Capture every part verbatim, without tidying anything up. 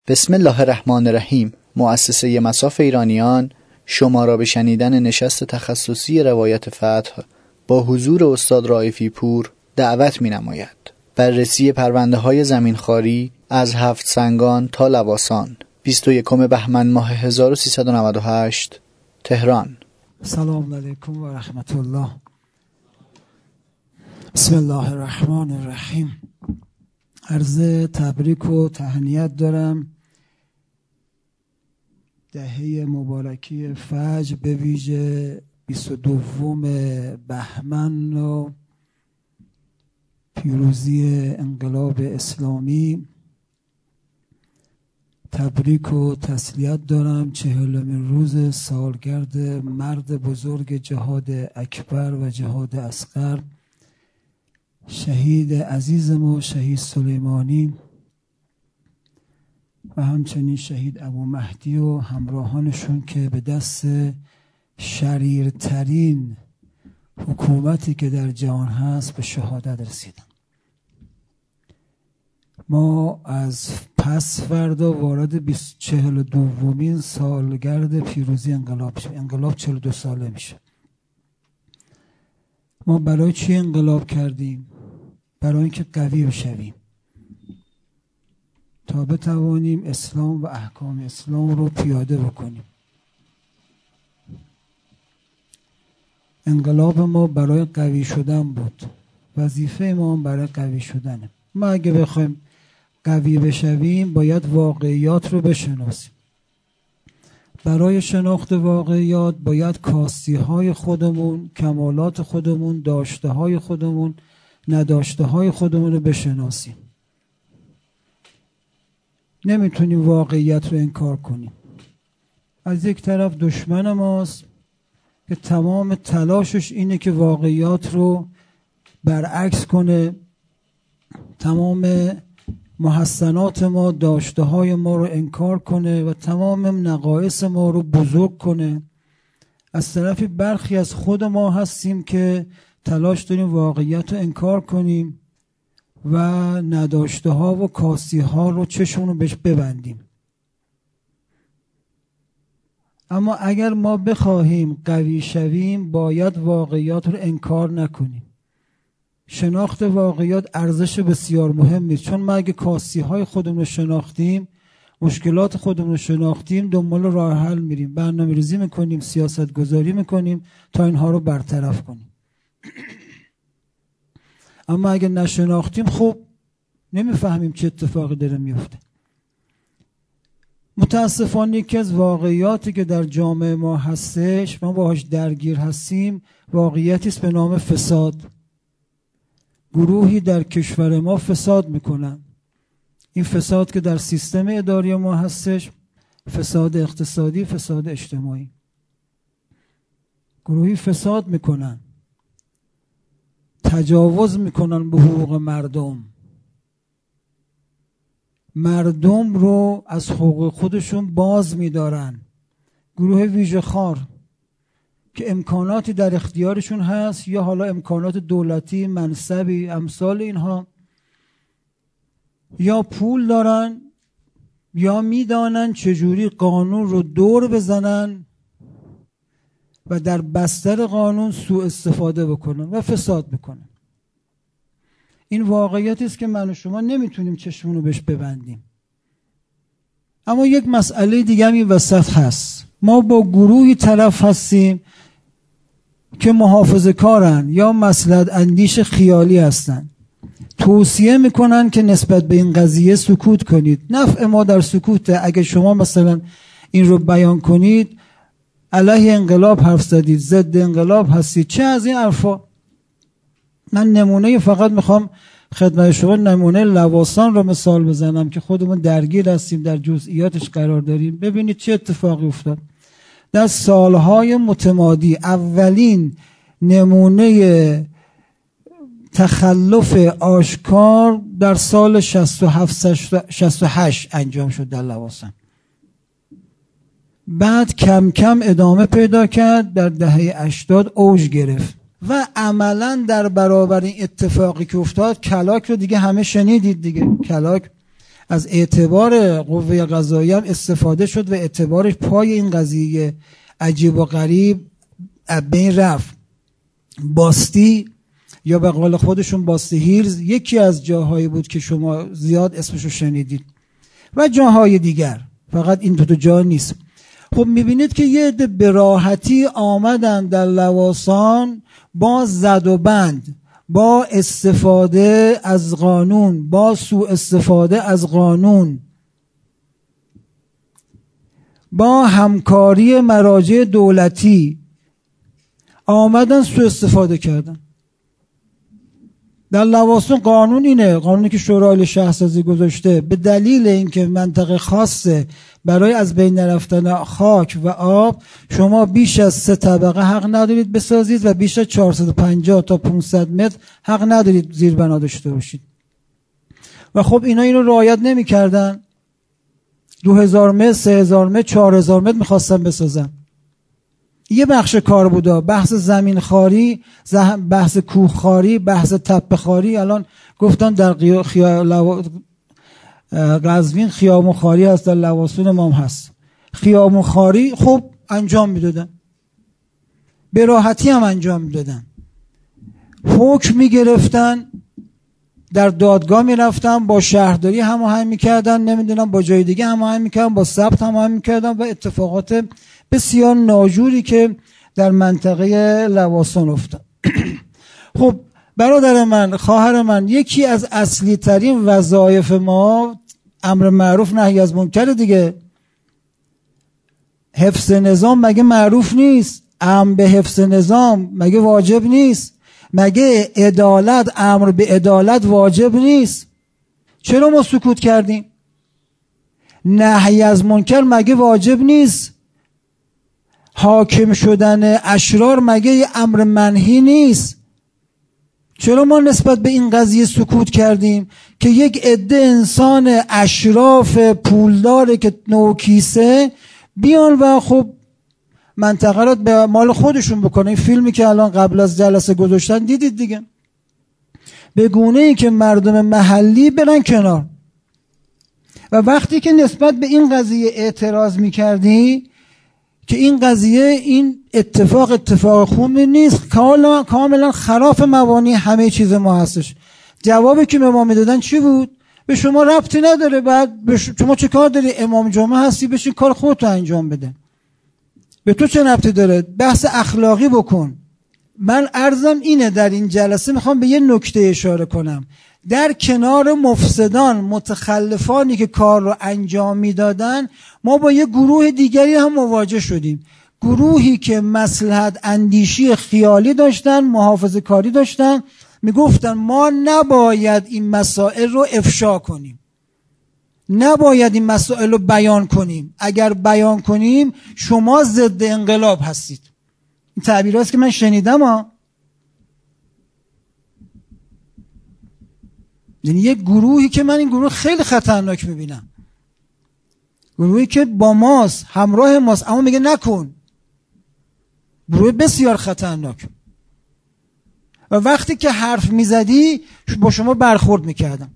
بسم الله الرحمن الرحیم. مؤسسه مصاف ایرانیان شما را به شنیدن نشست تخصصی روایت فتح با حضور استاد رائفی پور دعوت می نماید. بررسی پرونده های زمینخواری از هفت سنگان تا لواسان. بیست و یکم بهمن ماه هزار و سیصد و نود و هشت، تهران. سلام علیکم و رحمت الله. بسم الله الرحمن الرحیم. عرض تبریک و تهنیت دارم. دهه مبارکی فجر به ویژه بیست و دوم بهمن و پیروزی انقلاب اسلامی تبریک و تسلیت دارم. چهلمین روز سالگرد مرد بزرگ جهاد اکبر و جهاد اصغر، شهید عزیز ما شهید سلیمانی و همچنین شهید ابو مهدی و همراهانشون که به دست شریرترین حکومتی که در جهان هست به شهادت رسیدن. ما از پس فردا وارد چهل و دومین سالگرد پیروزی انقلاب شد. انقلاب چهل و دو ساله میشه. ما برای چی انقلاب کردیم؟ برای اینکه قوی بشویم تا بتوانیم اسلام و احکام اسلام رو پیاده بکنیم. انقلاب ما برای قوی شدن بود. وظیفه ما برای قوی شدنه. ما اگه بخوایم قوی بشویم باید واقعیات رو بشناسیم. برای شناخت واقعیات باید کاستی های خودمون، کمالات خودمون، داشته های خودمون، نداشته های خودمون رو بشناسیم. نمیتونیم واقعیت رو انکار کنیم. از یک طرف دشمن ماست که تمام تلاشش اینه که واقعیات رو برعکس کنه، تمام محسنات ما، داشته های ما رو انکار کنه و تمام نقایص ما رو بزرگ کنه. از طرفی برخی از خود ما هستیم که تلاش داریم واقعیت رو انکار کنیم و نداشته ها و کاستی ها رو چشمون رو بهش ببندیم. اما اگر ما بخواهیم قوی شویم باید واقعیات رو انکار نکنیم. شناخت واقعیات ارزش بسیار مهمی است، چون ما اگه کاستی های خودمون رو شناختیم، مشکلات خودمون رو شناختیم، دنبال راه حل میریم، برنامه ریزی میکنیم، سیاست گذاری میکنیم تا اینها رو برطرف کنیم. اما اگه نشناختیم خب نمیفهمیم چه اتفاقی داره میفته. متاسفانه یکی از واقعیاتی که در جامعه ما هستش، ما باهاش درگیر هستیم، واقعیتی است به نام فساد. گروهی در کشور ما فساد میکنن. این فساد که در سیستم اداری ما هستش، فساد اقتصادی، فساد اجتماعی. گروهی فساد میکنن، تجاوز میکنن به حقوق مردم، مردم رو از حقوق خودشون باز میدارن. گروه ویژه خوار که امکاناتی در اختیارشون هست، یا حالا امکانات دولتی، منصبی، امثال اینها، یا پول دارن یا میدانن چجوری قانون رو دور بزنن و در بستر قانون سوء استفاده بکنن و فساد بکنن. این واقعیتی است که من و شما نمیتونیم چشمون رو بهش ببندیم. اما یک مسئله دیگه هم این وسط هست. ما با گروهی طرف هستیم که محافظه کارن یا مصلحت اندیش خیالی هستن. توصیه میکنن که نسبت به این قضیه سکوت کنید. نفع ما در سکوته. اگه شما مثلا این رو بیان کنید علیه انقلاب حرف زدید، ضد انقلاب هستید، چه از این حرفا. من نمونه فقط میخوام خدمت شما نمونه لواسان رو مثال بزنم که خودمون درگیر هستیم، در جزئیاتش قرار داریم. ببینید چه اتفاقی افتاد در سالهای متمادی. اولین نمونه تخلف آشکار در سال شصت و هفت شصت و هشت انجام شد در لواسان. بعد کم کم ادامه پیدا کرد، در دهه هشتاد اوج گرفت و عملا در برابر این اتفاقی که افتاد، کلاک رو دیگه همه شنیدید دیگه. کلاک از اعتبار قوه قضاییه هم استفاده شد و اعتبارش پای این قضیه عجیب و غریب بین رفت. باستی یا به قول خودشون باستی هیلز یکی از جاهایی بود که شما زیاد اسمشو شنیدید و جاهای دیگر، فقط این دو تا جا نیست. خب میبینید که یه عده به راحتی آمدن در لواسان با زد و بند، با استفاده از قانون، با سوء استفاده از قانون، با همکاری مراجع دولتی آمدن سوء استفاده کردن. در لواسان قانون اینه، قانونی که شورای شهرسازی گذاشته، به دلیل اینکه منطقه خاصه برای از بین رفتن خاک و آب شما بیش از سه طبقه حق ندارید بسازید و بیش از چهارصد و پنجاه تا پانصد متر حق ندارید زیر بنا داشته باشید. و خب اینا اینو رعایت نمی‌کردن. دو هزار متر، سه هزار متر، چهار هزار متر می‌خواستن بسازن. یه بخش کار بودا، بحث زمین خاری، بحث کوه خاری، بحث تپه خاری. الان گفتن در قیا... خیا... لو... قزوین خیابون خاری هست، در لواسون ما هم هست خیابون خاری. خب انجام میدادن، به راحتی هم انجام میدادن، حکم میگرفتن، در دادگاه میرفتن، با شهرداری هماهنگ میکردن، نمیدونم با جای دیگه هماهنگ میکردن، با ثبت هماهنگ میکردن و اتفاقات بسیار ناجوری که در منطقه لواسان افتاد. خب برادر من، خواهر من، یکی از اصلی ترین وظایف ما امر معروف نهی از منکر دیگه. حفظ نظام مگه معروف نیست؟ امر به حفظ نظام مگه واجب نیست؟ مگه عدالت، امر به عدالت واجب نیست؟ چرا ما سکوت کردیم؟ نهی از منکر مگه واجب نیست؟ حاکم شدن اشرار مگه یه امر منهی نیست؟ چرا ما نسبت به این قضیه سکوت کردیم که یک عده انسان اشراف پولدار که نوکیسه بیان و خب منطقه را به مال خودشون بکنه؟ این فیلمی که الان قبل از جلسه گذاشتن دیدید دیگه، به گونه ای که مردم محلی برن کنار. و وقتی که نسبت به این قضیه اعتراض میکردی که این قضیه، این اتفاق اتفاق خوبی نیست، کاملا خلاف مبانی همه چیز ما هستش، جوابی که به ما میدادن چی بود؟ به شما ربطی نداره، بعد به شما چه کار داری؟ امام جمعه هستی، بشین کار خودتو انجام بده. به تو چه ربطی داره؟ بحث اخلاقی بکن. من عرضم اینه، در این جلسه میخوام به یه نکته اشاره کنم. در کنار مفسدان، متخلفانی که کار رو انجام میدادن، ما با یه گروه دیگری هم مواجه شدیم. گروهی که مصلحت اندیشی خیالی داشتن، محافظه کاری داشتن، میگفتن ما نباید این مسائل رو افشا کنیم، نباید این مسائل رو بیان کنیم، اگر بیان کنیم شما ضد انقلاب هستید. این تعبیر هست که من شنیدم ها. یعنی یک گروهی که من این گروه خیلی خطرناک میبینم، گروهی که با ماست، همراه ماست، اما میگه نکن. گروه بسیار خطرناک. و وقتی که حرف میزدی با شما برخورد میکردم.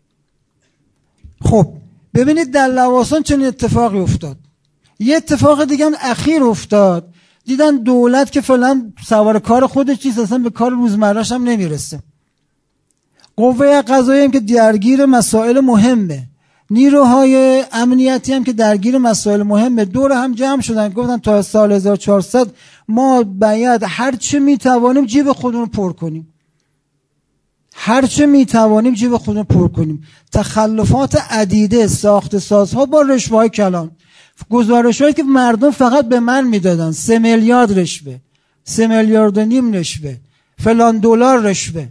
خب ببینید در لواسان چنین اتفاقی افتاد. یه اتفاق دیگه هم اخیر افتاد. دیدن دولت که فعلا سوار کار خودش نیست، اصلا به کار روزمره‌اش هم نمیرسه. قوه قضاییه هم که درگیر مسائل مهمه، نیروهای امنیتی هم که درگیر مسائل مهمه، دور هم جمع شدن، گفتن تا سال هزار و چهارصد ما باید هر چه میتوانیم جیب خودمون پر کنیم، هر چه میتوانیم جیب خودمون پر کنیم. تخلفات عدیده ساخت سازها با رشوه‌های کلان، گزارش‌هایی که مردم فقط به من میدادن، سه میلیارد رشوه، سه میلیارد و نیم رشوه، فلان دلار رشوه.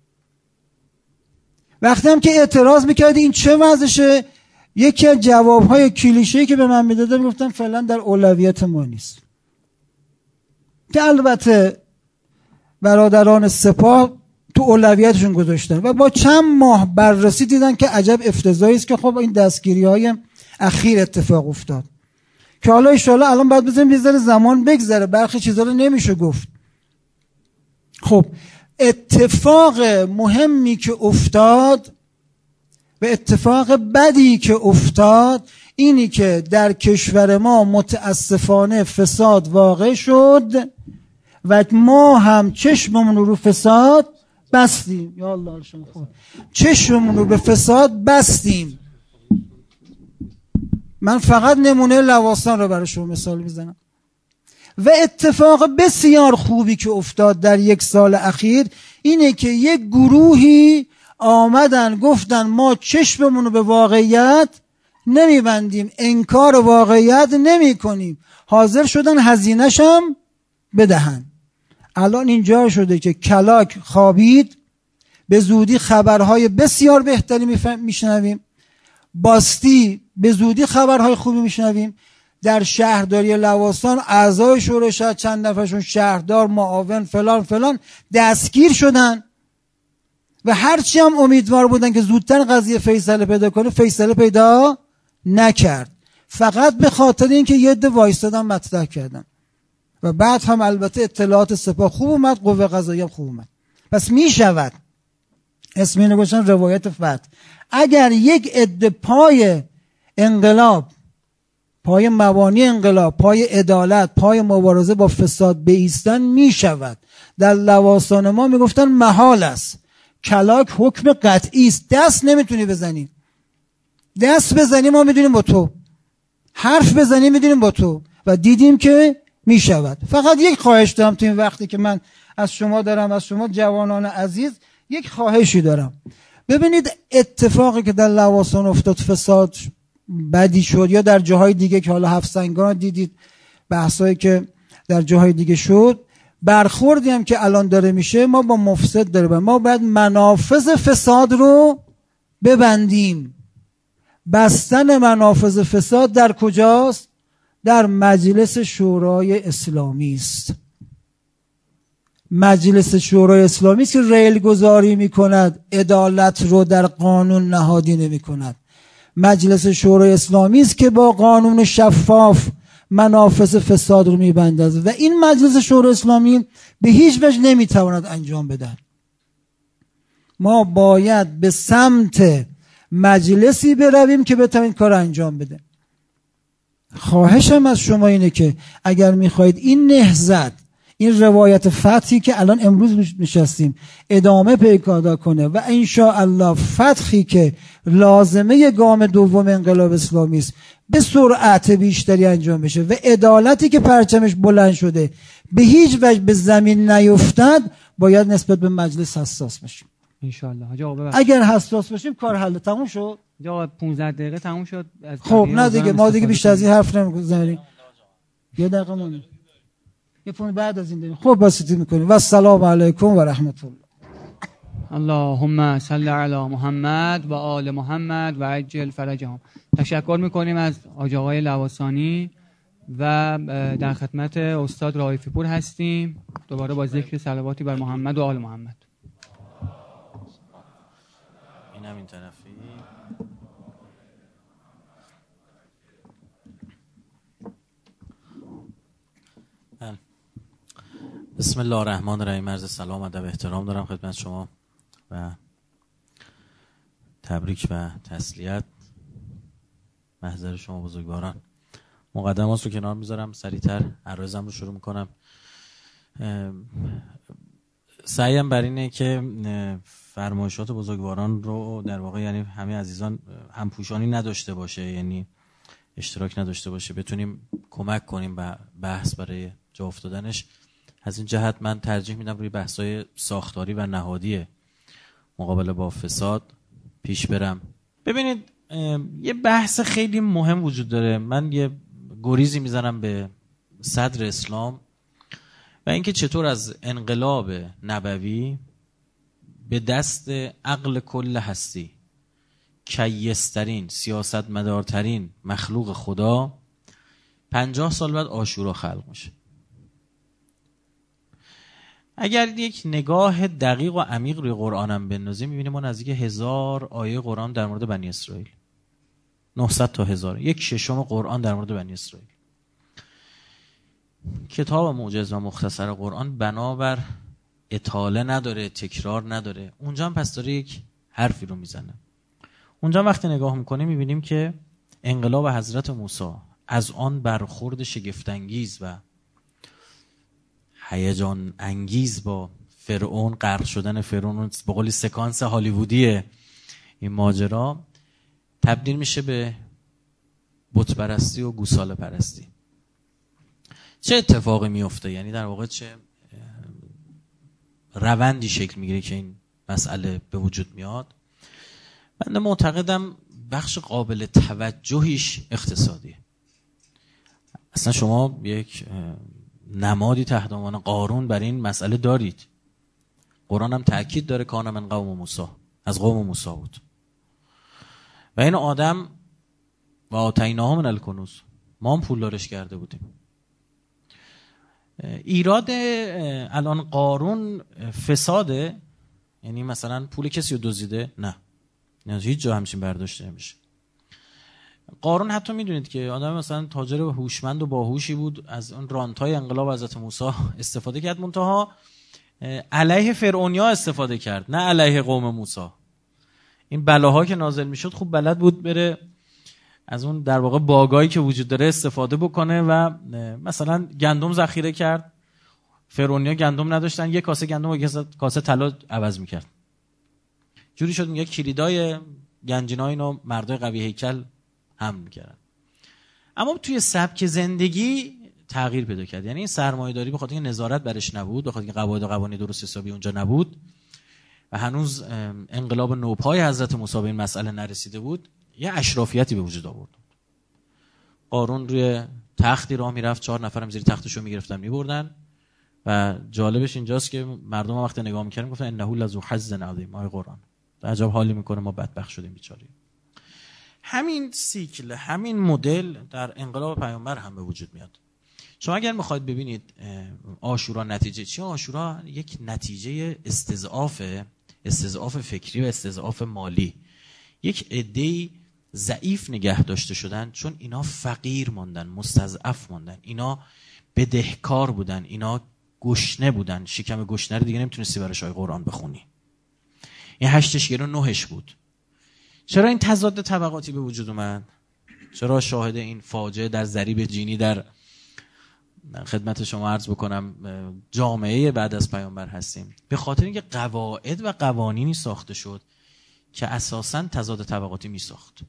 وقتی هم که اعتراض میکردی این چه وضعشه، یکی از جوابهای کلیشه‌ای که به من میدادن میگفتن فعلا در اولویت ما نیست. که البته برادران سپاه تو اولویتشون گذاشتن و با چند ماه بررسی دیدن که عجب افتضاحی است که خب این دستگیری‌های اخیر اتفاق افتاد، که حالا ان شاءالله الان بعد بزنیم یه ذره زمان بگذره، برخی چیزا رو نمیشه گفت. خب اتفاق مهمی که افتاد و اتفاق بدی که افتاد اینی که در کشور ما متاسفانه فساد واقع شد و ما هم چشممون رو فساد بستیم. یا الله شما خود چشممون رو به فساد بستیم. من فقط نمونه لواسان رو برای شما مثال میزنم. و اتفاق بسیار خوبی که افتاد در یک سال اخیر اینه که یک گروهی آمدن گفتن ما چشممون رو به واقعیت نمیبندیم، انکار واقعیت نمی کنیم، حاضر شدن هزینه‌ش هم بدهن. الان اینجا شده که کلاک خوابید، به زودی خبرهای بسیار بهتری میشنویم، باستی به زودی خبرهای خوبی میشنویم. در شهرداری لواسان اعضای شورای شهر چند نفرشون شهردار، معاون، فلان فلان دستگیر شدن و هرچی هم امیدوار بودن که زودتر قضیه فیصله پیدا کنه، فیصله پیدا نکرد، فقط به خاطر اینکه یه عده وایستادن مطرح کردن. و بعد هم البته اطلاعات سپاه خوب اومد، قوه قضاییه خوب اومد. پس می شود اسم اینو گذاشتن روایت فتح. اگر یک عده پای انقلاب، پای مبانی انقلاب، پای عدالت، پای مبارزه با فساد بایستن، می شود. در لواسان ما می گفتن محال است، کلاک حکم قطعی است، دست نمیتونی بزنی. دست بزنی ما میدونیم با تو، حرف بزنی میدونیم با تو، و دیدیم که می شود. فقط یک خواهش دارم تو این وقتی که من از شما دارم، از شما جوانان عزیز یک خواهشی دارم. ببینید اتفاقی که در لواسان افتاد، فساد بدی شد، یا در جاهای دیگه که حالا هفت سنگان دیدید، بحثایی که در جاهای دیگه شد، برخوردی هم که الان داره میشه، ما با مفسد داره، ما باید منافذ فساد رو ببندیم. بستن منافذ فساد در کجاست؟ در مجلس شورای اسلامی است. مجلس شورای اسلامی است که ریل گذاری می کند، عدالت رو در قانون نهادی نمی کند. مجلس شورای اسلامی است که با قانون شفاف منافذ فساد رو می بندد و این مجلس شورای اسلامی به هیچ وجه نمی تواند انجام بده. ما باید به سمت مجلسی برویم که بتواند کار انجام بده. خواهشم از شما اینه که اگر میخواهید این نهضت، این روایت فتحی که الان امروز نشستیم ادامه پیدا کنه و انشاءالله فتحی که لازمه گام دوم انقلاب اسلامی است به سرعت بیشتری انجام بشه و عدالتی که پرچمش بلند شده به هیچ وجه به زمین نیفتد، باید نسبت به مجلس حساس باشیم. انشالله. اگر حساس باشیم کار حل تموم شد. جا پانزده دقیقه تموم شد. خب نه دیگه، ما دیگه بیشتر از این حرف نمی‌زنیم. یه دقیقه مونده. یه پون بعد از این داریم. خب بسیطی میکنیم. و السلام علیکم و رحمت الله. اللهم صل علی محمد و آل محمد و عجل فرجهم. تشکر میکنیم از حاج آقای لواسانی و در خدمت استاد رائفی پور هستیم. دوباره با ذکر صلواتی بر محمد و آل محمد. اینم این طرفی. بسم الله الرحمن الرحیم. عرض سلام، ادب، احترام دارم خدمت شما و تبریک و تسلیت محضر شما بزرگواران. مقدمات رو کنار میذارم، سریعتر عرضم رو شروع میکنم. سعیم بر اینه که فرمایشات بزرگواران رو در واقع، یعنی همه عزیزان همپوشانی نداشته باشه، یعنی اشتراک نداشته باشه، بتونیم کمک کنیم به بحث برای جا افتادنش. از این جهت من ترجیح میدم روی بحث‌های ساختاری و نهادی مقابله با فساد پیش برم. ببینید یه بحث خیلی مهم وجود داره. من یه گریزی میزنم به صدر اسلام و اینکه چطور از انقلاب نبوی به دست عقل کل هستی، کیسترین، سیاستمدارترین مخلوق خدا، پنجاه سال بعد عاشورا خلق میشه. اگر یک نگاه دقیق و عمیق روی قرآنم بندازیم، میبینیم ما نزدیک هزار آیه قرآن در مورد بنی اسرائیل، نهصد تا هزار، یک ششم قرآن در مورد بنی اسرائیل. کتاب موجز و مختصر قرآن بنابر اطاله نداره، تکرار نداره. اونجا هم پس داره یک حرفی رو میزنه. اونجا وقتی نگاه میکنیم میبینیم که انقلاب حضرت موسی از آن برخورد شگفت‌انگیز و هیجان انگیز با فرعون، غرق شدن فرعون، به قولی سکانس هالیوودی این ماجرا، تبدیل میشه به بت پرستی و گوساله پرستی. چه اتفاقی میفته؟ یعنی در واقع چه روندی شکل میگیره که این مسئله به وجود میاد؟ من معتقدم بخش قابل توجهیش اقتصادیه. اصلا شما یک نمادی تحت عنوان قارون برای این مسئله دارید. قرآن هم تأکید داره کان من قوم موسی، از قوم موسی بود. و این آدم و آتیناه من الکنوز، ما هم پول دارش کرده بودیم. ایراد الان قارون فساده، یعنی مثلا پول کسی رو دزدیده؟ نه، نه هیچ جا همچین برداشته نمیشه. قارون حتی میدونید که آدم مثلا تاجر هوشمند و باهوشی بود، از اون رانتای انقلاب حضرت موسی استفاده کرد، منتها علیه فرعونیا استفاده کرد، نه علیه قوم موسی. این بلاها که نازل میشد خوب بلد بود بره از اون در واقع باگایی که وجود داره استفاده بکنه و مثلا گندم ذخیره کرد. فرعونیا گندم نداشتن، یک کاسه گندم و یک کاسه طلا عوض میکرد. جوری شد میگه کلیدای گنجینای اینو مردای قوی هیکل حمل میکردن. اما توی سبک زندگی تغییر پیدا کرد. یعنی این سرمایه‌داری به خاطر اینکه نظارت برش نبود، به خاطر اینکه قواعد و قوانین درست حسابی اونجا نبود و هنوز انقلاب نوپای حضرت موسی به این مسئله نرسیده بود، یه اشرافیتی به وجود آورد. قارون روی تختی راه میرفت، چهار نفرم زیر تختشو میگرفتن میبردن و جالبش اینجاست که مردم وقتی نگاه میکردن گفتن انه لذو حظ عظیم. آیه قرآن عجب حالی میکنه، ما بدبخت شدیم بیچاره. همین سیکل، همین مدل در انقلاب پیامبر هم به وجود میاد. شما اگر میخواید ببینید عاشورا نتیجه چیه، عاشورا یک نتیجه استضعاف استضعاف فکری و استضعاف مالی. یک عده‌ای ضعیف نگه داشته شدن چون اینا فقیر موندن، مستضعف موندن، اینا بدهکار بودن، اینا گشنه بودن. شکم گشنه رو دیگه نمیتونستی براش آیه قرآن بخونی. این هشتش گرو نهش بود. چرا این تضاد طبقاتی به وجود اومد؟ چرا شاهد این فاجعه در ضریب جینی در خدمت شما عرض بکنم جامعه بعد از پیامبر هستیم؟ به خاطر اینکه قواعد و قوانینی ساخته شد که اساساً تضاد طبقاتی می ساخت.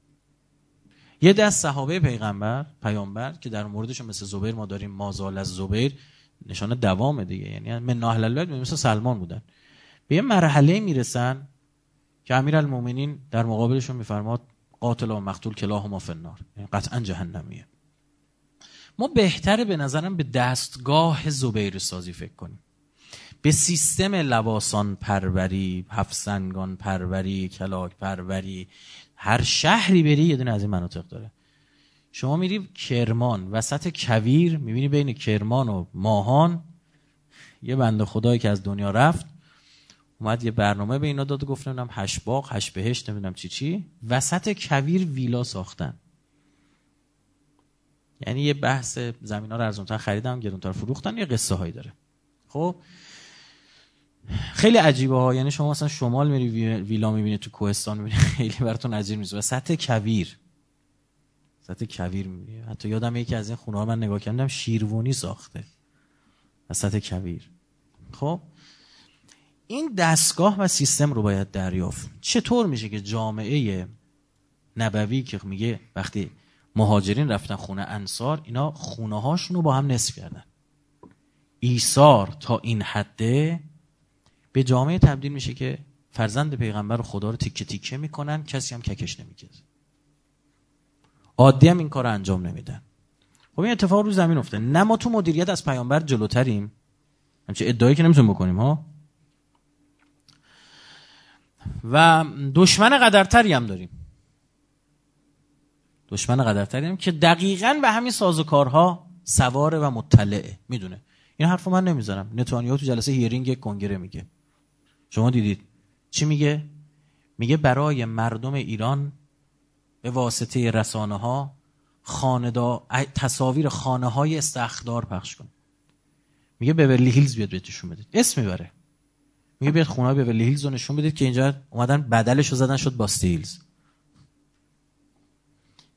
یه دست صحابه پیغمبر پیامبر که در موردشون مثل زبیر ما داریم، مازال از زبیر، نشانه دوام دیگه، یعنی من اهل البیت مثل سلمان بودن. به یه مرحله میرسن که امیرالمومنین در مقابلشون میفرماد قاتل و مقتول کلاهما فی النار، یعنی قطعا جهنمیه. ما بهتره به نظرم به دستگاه زبیر سازی فکر کنیم، به سیستم لواسان پروری، هفسنگان پروری، کلاک پروری. هر شهری بری یه دونه از این مناطق داره. شما میری کرمان، وسط کویر میبینی بین کرمان و ماهان یه بنده خدایی که از دنیا رفت اومد یه برنامه به اینا داد و گفت نمیدونم هشت باغ، هشت بهشت، نمیدونم چی چی، وسط کویر ویلا ساختن. یعنی یه بحث زمینا رو ارزان‌تر خریدن، گرون‌تر فروختن، یه قصه هایی داره. خب خیلی عجیبه ها. یعنی شما مثلا شمال میری ویلا میبینی، تو کوهستان میبینی، خیلی براتون عجیب میشه. وسط کویر، وسط کویر میبینی. حتی یادم یکی از این خونه ها من نگاه کردم شیروانی ساخته وسط کویر. خب این دستگاه و سیستم رو باید دریافت. چطور میشه که جامعه نبوی که میگه وقتی مهاجرین رفتن خونه انصار، اینا خونه هاشون رو با هم نصف کردن، ایثار تا این حده، به جامعه تبدیل میشه که فرزند پیغمبر و خدا رو تیکه تیکه میکنن، کسی هم ککش نمیگیره، عادی هم این کار رو انجام نمیدن. خب این اتفاق رو زمین افتاد. نه ما تو مدیریت از پیامبر جلوتریم، همچه ادعایی که نمیتونیم بکنیم ها، و دشمن قدرتری هم داریم. دشمن قدرتری هم که دقیقاً به همین سازوکارها سواره و مطلعه، میدونه. این حرفو من نمیزنم. نتانیاهو تو جلسه هیرینگ کنگره میگه، شما دیدید چی میگه؟ میگه برای مردم ایران به واسطه رسانه ها خانه‌ها، تصاویر خانه های استخدار پخش کن. میگه بیورلی هیلز بیاد بهتون بدید، اسم میبره. میگه بیاد خونه های بیورلی هیلز رو نشون بدید که اینجا اومدن بدلش رو زدن شد باستی هیلز.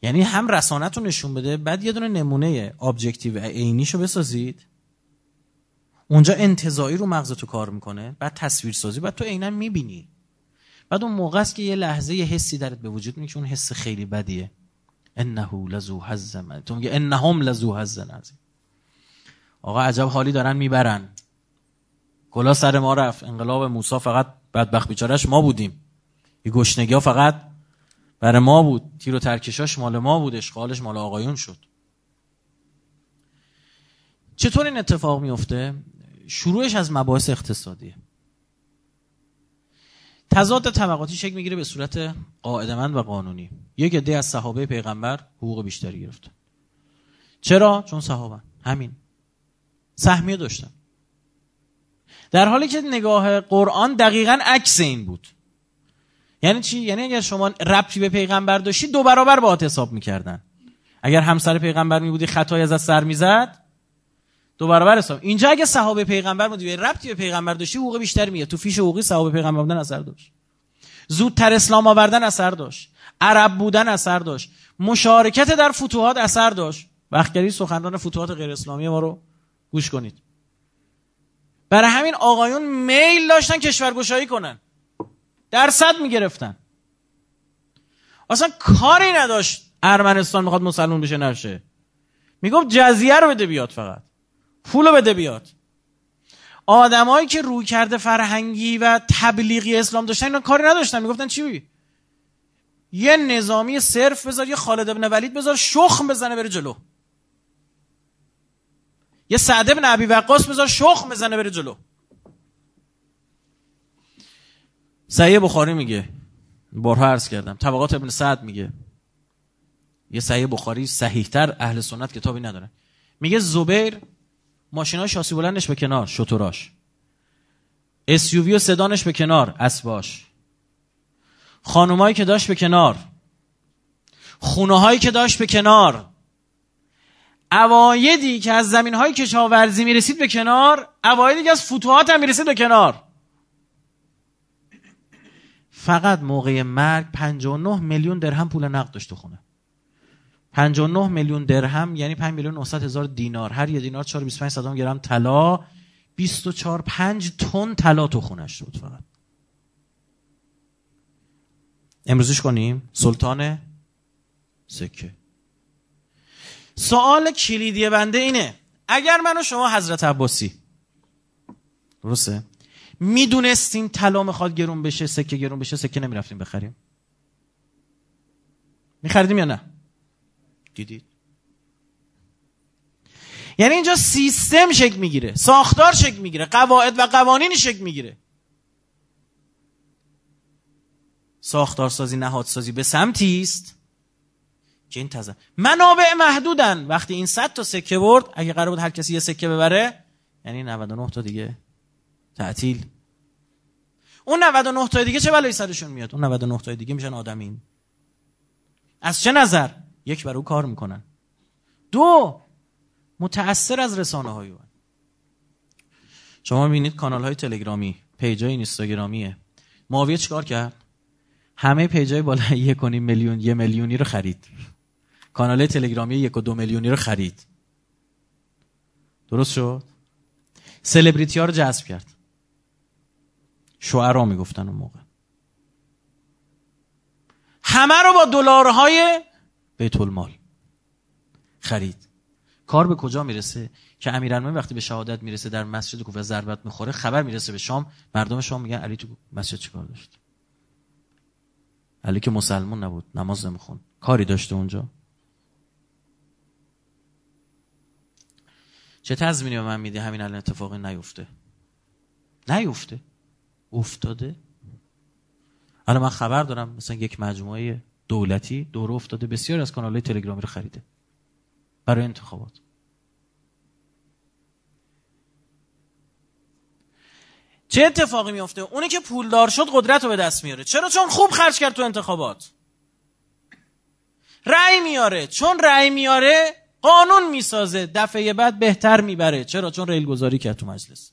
یعنی هم رسانتون نشون بده، بعد یه دونه نمونه ابجکتیو عینیشو بسازید، اونجا انتزاعی رو مغزتو کار میکنه، بعد تصویرسازی، بعد تو عیناً میبینی. بعد اون موقع است که یه لحظه یه حسی درت به وجود میاد که اون حس خیلی بدیه. انه لذو حظ، تو میگه انهم لذو حظ عظیم. آقا عجب حالی دارن میبرن، کلا سر ما رفت، انقلاب موسی فقط بدبخت بیچارهش ما بودیم، یه گشنگی فقط برای ما بود، تیر و ترکشاش مال ما بود، اشغالش مال آقایون شد. چطور این اتفاق میفته؟ شروعش از مباحث اقتصادیه. تضاد طبقاتی شکل میگیره به صورت قاعده‌مند و قانونی. یک عده از صحابه پیغمبر حقوق بیشتری گرفتن. چرا؟ چون صحابه همین سهمیه داشتن. در حالی که نگاه قرآن دقیقاً عکس این بود. یعنی چی؟ یعنی اگر شما ربطی به پیغمبر داشتی دو برابر باهات حساب میکردن. اگر همسر پیغمبر میبودی خطایی ازت سر میزد دو برابر حساب. اینجا اگه صحابه پیغمبر بودی ربطی به پیغمبر داشتی حقوق بیشتر میاد. تو فیش حقوقی صحابه پیغمبر بودن اثر داشت، زودتر اسلام آوردن اثر داشت، عرب بودن اثر داشت، مشارکت در فتوحات اثر داشت. وقتی سخنران فتوحات غیر اسلامی ما رو گوش کنید. برای همین آقایون میل داشتن کشورگشایی کنن، درصد میگرفتن. اصلا کاری نداشت ارمنستان میخواد مسلمان بشه نشه، میگفت جزیه رو بده بیاد، فقط پولو بده بیاد. آدمایی که روی کرده فرهنگی و تبلیغی اسلام داشتن اینا کاری نداشتن، میگفتن چی بی؟ یه نظامی صرف بذار، یه خالد ابن ولید بذار شخم بزنه بره جلو، یه سعد ابن ابی وقاص بذار شخم بزنه بره جلو. صحیح بخاری میگه، بارها عرض کردم، طبقات ابن سعد میگه، یه صحیح بخاری صحیح‌تر اهل سنت کتابی نداره، میگه زبیر ماشینای شاسی بلندش به کنار، شتراش، اس یو وی و سدانش به کنار، اسباش، خانومایی که داشت به کنار، خونه‌هایی که داشت به کنار، عوایدی که از زمین‌های کشاورزی میرسید به کنار، عوایدی که از فتوحات هم میرسید به کنار. فقط موقع مرگ پنجاه و نه میلیون درهم پول نقد داشت تو خونه. پنجاه و نه میلیون درهم یعنی پنج میلیون و نهصد هزار دینار، هر یه دینار چهار و بیست و پنج صدام گرم طلا، بیست و چهار پنج تن طلا تو خونش بود فقط. امروزش کنیم سلطان سکه. سوال کلیدی بنده اینه، اگر من و شما حضرت عباسی، درسته، میدونستیم طلا میخواد گرون بشه، سکه گرون بشه، سکه نمیرفتیم بخریم؟ میخریدیم یا نه؟ دیدید؟ یعنی اینجا سیستم شکل میگیره، ساختار شکل میگیره، قواعد و قوانین شکل میگیره. ساختارسازی، نهادسازی به سمتی است که این تزه منابع محدودن. وقتی این صد تا سکه برد، اگه قرار بود هر کسی یه سکه ببره، یعنی نود و نه تا دیگه تعطیل. اون نود و نه تا دیگه چه بلایی سرشون میاد؟ اون نود و نه تا دیگه میشن آدمین. از چه نظر؟ یک، برای کار میکنن، دو، متأثر از رسانه هایی. شما میبینید کانال های تلگرامی، پیج های اینستاگرامیه. معاویه چیکار کرد؟ همه پیج های بالا یک و نیم میلیون، یه میلیونی رو خرید. کانال های تلگرامی یک و دو میلیونی رو خرید. درست شد؟ سلبریتی ها رو جذب کرد. شعرا میگفتن اون موقع. همه رو با دلارهای بیت المال خرید. کار به کجا میرسه که امیرالمومنین وقتی به شهادت میرسه در مسجد کوفه ضربت میخوره، خبر میرسه به شام، مردم شام میگن علی تو مسجد چیکار داشت؟ علی که مسلمان نبود، نماز نمیخوند، کاری داشته اونجا؟ چه تضمینی به من میده همین الان اتفاقی نیفته؟ نیفته، افتاده. الان من خبر دارم مثلا یک مجموعه دولتی دوره افتاده، بسیار از کانال‌های تلگرامی رو خریده برای انتخابات. چه اتفاقی میفته؟ اونی که پولدار شد قدرت رو به دست میاره. چرا؟ چون خوب خرج کرد تو انتخابات. رأی میاره، چون رأی میاره قانون میسازه، دفعه بعد بهتر میبره. چرا؟ چون ریل گذاری کرد تو مجلس،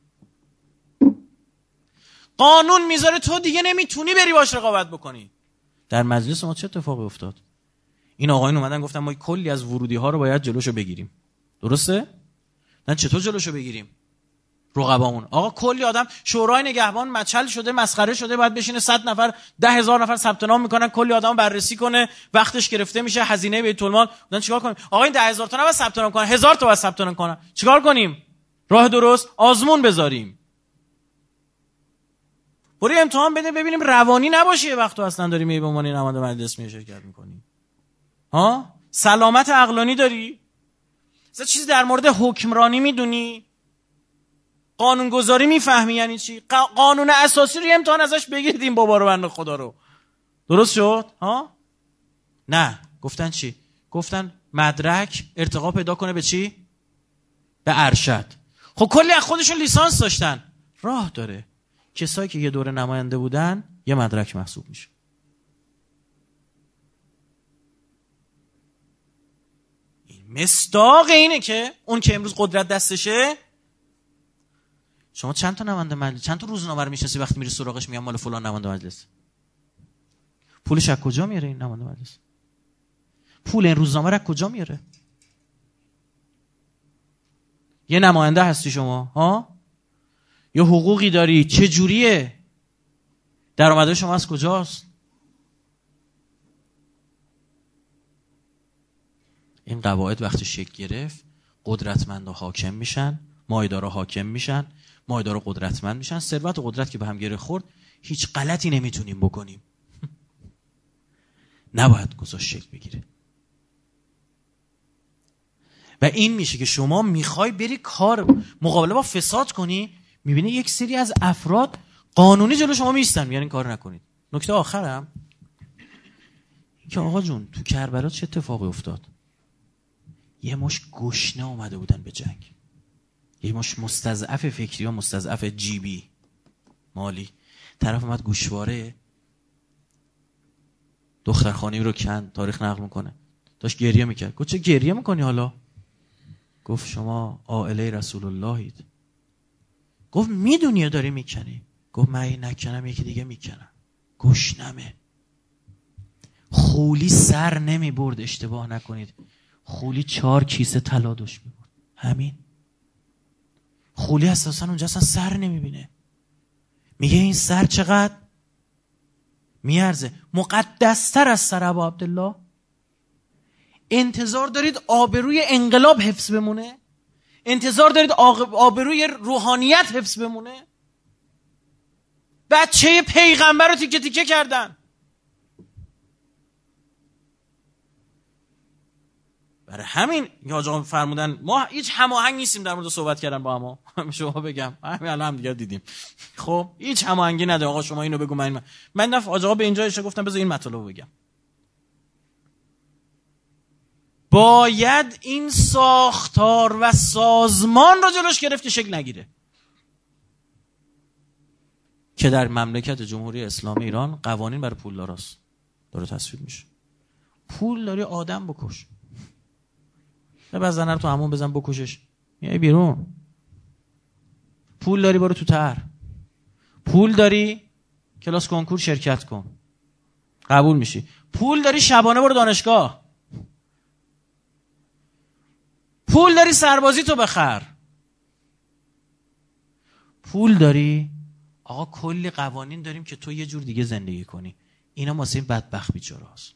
قانون میذاره، تو دیگه نمیتونی بری باش رقابت بکنی. در مجلس ما چه اتفاقی افتاد؟ این آقایون اومدن گفتن ما کلی از ورودی ها رو باید جلوشو بگیریم. درسته؟ نه چطور جلوشو بگیریم؟ رقبامون آقا کلی آدم شورای نگهبان مچل شده، مسخره شده، باید بشینه صد نفر ده هزار نفر ثبت نام میکنن، کلی آدم بررسی کنه، وقتش گرفته میشه، هزینه بیت المال. بودن چیکار کنیم؟ آقا این ده هزار تا نباید ثبت نام کنن، هزار تا باید ثبت نام کنن. چیکار کنیم؟ راه درست آزمون بذاریم. برو امتحان بده ببینیم روانی نباشی وقت اصلا داری می به عنوان نماینده مجلس می شرکت میکنی. ها؟ سلامت عقلانی داری؟ اصلا چیزی در مورد حکمرانی میدونی؟ قانونگذاری میفهمی یعنی چی؟ قانون اساسی رو امتحان ازش بگیردیم بابا رو بنده خدا رو. درست شد؟ ها؟ نه، گفتن چی؟ گفتن مدرک ارتقا پیدا کنه به چی؟ به ارشد. خب کلی از خودشون لیسانس داشتن. راه داره. کسایی که یه دوره نماینده بودن یه مدرک محسوب میشه. این مصداق اینه که اون که امروز قدرت دستشه، شما چند تا نماینده مجلس، چند تا روزنامه رو میشناسی وقتی میری سراغش میگم مال فلان نماینده مجلس؟ پولش از کجا میاره این نماینده مجلس؟ پول این روزنامه رو از کجا میاره؟ یه نماینده هستی شما ها؟ یه حقوقی داری، چه جوریه؟ درآمد شما از کجاست؟ این قواعد وقتی شکل گرفت قدرتمندا حاکم میشن، مایدارا حاکم میشن، مایدارا قدرتمند میشن، ثروت و قدرت که به هم گره خورد هیچ غلطی نمیتونیم بکنیم. نباید گذاشت شکل بگیره. و این میشه که شما میخوای بری کار مقابله با فساد کنی، میبینی یک سری از افراد قانونی جلو شما میستن، میگن این کار نکنید. نکته آخرم که آقا جون تو کربلا چه اتفاقی افتاد؟ یه مش گشنه اومده بودن به جنگ، یه مش مستضعف فکری و مستضعف جیبی مالی، طرف اومد گوشواره دخترخانه‌ای رو کند، تاریخ نقل میکنه، داشت گریه میکرد. گفت چه گریه میکنی حالا؟ گفت شما عائله رسول اللهید. گفت میدونی داری میکنی؟ گفت من این نکنم یکی دیگه میکنم. گشنمه. خولی سر نمی برد، اشتباه نکنید. خولی چهار کیسه طلا داشت میبرد. همین. خولی اساسا اونجا اصلا سر نمیبینه. میگه این سر چقدر میارزه؟ مقدستر از سر ابا عبدالله. انتظار دارید آبروی انقلاب حفظ بمونه؟ انتظار دارید آبروی روحانیت حفظ بمونه؟ بچه پیغمبر رو تیکه تیکه کردن. برای همین آقا فرمودن ما هیچ هماهنگ نیستیم در مورد صحبت کردن با هم. هم شما بگم همین الان هم دیگه دیدیم. خب هیچ هماهنگی نداره. آقا شما اینو بگو من من, من نف آقا به اینجا اشه گفتم بذار این مطلب بگم. باید این ساختار و سازمان رو جلوش گرفت که شکل نگیره که در مملکت جمهوری اسلامی ایران قوانین برای پولداراست داره تصویب میشه. پول داری آدم بکش، نه بعد زنه رو تو همون بزن بکشش، میای بیرون. پول داری برو تو تر، پول داری کلاس کنکور شرکت کن قبول میشی، پول داری شبانه برو دانشگاه، پول داری سربازی تو بخر، پول داری آقا کلی قوانین داریم که تو یه جور دیگه زندگی کنی. اینا واسه این بدبخت بیچاره‌ست.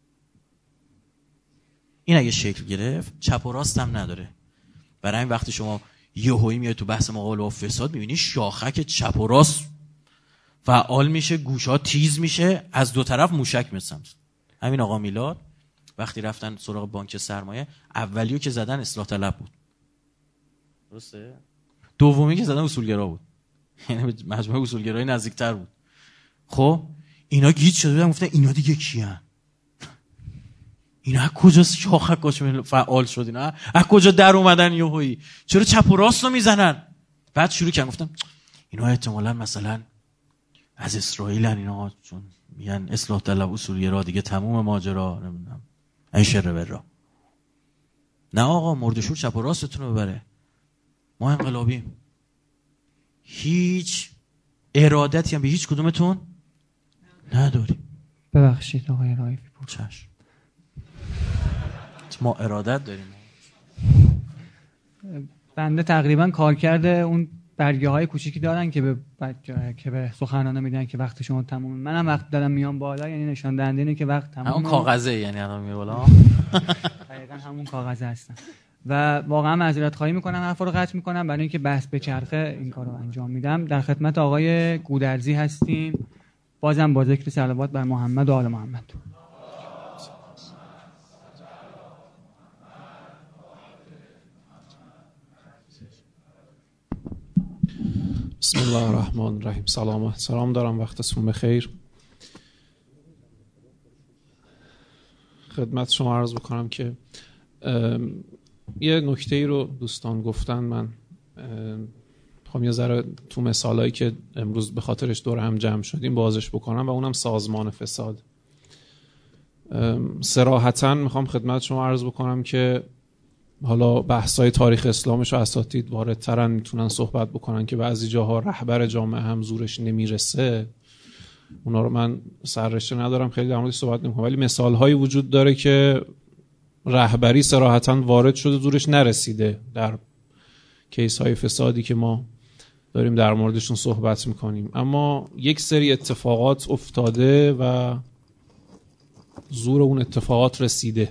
این اگه شکل گرفت چپ و راست هم نداره. برای این وقتی شما یهویی میای تو بحث مقابله با فساد میبینی شاخک چپ و راست فعال میشه، گوشا تیز میشه، از دو طرف موشک میسم. همین آقا میلاد وقتی رفتن سراغ بانک سرمایه اولیو که زدن اصلاح طلب بود، درسته؟ دومی که زدن اصولگرا بود، یعنی مجموعه اصولگرایی نزدیکتر بود. خب اینا گیج شده بودن گفتن اینا دیگه کیان؟ اینا از کجا شاخکاش فعال شد؟ اینا از کجا در اومدن یهویی؟ چرا چپ و راست رو میزنن؟ بعد شروع کردن گفتن اینا احتمالاً مثلا از اسرائیلن، اینا چون میگن اصلاح طلب اصولگرا دیگه تموم ماجرا، نمیدونم این شر برا. نه آقا مردشور چپ و راستتون رو ببره. ما انقلابیم، هیچ ارادتی هم به هیچ کدومتون نداریم. ببخشید آقای رایفی پور. چشم. ما ارادت داریم. بنده تقریبا کار کرده اون برگه های کوچیکی دارن که به بچه که به سخنرانه میدن که وقت شما تموم. منم وقت دارم میام بالا، یعنی نشان دهنده اینه که وقت تموم. همون کاغذه، یعنی الان میام بالا. دقیقاً همون کاغذه هستن. و واقعا معذرت خواهی میکنم حرفا رو قطع میکنم برای اینکه بحث به چرخه این کارو انجام میدم. در خدمت آقای گودرزی هستیم، بازم با ذکر صلوات بر محمد و آل محمد. بسم الله الرحمن الرحیم. سلام سلام دارم، وقتتون بخیر. خدمت شما عرض بکنم که یه نکته ای رو دوستان گفتن، من میخوام یه ذره تو مثالایی که امروز به خاطرش دور هم جمع شدیم بازش بکنم و اونم سازمان فساد. صراحتاً میخوام خدمت شما عرض بکنم که حالا بحثای تاریخ اسلامش و اساتید واردترن، میتونن صحبت بکنن که بعضی جاها رهبر جامعه هم زورش نمیرسه. اونا رو من سررشته ندارم، خیلی در موردش صحبت نمیکنم، ولی مثالهایی وجود داره که رهبری صراحتاً وارد شده زورش نرسیده در کیس های فسادی که ما داریم در موردشون صحبت میکنیم، اما یک سری اتفاقات افتاده و زور اون اتفاقات رسیده.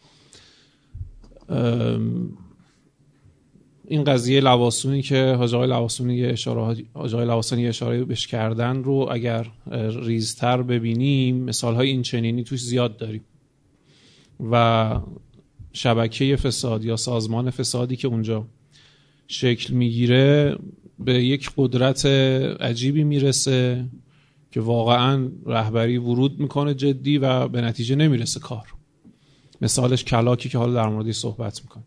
این قضیه لواسونی که حاج آقای لواسانی اشاره حاج آقای لواسانی اشاره بهش کردن رو اگر ریزتر ببینیم، مثال‌های این چنینی توش زیاد داریم و شبکه فساد یا سازمان فسادی که اونجا شکل میگیره به یک قدرت عجیبی میرسه که واقعا رهبری ورود میکنه جدی و به نتیجه نمیرسه کار. مثالش کلاکی که حالا در موردش صحبت میکنم.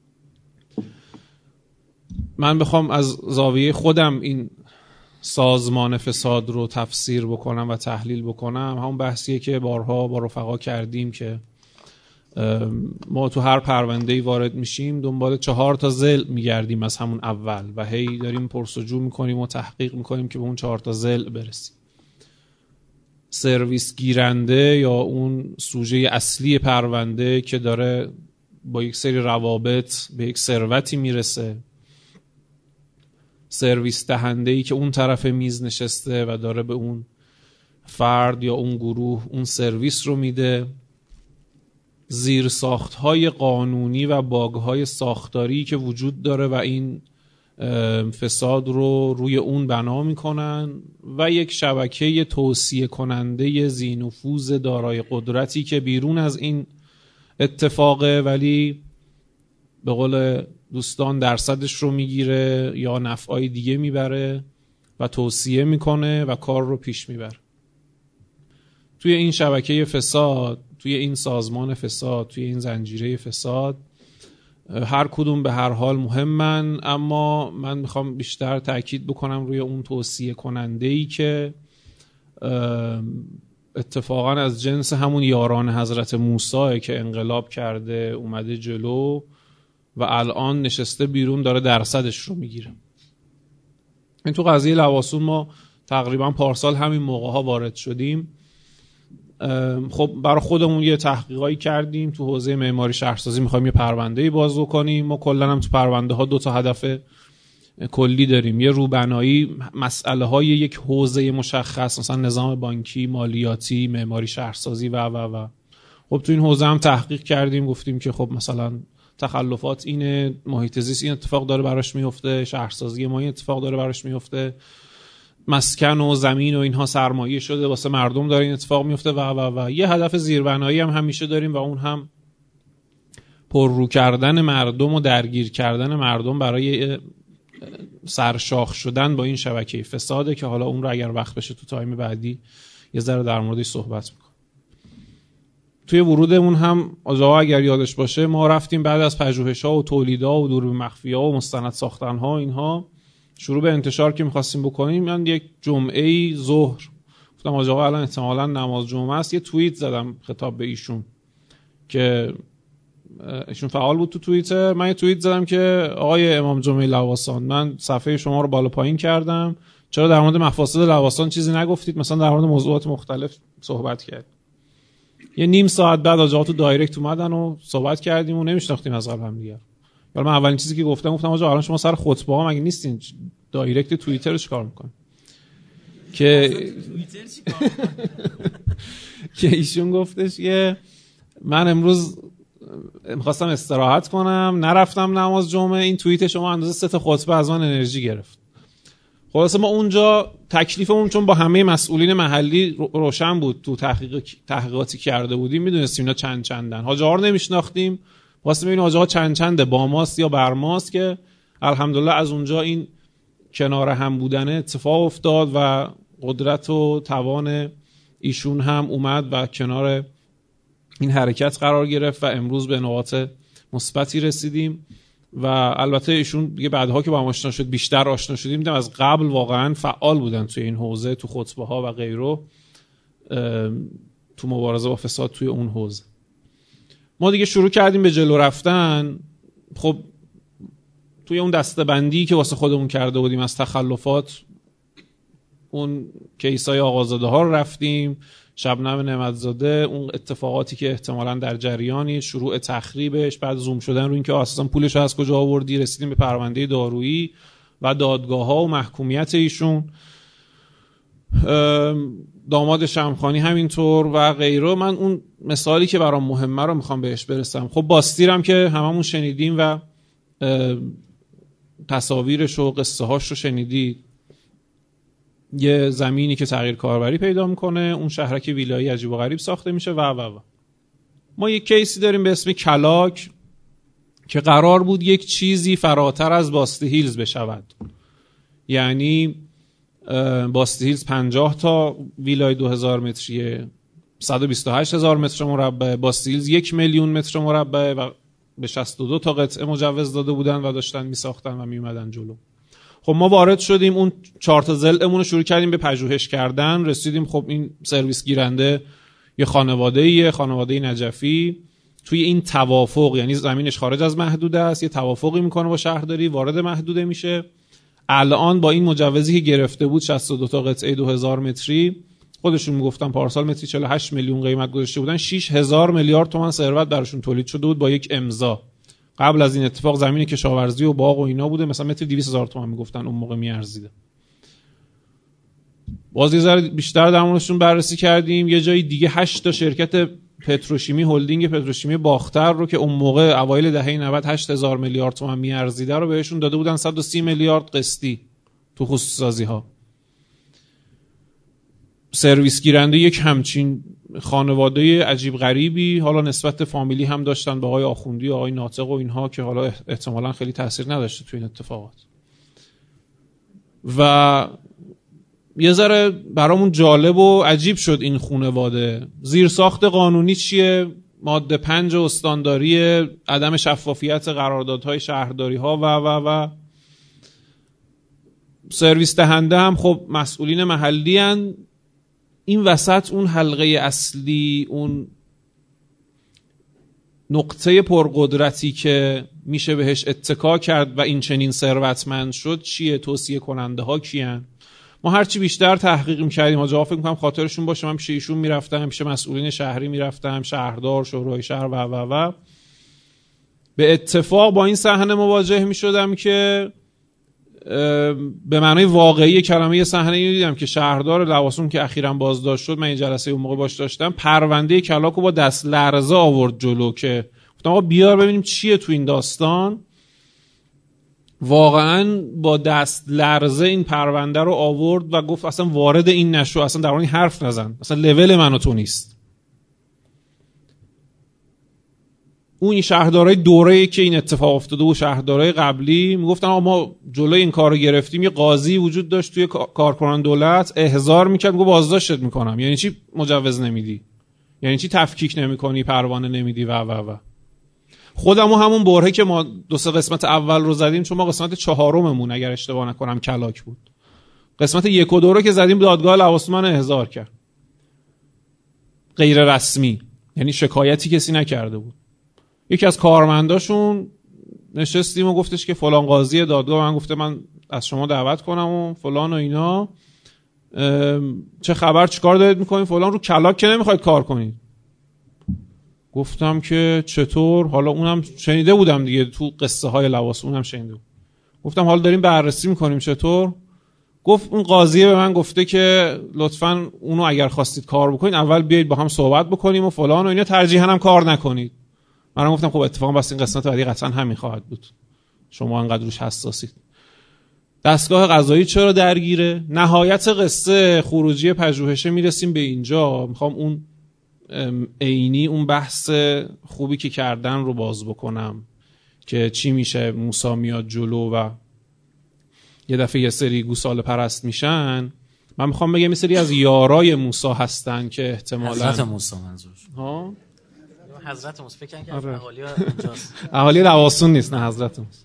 من بخوام از زاویه خودم این سازمان فساد رو تفسیر بکنم و تحلیل بکنم، همون بحثیه که بارها با رفقا کردیم که ما تو هر پرونده‌ای وارد میشیم دنبال چهار تا ضلع میگردیم از همون اول و هی داریم پرسجو میکنیم و تحقیق میکنیم که به اون چهار تا ضلع برسیم. سرویس گیرنده یا اون سوژه اصلی پرونده که داره با یک سری روابط به یک ثروتی میرسه، سرویس دهنده‌ای که اون طرف میز نشسته و داره به اون فرد یا اون گروه اون سرویس رو میده، زیرساخت‌های قانونی و باگ‌های ساختاری که وجود داره و این فساد رو روی اون بنا میکنن و یک شبکه توصیه کننده ذی نفوذ دارای قدرتی که بیرون از این اتفاقه ولی به قول دوستان درصدش رو میگیره یا نفعای دیگه میبره و توصیه میکنه و کار رو پیش میبره. توی این شبکه فساد، توی این سازمان فساد، توی این زنجیره فساد، هر کدوم به هر حال مهمن، اما من میخوام بیشتر تأکید بکنم روی اون توصیه کننده‌ای که اتفاقا از جنس همون یاران حضرت موسی که انقلاب کرده اومده جلو و الان نشسته بیرون داره درصدش رو میگیره. این تو قضیه لواسون ما تقریبا پارسال همین موقع ها وارد شدیم. خب برای خودمون یه تحقیقایی کردیم تو حوزه معماری شهرسازی، میخوایم یه پرونده‌ای باز بکنیم. ما کلا هم تو پرونده ها دو تا هدف کلی داریم، یه روبنایی مسئله های یک حوزه مشخص، مثلا نظام بانکی، مالیاتی، معماری شهرسازی و و و خب تو این حوزه هم تحقیق کردیم، گفتیم که خب مثلا تخلفات اینه، محیط زیست این اتفاق داره براش میفته، شهرسازی ما این اتفاق داره براش میفته، مسکن و زمین و اینها سرمایه شده واسه مردم داره این اتفاق میفته و و و یه هدف زیربنایی هم همیشه داریم و اون هم پررو کردن مردم و درگیر کردن مردم برای سرشاخ شدن با این شبکه فساده که حالا اون رو اگر وقت بشه تو تایم بعدی یه ذره در موردش صحبت میکنم. توی ورودمون هم آقا اگر یادش باشه ما رفتیم بعد از پژوهش‌ها و تولیدها و دوربین مخفی‌ها و مستند ساختن‌ها اینها شروع به انتشار که می‌خواستیم بکنیم. من یک جمعه ظهر گفتم آقا الان احتمالاً نماز جمعه است، یه توییت زدم خطاب به ایشون که ایشون فعال بود تو توییتر. من یه توییت زدم که آقای امام جمعه لواسان، من صفحه شما رو بالا پایین کردم، چرا در مورد مفاسد لواسان چیزی نگفتید؟ مثلا در مورد موضوعات مختلف صحبت کرد. یه نیم ساعت بعد آقا تو دایرکت اومدن و صحبت کردیم و نمیشناختیم از قبل هم دیگه. حالا من اولین چیزی که گفتم گفتم آقا الان شما سر خطبه ها مگه نیستین؟ دایرکت توییتر رو چیکار میکنین؟ که توییتر چیکار که ایشون گفتش که من امروز میخواستم استراحت کنم، نرفتم نماز جمعه، این توییت شما اندازه سه تا خطبه از من انرژی گرفت. خلاصه ما اونجا تکلیفمون چون با همه مسئولین محلی روشن بود، تو تحقیق تحقیقاتی کرده بودیم میدونستیم اینا چند چندن. حاج آقا رو نمیشناختیم، واسه ببینیم حاج آقا چند چنده، با ماست یا بر ماست، که الحمدلله از اونجا این کنار هم بودن اتفاق افتاد و قدرت و توان ایشون هم اومد و کنار این حرکت قرار گرفت و امروز به نقاط مثبتی رسیدیم. و البته ایشون دیگه بعدها که با هم آشنا شد، بیشتر آشنا شدیم، دیدم از قبل واقعا فعال بودن توی این حوزه، تو خطبه ها و غیره، تو مبارزه با فساد توی اون حوزه. ما دیگه شروع کردیم به جلو رفتن. خب توی اون دسته‌بندی که واسه خودمون کرده بودیم از تخلفات، اون کیسای آقازاده ها رو رفتیم، شبنم نعمتزاده، اون اتفاقاتی که احتمالاً در جریانی، شروع تخریبش، بعد زوم شدن رو این که اساساً پولش از کجا آوردی، رسیدیم به پرونده دارویی و دادگاه ها و محکومیت ایشون، داماد شمخانی همینطور و غیره. من اون مثالی که برام مهمه رو میخوام بهش برسم. خب باستیرم که هممون شنیدیم و تصاویرش و قصه هاش رو شنیدید. یه زمینی که تغییر کاربری پیدا میکنه، اون شهرک ویلایی عجیب و غریب ساخته میشه و و و ما یک کیسی داریم به اسم کلاک که قرار بود یک چیزی فراتر از باستی هیلز بشود. یعنی باستی هیلز پنجاه تا ویلای دو هزار متریه، صد و بیست و هشت هزار متر مربع، باستی هیلز یک میلیون متر مربع و به شصت و دو تا قطعه مجوز داده بودن و داشتن میساختن و میومدن جلو. خب ما وارد شدیم، اون چهار تا ضلعمون رو شروع کردیم به پژوهش کردن. رسیدیم خب این سرویس گیرنده یه خانواده‌ایه، خانواده نجفی، توی این توافق، یعنی زمینش خارج از محدوده است، یه توافقی میکنه با شهرداری، وارد محدوده میشه. الان با این مجوزی که گرفته بود شصت و دو تا قطعه دو هزار متری، خودشون میگفتن پارسال متری چهل و هشت میلیون قیمت گذاشته بودن، شش هزار میلیارد تومان ثروت براشون تولید شده بود با یک امضا. قبل از این اتفاق زمین کشاورزی و باغ و اینا بوده، مثلا متر دویست هزار تومان میگفتن اون موقع میارزیده. باز یه ذره بیشتر در موردشون بررسی کردیم. یه جای دیگه هشت تا شرکت پتروشیمی، هلدینگ پتروشیمی باختر رو که اون موقع اوایل دهه نود هشت هزار میلیارد تومان میارزیده رو بهشون داده بودن صد و سی میلیارد قسطی تو خصوصی سازی ها. سرویس گیرنده یک همچین خانواده عجیب غریبی، حالا نسبت فامیلی هم داشتن با آقای آخوندی و آقای ناطق و اینها که حالا احتمالاً خیلی تاثیر نداشته تو این اتفاقات. و یه ذره برامون جالب و عجیب شد این خانواده. زیرساخت قانونی چیه؟ ماده پنج استانداری، عدم شفافیت قراردادهای شهرداری ها و و و سرویس دهنده هم خب مسئولین محلی هن. این وسط اون حلقه اصلی، اون نقطه پرقدرتی که میشه بهش اتکا کرد و این چنین ثروتمند شد چیه؟ توصیه کننده ها کیان؟ ما هرچی بیشتر تحقیق میکردیم، حاجا فکر میکنم خاطرشون باشه، من پیش ایشون میرفتم، پیش مسئولین شهری میرفتم، شهردار، شورای شهر و و و به اتفاق با این صحنه مواجه میشدم که به معنای واقعی کلمه یه صحنه اینو دیدم که شهردار لواسون که اخیراً بازداشت شد، من این جلسه اون موقع باش داشتم، پرونده کلاکو با دست لرزه آورد جلو که گفتم آقا بیار ببینیم چیه تو این داستان. واقعاً با دست لرزه این پرونده رو آورد و گفت اصلا وارد این نشو، اصلا در مورد این حرف نزن، اصلا لول من و تو نیست. اون شهردارای دوره‌ای که این اتفاق افتاده و شهردارای قبلی میگفتن آقا ما جلوی این کارو گرفتیم، یه قاضی وجود داشت توی کارکنان دولت احضار میکرد، میگه بازداشتت میکنم. یعنی چی مجوز نمیدی؟ یعنی چی تفکیک نمیکنی، پروانه نمیدی و و و خودمو همون برهه که ما دو سه قسمت اول رو زدیم، چون ما قسمت چهارممون اگر اشتباه نکنم کلاک بود، قسمت یک و دو رو که زدیم دادگاه لواسون احضار کرد غیر رسمی، یعنی شکایتی کسی نکرده بود. یکی از کارمنداشون نشستیم و گفتش که فلان قاضی دادگاه من گفته من از شما دعوت کنم و فلان و اینا، چه خبر، چیکار دارید میکنین فلان، رو کلاک که نمیخواید کار کنید. گفتم که چطور؟ حالا اونم شنیده بودم دیگه، تو قصه های لواس اونم شنیده بود. گفتم حالا داریم بررسی میکنیم چطور؟ گفت اون قاضیه به من گفته که لطفاً اونو اگر خواستید کار بکنید اول بیایید با هم صحبت بکنیم و فلان و اینا، ترجیحاً هم کار نکنید. منم گفتم خب اتفاقا بس این قسمت بعدی قطعاً همین خواهد بود، شما انقدر روش حساسید. دستگاه قضایی چرا درگیره؟ نهایت قصه خروجی پژوهشه میرسیم به اینجا. میخوام اون عینی اون بحث خوبی که کردن رو باز بکنم که چی میشه موسی میاد جلو و یه دفعه یه سری گوساله پرست میشن. من میخوام بگم یه سری از یارای موسی هستن که احتمالاً حضرت موسی منظور ها حضرت موسی فکر کنم که اهالی اونجاست. اهالی لواسون نیست، نه حضرت موسی.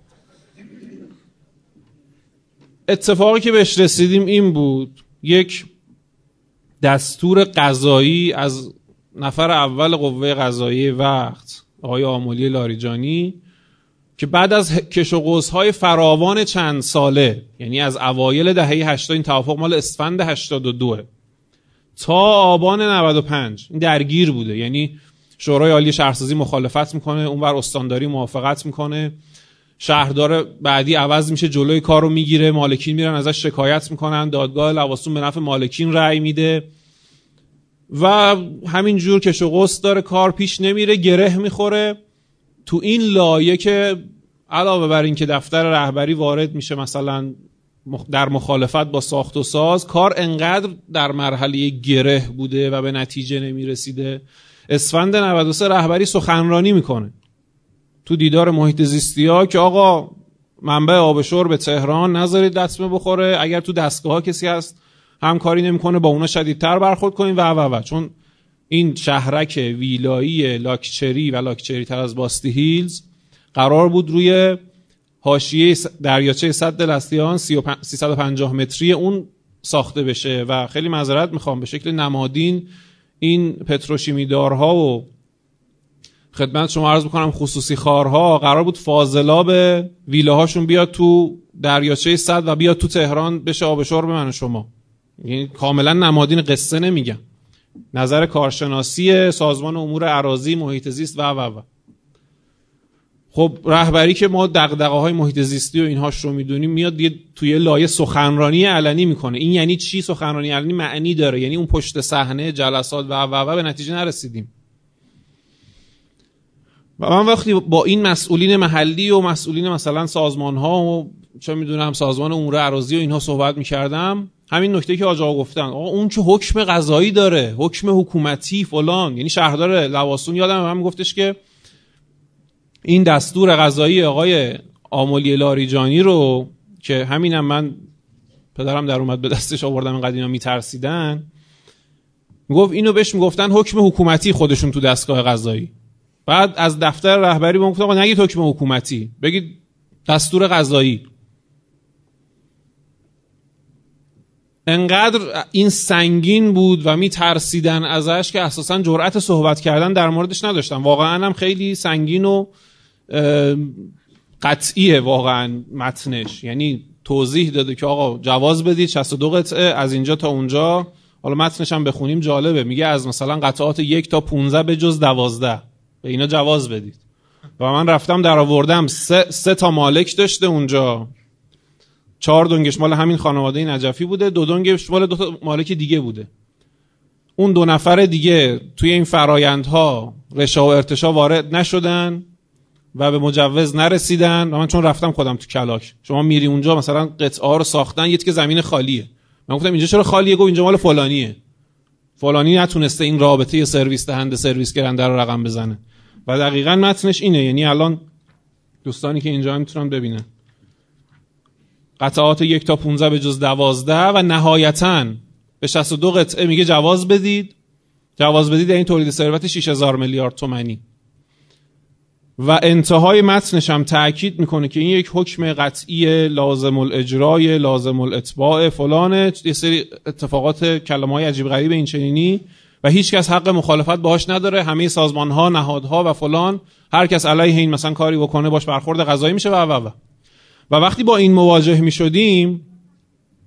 اتفاقی که بهش رسیدیم این بود، یک دستور قضایی از نفر اول قوه قضایی وقت آقای آملی لاریجانی که بعد از کش و قوس‌های فراوان چند ساله، یعنی از اوایل دهه هشتاد، این توافق مال اسفند هشتاد و دو تا آبان نود و پنج این درگیر بوده، یعنی شورای عالی شهرسازی مخالفت میکنه، اونور استانداری موافقت میکنه، شهردار بعدی عوض میشه جلوی کارو میگیره، مالکین میرن ازش شکایت میکنن، دادگاه لواسون به نفع مالکین رأی میده و همین جور کش و قوس داره، کار پیش نمیره، گره میخوره. تو این لایه که علاوه بر این که دفتر رهبری وارد میشه مثلا در مخالفت با ساخت و ساز، کار انقدر در مرحله گره بوده و به نتیجه نمیرسیده. اسفند نود و سه رهبری سخنرانی میکنه تو دیدار محیط زیستی ها که آقا منبع آب شور به تهران نذارید لطمه بخوره، اگر تو دستگاه ها کسی هست همکاری نمیکنه با اونا شدیدتر برخورد کنین و و و چون این شهرک ویلایی لاکچری و لاکچری تر از باستی هیلز قرار بود روی حاشیه دریاچه سد لستیان سیصد و پنجاه متری اون ساخته بشه و خیلی معذرت میخوام به شکل نمادین این پتروشیمیدارها و خدمت شما عرض بکنم خصوصی خارها قرار بود فاضلاب ویلاهاشون بیاد تو دریاچه سد و بیاد تو تهران بشه آب شور به من و شما. یعنی کاملا نمادین، قصه نمیگم، نظر کارشناسی سازمان امور اراضی محیط زیست و و و خب رهبری که ما دغدغه‌های محیط زیستی و اینهاش رو میدونیم میاد یه توی لایه سخنرانی علنی میکنه. این یعنی چی سخنرانی علنی؟ معنی داره، یعنی اون پشت صحنه جلسات و و و به نتیجه نرسیدیم. و من وقتی با این مسئولین محلی و مسئولین مثلا سازمان ها و چه میدونم سازمان امور اراضی و اینها صحبت میکردم، همین نکته که آقا گفتن، آقا اون که حکم قضایی داره، حکم حکومتی فلان، یعنی شهردار لواسون یادم من میگفتش که این دستور قضایی آقای آملی لاریجانی رو که همینم من پدرم در اومد به دستش آوردم اینقدر اینا میترسیدن، میگفت اینو بهش میگفتن حکم حکومتی خودشون تو دستگاه قضایی. بعد از دفتر رهبری بهم گفت آقا نگید حکم حکومتی، بگید دستور قضایی. انقدر این سنگین بود و میترسیدن ازش که اساسا جرأت صحبت کردن در موردش نداشتن. واقعا هم خیلی سنگین و قطعیه واقعا متنش، یعنی توضیح داده که آقا جواز بدید شصت و دو قطعه از اینجا تا اونجا. حالا متنش هم بخونیم جالبه، میگه از مثلا قطعات یک تا پونزده به جز دوازده به اینا جواز بدید. و من رفتم در آوردم سه, سه تا مالک داشته اونجا، چهار دونگش مال همین خانواده نجفی بوده، دو دونگش مال دو تا مالک دیگه بوده. اون دو نفر دیگه توی این فرایندها رشا و ارتشا وارد نشدن و به مجوز نرسیدن. و من چون رفتم خودم تو کلاک، شما میری اونجا مثلا قطعه ها رو ساختن، یه تیکه زمین خالیه، من گفتم اینجا چرا خالیه؟ گفت اینجا مال فلانیه، فلانی نتونسته این رابطه سرویس دهنده سرویس گرنده رو رقم بزنه. و دقیقاً متنش اینه، یعنی الان دوستانی که اینجا هم میتونن ببینن قطعات یک تا پونزده به جز دوازده و نهایتاً به شصت و دو قطعه میگه جواز بدید. جواز بدید این تولید ثروت شش هزار میلیارد تومانی. و انتهای متنش هم تأکید میکنه که این یک حکم قطعی لازم الاجرای، لازم الاتباع فلانه، یه سری اتفاقات کلمه‌های عجیب غریب این چنینی و هیچ کس حق مخالفت باهاش نداره. همه سازمان‌ها، نهادها و فلان هر کس علیه این مثلا کاری بکنه باش برخورد قضایی میشه و و و و وقتی با این مواجه میشدیم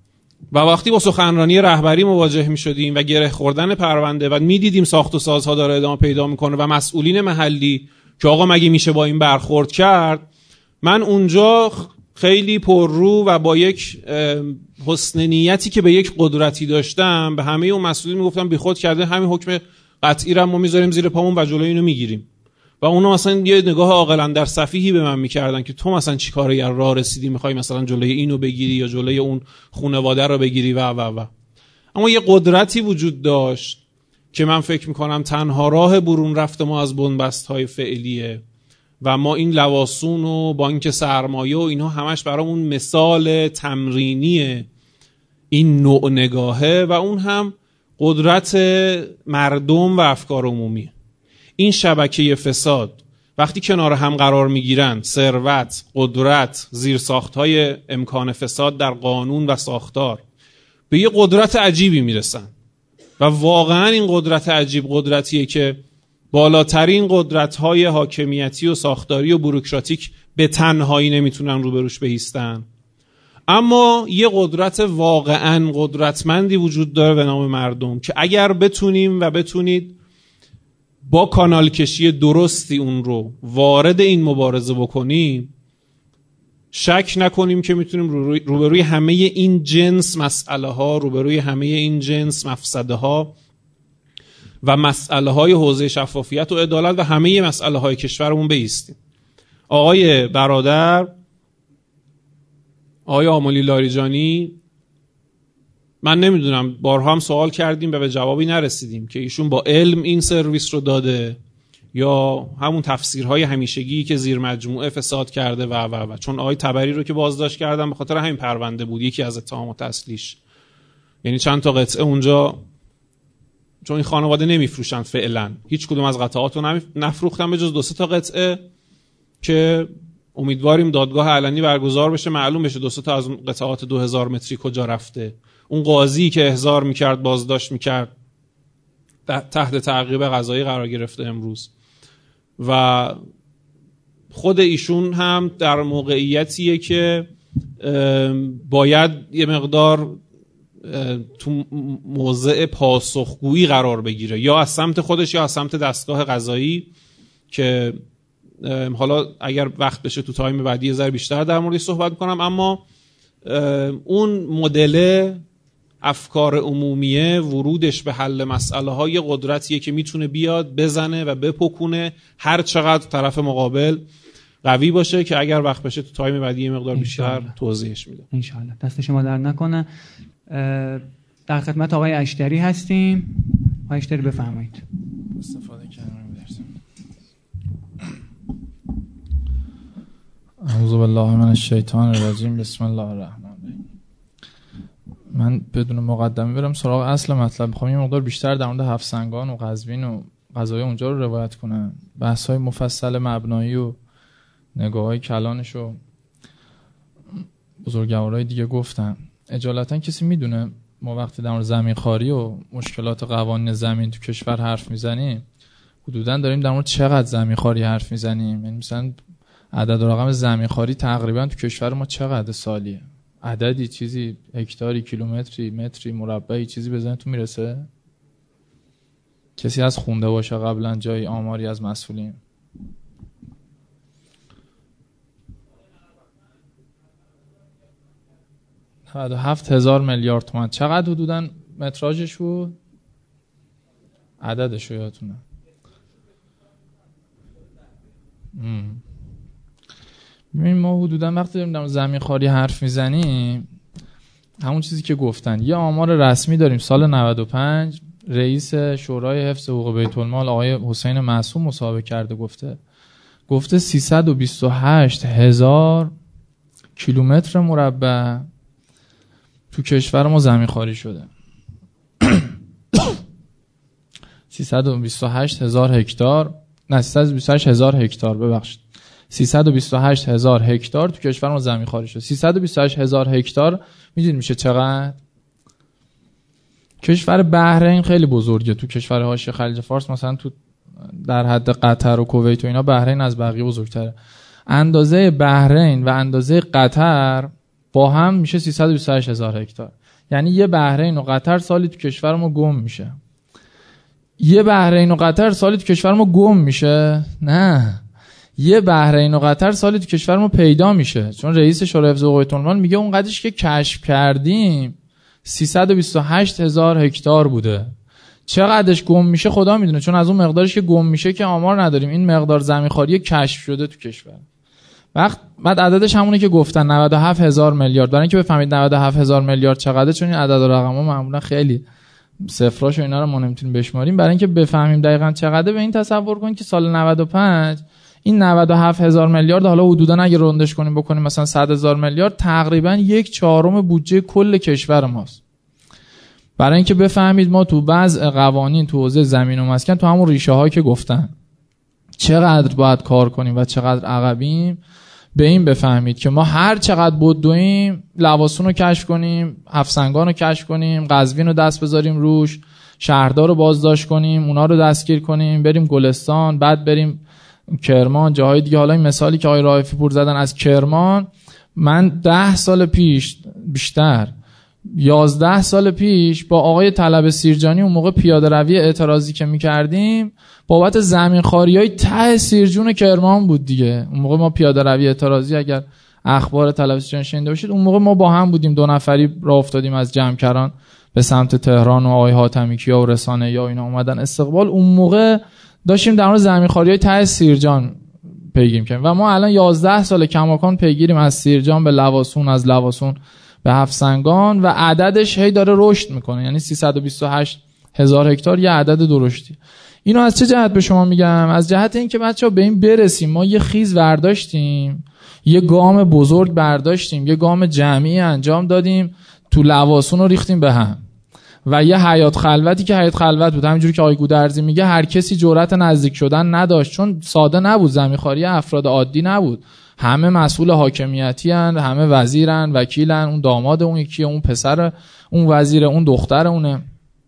و وقتی با سخنرانی رهبری مواجه می شدیم و گره خوردن پرونده و می دیدیم ساخت و سازها داره ادامه پیدا میکنه و مسئولین محلی که آقا مگه میشه با این برخورد کرد، من اونجا خیلی پررو و با یک حسن نیتی که به یک قدرتی داشتم به همه اون مسئولین میگفتم بیخود کرده، همین حکم قطعی رو ما میذاریم زیر پامون و جلوی اینو میگیریم. و اونا مثلا یه نگاه عاقلا در سفیهی به من میکردن که تو مثلا چی کاره ی راه رسیدی میخوای مثلا جلوی اینو بگیری یا جلوی اون خانواده رو بگیری و و و اما یه قدرتی وجود داشت که من فکر میکنم تنها راه برون رفت ما از بنبست های فعلیه و ما این لواسون و بانک سرمایه و اینها همش برامون مثال تمرینیه این نوع نگاهه و اون هم قدرت مردم و افکار عمومی. این شبکه فساد وقتی کنار هم قرار میگیرن، ثروت، قدرت، زیرساخت‌های امکان فساد در قانون و ساختار به یه قدرت عجیبی میرسن و واقعا این قدرت عجیب قدرتیه که بالاترین قدرت‌های حاکمیتی و ساختاری و بوروکراتیک به تنهایی نمیتونن روبروش بایستن. اما یه قدرت واقعا قدرتمندی وجود داره به نام مردم که اگر بتونیم و بتونید با کانال کشی درستی اون رو وارد این مبارزه بکنیم، شک نکنیم که میتونیم روبروی همه این جنس مسئله ها، روبروی همه این جنس مفسده ها و مسئله های حوزه شفافیت و عدالت و همه مسئله های کشورمون بایستیم. آقای برادر، آقای آملی لاریجانی، من نمیدونم، بارها هم سوال کردیم و به جوابی نرسیدیم که ایشون با علم این سرویس رو داده یا همون تفسیرهای همیشگی که زیر مجموعه فساد کرده و و و چون آقای تبری رو که بازداشت کردن به خاطر همین پرونده بود، یکی از اتهامات اصلیش، یعنی چند تا قطعه اونجا، چون این خانواده نمیفروشن فعلا، هیچ کدوم از قطعات رو نفروختن به جز دو سه تا قطعه که امیدواریم دادگاه علنی برگزار بشه معلوم بشه دو سه تا از قطعات دو هزار متری کجا رفته. اون قاضی که احضار میکرد بازداشت میکرد تحت تعقیب قضایی قرار گرفته امروز و خود ایشون هم در موقعیتیه که باید یه مقدار تو موضع پاسخگویی قرار بگیره، یا از سمت خودش یا از سمت دستگاه قضایی، که حالا اگر وقت بشه تو تایم بعدی یه ذره بیشتر در موردش صحبت کنم. اما اون مدل افکار عمومیه، ورودش به حل مسئله های قدرتیه که میتونه بیاد بزنه و بپکونه هر چقدر طرف مقابل قوی باشه، که اگر وقت بشه تو تایم بعدی یه مقدار بیشتر توضیحش میدم ان شاء الله. دست شما در نکنه. در خدمت آقای اشتری هستیم. آقای اشتری بفرمایید. استفاده کردم درسم. اعوذ بالله من الشیطان الرجیم. بسم الله الرحمن الرحیم. من بدون مقدمه برم سراغ اصل مطلب. میخوام یه مقدار بیشتر در مورد هفت سنگان و قزوین و قضایای اونجا رو روایت کنم. بحث‌های مفصل مبنایی و نگاه‌های کلانش و بزرگوارای دیگه گفتن. اجالتا کسی میدونه ما وقتی در مورد زمینخواری و مشکلات قوانین زمین تو کشور حرف میزنیم حدوداً داریم در مورد چقدر زمینخواری حرف میزنیم؟ یعنی مثلا عدد و رقم زمینخواری تقریبا تو کشور ما چقدر سالیه؟ عددی، چیزی، هکتاری، کیلومتری، متری مربعی، چیزی بزنه تو میرسه؟ کسی از خونده باشه قبلا جای آماری از مسئولین؟ نود و هفت هزار میلیارد تومان. چقدر حدوداً متراژش بود؟ عددش رو یادتونه؟ ببین ما حدوداً وقتی داریم در زمین خواری حرف میزنیم همون چیزی که گفتن، یه آمار رسمی داریم سال نود و پنج رئیس شورای حفظ حقوق بیت المال آقای حسین معصوم مصاحبه کرده، گفته گفته سیصد و بیست و هشت هزار کیلومتر مربع تو کشور ما زمین خواری شده. سیصد و بیست و هشت هزار هکتار، نه سیصد و بیست و هشت هزار هکتار ببخشید سیصد و بیست و هشت هزار هکتار تو کشور ما زمین خواری شده. سیصد و بیست و هشت هزار هکتار میدونید میشه چقدر؟ کشور بحرین خیلی بزرگه، تو کشور حاشیه خلیج فارس مثلا تو در حد قطر و کویت و اینا بحرین از بقیه بزرگتره. اندازه بحرین و اندازه قطر با هم میشه سیصد و بیست و هشت هزار هکتار. یعنی یه بحرین و قطر سالی تو کشور ما گم میشه. یه بحرین و قطر سالی تو کشور ما گم میشه؟ نه، یه بحرین و قطر سالی تو کشور ما پیدا میشه. چون رئیس شورای حفظ حقوق بیت المال میگه اون قدرش که کشف کردیم سیصد و بیست و هشت هزار هکتار بوده. چقدرش گم میشه خدا میدونه، چون از اون مقدارش که گم میشه که آمار نداریم. این مقدار زمینخواری کشف شده تو کشور. وقت بعد عددش همونه که گفتن نود و هفت هزار میلیارد. برای اینکه بفهمید نود و هفت هزار میلیارد چقدره، چون این عدد و رقم‌ها معمولا خیلی صفراش و اینا رو ما نمیتونیم بشماریم. برای اینکه بفهمیم دقیقاً چقدره، به این تصور کنید که سال نود و پنج این نود و هفت هزار میلیارد، حالا حدوداً اگه روندش کنیم بکنیم مثلا صد هزار میلیارد، تقریباً یک چهارم بودجه کل کشور ماست. برای اینکه بفهمید ما تو وضع قوانین تو حوزه زمین و مسکن تو همون ریشه ها که گفتن چقدر باید کار کنیم و چقدر عقبیم، به این بفهمید که ما هر چقدر بدویم لواسون رو کشف کنیم، هفسنگان رو کشف کنیم، قزوین رو دست بذاریم روش، شهردار رو بازداشت کنیم، اونا رو دستگیر کنیم، بریم گلستان، بعد بریم کرمان، جاهای دیگه. حالا این مثالی که آقای رائفی پور زدن از کرمان، من ده سال پیش بیشتر یازده سال پیش با آقای طلب سیرجانی اون موقع پیاده روی اعتراضی که می‌کردیم بابت زمین خواریای ته سیرجون کرمان بود دیگه. اون موقع ما پیاده روی اعتراضی، اگر اخبار طلب سیرجانی شنیده باشید، اون موقع ما با هم بودیم، دو نفری راه افتادیم از جمکران به سمت تهران و آقای حاتمی کیا و رسانه یا اینا اومدن استقبال. اون موقع داشتیم در مورد زمین خواریای ته سیرجان پیگیری می‌کردیم و ما الان یازده سال کماکان پیگیریم، از سیرجان به لواسون، از لواسون به هفسنگان، و عددش هی داره رشد میکنه. یعنی سیصد و بیست و هشت هزار هکتار یه عدد درشتی. اینو از چه جهت به شما میگم؟ از جهت اینکه بچه‌ها به این برسیم ما یه خیز برداشتیم، یه گام بزرگ برداشتیم، یه گام جمعی انجام دادیم، تو لواسون رو ریختیم به هم و یه حیات خلوتی که حیات خلوت بود، همینجوری که آقای گودرزی میگه هر کسی جرأت نزدیک شدن نداشت، چون ساده نبود، زمینخواری افراد عادی نبود، همه مسئول حاکمیتی هن، همه وزیرن، وکیلن، اون داماد اون یکیه، اون پسر اون وزیره، اون دختر اونه،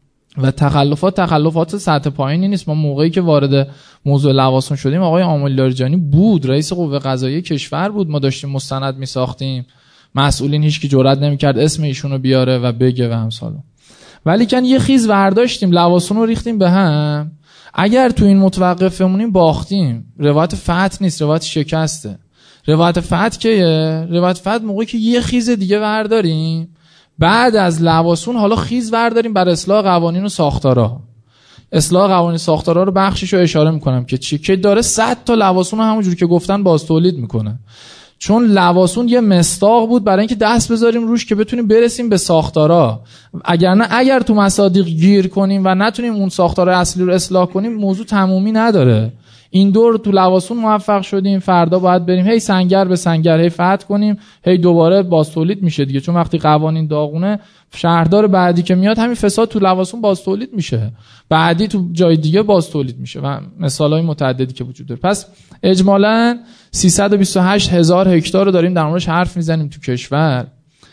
و تخلفات تخلفات سطح پایینی نیست. ما موقعی که وارد موضوع لواسون شدیم آقای آمل لاریجانی بود، رئیس قوه قضاییه کشور بود، ما داشتیم مستند میساختیم، مسئولین هیچ کی جرئت نمیکرد اسم ایشونو بیاره و بگه و همسالو. ولی کن یه خیز برداشتیم، لواسون رو ریختیم به هم. اگر تو این متوقف بمونیم باختیم. روایت فتح نیست، روایت شکسته. روایت فتح که روایت فتح موقعی که یه خیز دیگه برداریم، بعد از لواسون حالا خیز برداریم بر اصلاح قوانین و ساختارا. اصلاح قوانین ساختارا رو بخشش رو اشاره میکنم که چی، که داره صد تا لواسون رو همونجوری که گفتن باز تولید میکنه. چون لواسون یه مصداق بود برای اینکه دست بذاریم روش که بتونیم برسیم به ساختارا. اگر نه، اگر تو مصادیق گیر کنیم و نتونیم اون ساختارای اصلی رو اصلاح کنیم، موضوع تمومی نداره. این دور تو لواسون موفق شدیم، فردا باید بریم هی سنگر به سنگر هی فتح کنیم، هی دوباره باز تولید میشه دیگه. چون وقتی قوانین داغونه، شهردار بعدی که میاد همین فساد تو لواسون باز تولید میشه، بعدی تو جای دیگه باز تولید میشه و مثالای متعددی که وجود داره. پس اجمالاً سیصد و بیست و هشت هزار هکتار رو داریم در موردش حرف میزنیم تو کشور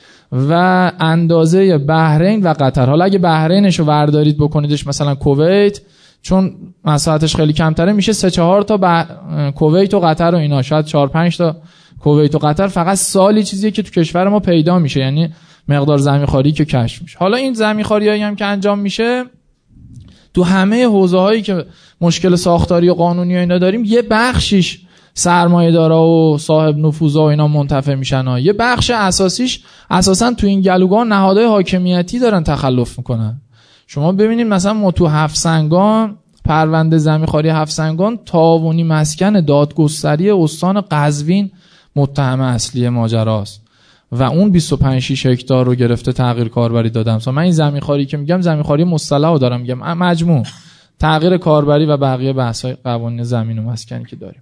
و اندازه بحرین و قطر. حالا اگه بحرینشو وردارید بکنیدش مثلا کویت، چون مساحتش خیلی کمتره، میشه سه چهار تا ب... کویت و قطر و اینا، شاید چهار پنج تا کویت و قطر فقط سالی چیزیه که تو کشور ما پیدا میشه، یعنی مقدار زمینخواری که کشف میشه. حالا این زمینخواریایی هم که انجام میشه تو همه حوزه‌هایی که مشکل ساختاری و قانونی و اینا داریم، یه بخشیش سرمایه‌دارا و صاحب نفوذا و اینا منتفع میشن ها. یه بخش اساسیش اساسا تو این گلوگان نهادهای حاکمیتی دارن تخلف میکنن. شما ببینید مثلا ما تو هفسنگان، پرونده زمینخواری هفسنگان، تاوانی مسکن دادگستری استان قزوین متهم اصلی ماجراست و اون بیست و پنج شش هکتار رو گرفته تغییر کاربری دادم. مثلا من این زمینخواری که میگم زمینخواری مصطلح رو دارم میگم، مجموع تغییر کاربری و بقیه بحث‌های قوانین زمین و مسکنی که داریم.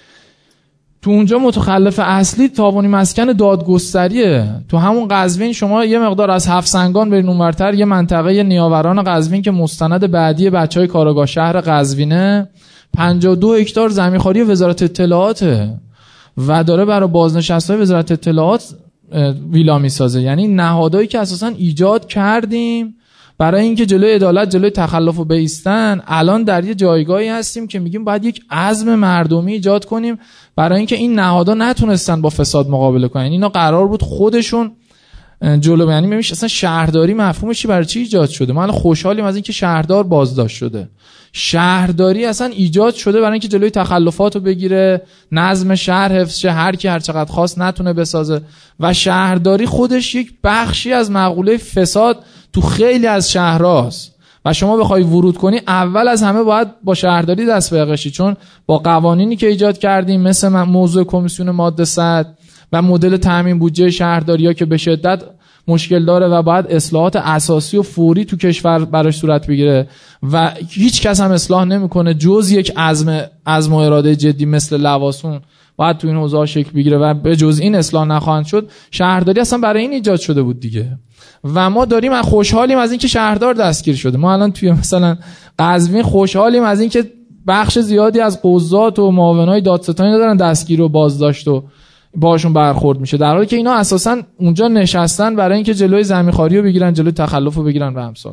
تو اونجا متخلف اصلی تاوانی مسکن دادگستریه. تو همون قزوین شما یه مقدار از هفسنگان برین اونورتر، یه منطقه نیاوران قزوین که مستند بعدی بچهای کاراگاه شهر قزوینه، پنجاه و دو هکتار زمینخواری وزارت اطلاعاته و داره برای بازنشسته‌های وزارت اطلاعات ویلا میسازه. یعنی نهادهایی که اساساً ایجاد کردیم برای اینکه جلوی عدالت، جلوی تخلف رو بایستن، الان در یه جایگاهی هستیم که میگیم باید یک عزم مردمی ایجاد کنیم برای اینکه این نهادها نتونستن با فساد مقابله کنن. اینا قرار بود خودشون جلو. یعنی میشه اصلا شهرداری مفهومش چی، برای چی ایجاد شده؟ ما الان خوشحالیم از اینکه شهردار بازداشت شده. شهرداری اصلا ایجاد شده برای اینکه جلوی تخلفات رو بگیره، نظم شهر حفظ شه، هر کی هر چقدر خواست نتونه بسازه. و شهرداری خودش یک بخشی از مقوله فساد تو خیلی از شهرهاست و شما بخوای ورود کنی اول از همه باید با شهرداری دست به قشی، چون با قوانینی که ایجاد کردیم مثل موضوع کمیسیون ماده صد و مدل تامین بودجه شهرداری‌ها که به شدت مشکل داره و باید اصلاحات اساسی و فوری تو کشور براش صورت بگیره و هیچ کس هم اصلاح نمیکنه جز یک عزم عزم و اراده جدی مثل لواسون باید تو این حوزه شکل بگیره و به جز این اصلاح نخواهند شد. شهرداری اصلا برای این ایجاد شده بود دیگه و ما داریم از خوشحالیم از اینکه شهردار دستگیر شده. ما الان توی مثلا قزوین خوشحالیم از اینکه بخش زیادی از قضات و معاونای دادستانی دارن دستگیر و بازداشت و باشون برخورد میشه، در حالی که اینا اساسا اونجا نشستن برای اینکه جلوی زمینخواری رو بگیرن، جلوی تخلف رو بگیرن و امثال،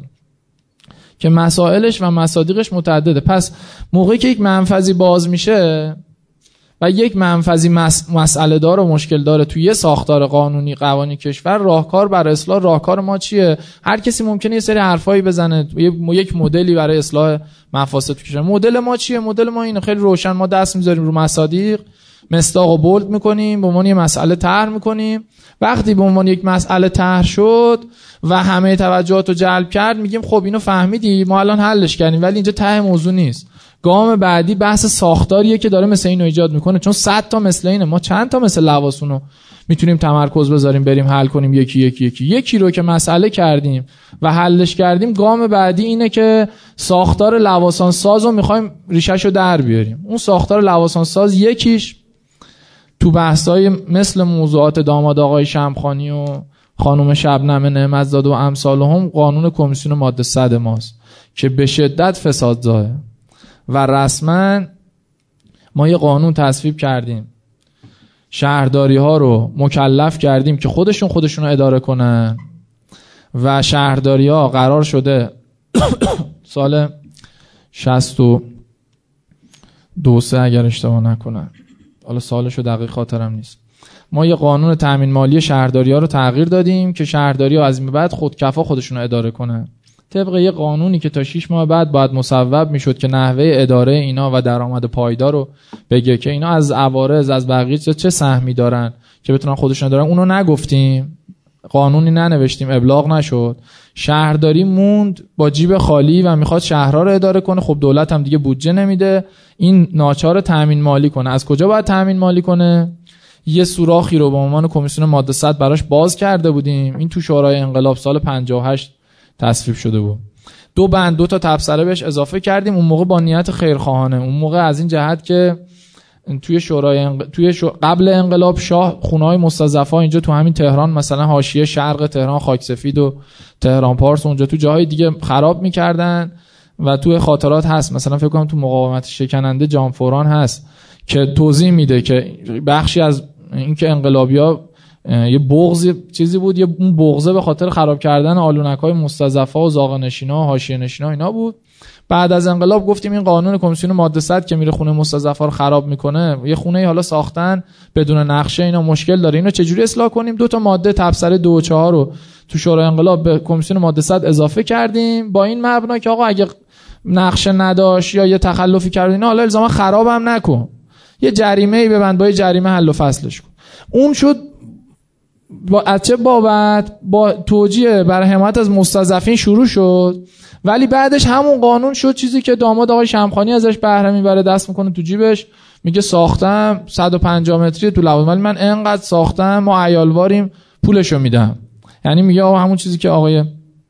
که مسائلش و مصادیقش متعدده. پس موقعی که یک منفذی باز میشه و یک منفذی مس... مسئله دار و مشکل داره توی یه ساختار قانونی قوانین کشور، راهکار برای اصلاح راهکار ما چیه؟ هر کسی ممکنه یه سری حرفایی بزنه، یک مدلی برای اصلاح مفاسد تو کشور. مدل ما چیه؟ مدل ما اینه، خیلی روشن. ما دست میذاریم رو مصادیق، مصداقو بولد میکنیم، به عنوان یه مسئله طرح میکنیم. وقتی به عنوان یک مسئله طرح شد و همه توجهات رو جلب کرد، میگیم خب اینو فهمیدی، ما الان حلش کردیم، ولی اینجا ته موضوع نیست. گام بعدی بحث ساختاریه که داره مثل اینو ایجاد میکنه، چون صد تا مثل اینه، ما چند تا مثل لواسونو میتونیم تمرکز بذاریم بریم حل کنیم یکی یکی یکی یکی رو که مسئله کردیم و حلش کردیم. گام بعدی اینه که ساختار لواسان سازو میخوایم ریشه‌شو در بیاریم. اون ساختار لواسان ساز یکیش تو بحثای مثل موضوعات داماد آقای شمخانی و خانم شبنم نعمتزاده و امثالهم قانون کمیسیون ماده صد ماست که به شدت فسادزاه و رسما ما یه قانون تصویب کردیم، شهرداری ها رو مکلف کردیم که خودشون خودشون رو اداره کنن و شهرداری ها قرار شده سال شصت و دو سه اگر اشتباه نکنم، حالا سالشو دقیق خاطرم نیست، ما یه قانون تامین مالی شهرداری ها رو تغییر دادیم که شهرداری ها از این بعد خودکفا خودشون رو اداره کنن طبق یه قانونی که تا شش ماه بعد باید مصوب میشد که نحوه اداره اینا و درآمد پایدار رو بگه که اینا از عوارض از بقیه چه سهمی دارن که بتونن خودشون دارن. اونو نگفتیم، قانونی ننوشتیم، ابلاغ نشد. شهرداری موند با جیب خالی و میخواد شهرها رو اداره کنه. خب دولت هم دیگه بودجه نمیده، این ناچار تامین مالی کنه. از کجا باید تامین مالی کنه؟ یه سوراخی رو به عنوان کمیسیون ماده صد براش باز کرده بودیم. این تو شورای انقلاب سال پنجاه و هشت تصویب شده بود. دو بند دو تا تبصره بهش اضافه کردیم، اون موقع با نیت خیرخواهانه. اون موقع از این جهت که توی شورای انق... توی شو... قبل انقلاب شاه خونه‌های مستضعفا اینجا تو همین تهران، مثلا حاشیه شرق تهران، خاکسفید و تهران پارس، اونجا تو جاهای دیگه خراب می‌کردن و توی خاطرات هست، مثلا فکر کنم تو مقاومت شکننده جانفوران هست که توضیح میده که بخشی از اینکه انقلابی‌ها یه بغض چیزی بود، یه اون بغضه به خاطر خراب کردن آلونک‌های مستضعفا و زاغه‌نشینا و حاشیه‌نشینا اینا بود. بعد از انقلاب گفتیم این قانون کمیسیون ماده صد که میره خونه مستضعفا رو خراب میکنه، یه خونه حالا ساختن بدون نقشه، اینا مشکل داره، اینو چجوری اصلاح کنیم؟ دو تا ماده تبصره دو و چهار رو تو شورای انقلاب به کمیسیون ماده صد اضافه کردیم با این مبنا که آقا اگه نقشه نداشت یا یه تخلفی کرد اینا، حالا الزاما خرابم نکن، یه جریمه‌ای ببند، با یه جریمه حل و فصلش کن. اون شد با از چه بابت؟ با توجیه برای حمایت از مستضعفین شروع شد، ولی بعدش همون قانون شد چیزی که داماد آقای شمخانی ازش بهره میبره، دست میکنه تو جیبش، میگه ساختم صد و پنجاه متری تو لوازم، ولی من انقدر ساختم، ما عیالواریم، پولشو میدم. یعنی میگه آقا همون چیزی که آقای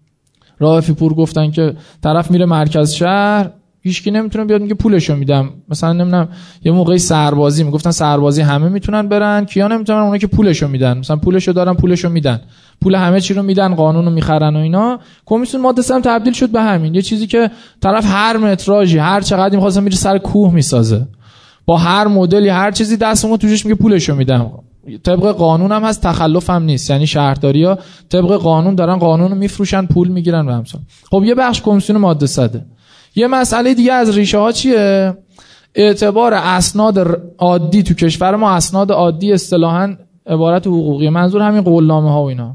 رائفی پور گفتن که طرف میره مرکز شهر هیچکی نمیتونه بیاد میگه پولشو میدم. مثلا نمیدونم یه موقعی سربازی میگفتن سربازی همه میتونن برن، کیا نمیتونن؟ اونایی که پولشو میدن، مثلا پولشو دارن پولشو میدن، پول همه چی رو میدن، قانونو میخرن و اینا. کمیسیون ماده صد تبدیل شد به همین، یه چیزی که طرف هر متراژی هر چقدر میخواد میره سر کوه میسازه، با هر مدلی هر چیزی دستمون توش میگه پولشو میدم. طبق قانون هم هست، تخلف هم نیست، یعنی شهرداری‌ها طبق قانون دارن قانونو میفروشن، پول میگیرن و همسان. خب یه بخش کمیسیون ماده صد. یه مسئله دیگه از ریشه ها چیه؟ اعتبار اسناد عادی تو کشور ما. اسناد عادی اصطلاحاً عبارت حقوقی، منظور همین قولنامه ها و اینا.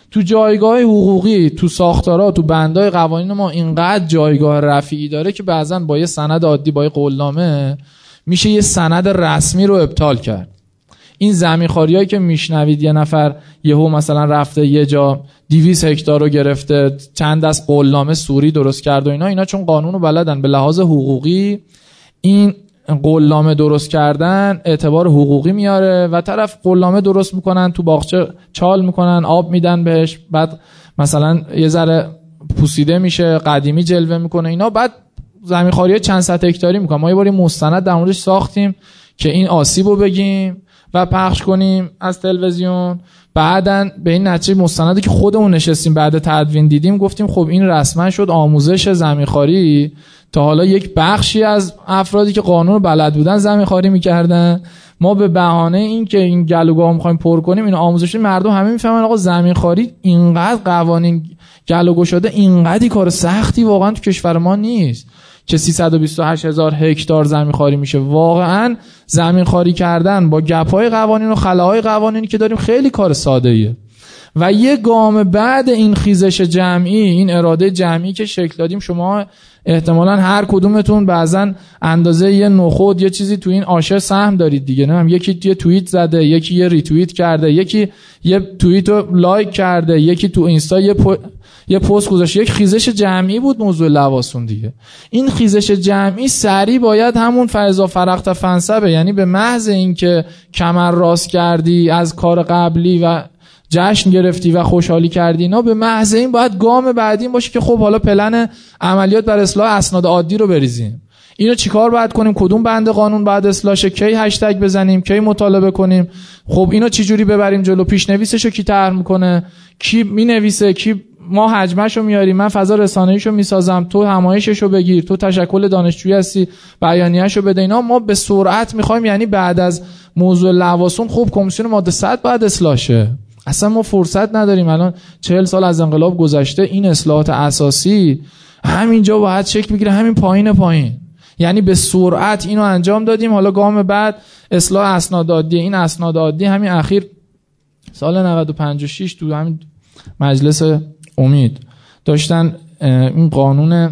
تو جایگاه حقوقی، تو ساختارا، تو بندای قوانین ما اینقدر جایگاه رفیعی داره که بعضن با یه سند عادی، با یه قولنامه میشه یه سند رسمی رو ابطال کرد. این زمینخواریایی که میشنوید یه نفر یهو مثلا رفته یه جا دویست هکتار رو گرفته، چند دست قولنامه سوری درست کرد و اینا، اینا چون قانون رو بلدن به لحاظ حقوقی این قولنامه درست کردن اعتبار حقوقی میاره و طرف قولنامه درست میکنن، تو باغچه چال میکنن، آب میدن بهش، بعد مثلا یه ذره پوسیده میشه، قدیمی جلوه میکنه اینا، بعد زمینخواری چند صد هکتاری میکنن. ما یه باری مستند در موردش ساختیم که این آسیبو بگیم و پخش کنیم از تلویزیون. بعدن به این نتیجه مستندی که خودمون نشستیم بعد تدوین دیدیم، گفتیم خب این رسما شد آموزش زمینخواری. تا حالا یک بخشی از افرادی که قانون رو بلد بودن زمینخواری میکردن، ما به بهانه این که این گلوگاه میخوایم پر کنیم این آموزشی، مردم همه میفهمن آقا زمینخواری اینقدر قوانین گلوگاه شده، اینقدر کار سختی واقعا تو کشور ما نیست که سیصد و بیست و هشت هزار هکتار زمینخواری میشه. واقعا زمینخواری کردن با گپ‌های قوانین و خلاهای قوانینی که داریم خیلی کار ساده‌ایه. و یه گام بعد این خیزش جمعی، این اراده جمعی که شکل دادیم، شما احتمالاً هر کدومتون بعضن اندازه یه نخود یه چیزی تو این آشه سهم دارید دیگه، نه؟ یکی یه توییت زده، یکی یه ریتوییت کرده، یکی یه توییت رو لایک کرده، یکی تو اینستا یه پو... یه پست گذاشته. یک خیزش جمعی بود موضوع لواسون دیگه. این خیزش جمعی سریع باید همون فاذا فرغت فانصب، یعنی به محض اینکه کمر راست کردی از کار قبلی و جشن گرفتی و خوشحالی کردی اینا، به محض این باید گام بعدی این باشه که خب حالا پلن عملیات بر اصلاح اسناد عادی رو بریزیم. اینو چیکار باید کنیم؟ کدوم بند قانون باید اصلاح شه؟ کی هشتگ بزنیم؟ کی مطالبه کنیم؟ خب اینو چه جوری ببریم جلو؟ پیشنویسشو کی طرح میکنه؟ کی مینویسه؟ کی ما حجمشو میاریم؟ من فضا رسانه‌ایشو میسازم، تو همایششو بگیر، تو تشکل دانشجویی هستی بیانیه‌شو بده. اینا ما به سرعت میخوایم، یعنی بعد از موضوع لواسون خب کمیسیون ماده صد باید اصلاح شه. اصلا ما فرصت نداریم. الان چهل سال از انقلاب گذشته، این اصلاحات اساسی همینجا باید شکل بگیره، همین پایین پایین. یعنی به سرعت اینو انجام دادیم. حالا گام بعد اصلاح اسناد عادی. این اسناد عادی همین اخیر سال نود و پنج و شش تو همین مجلس امید داشتن این قانون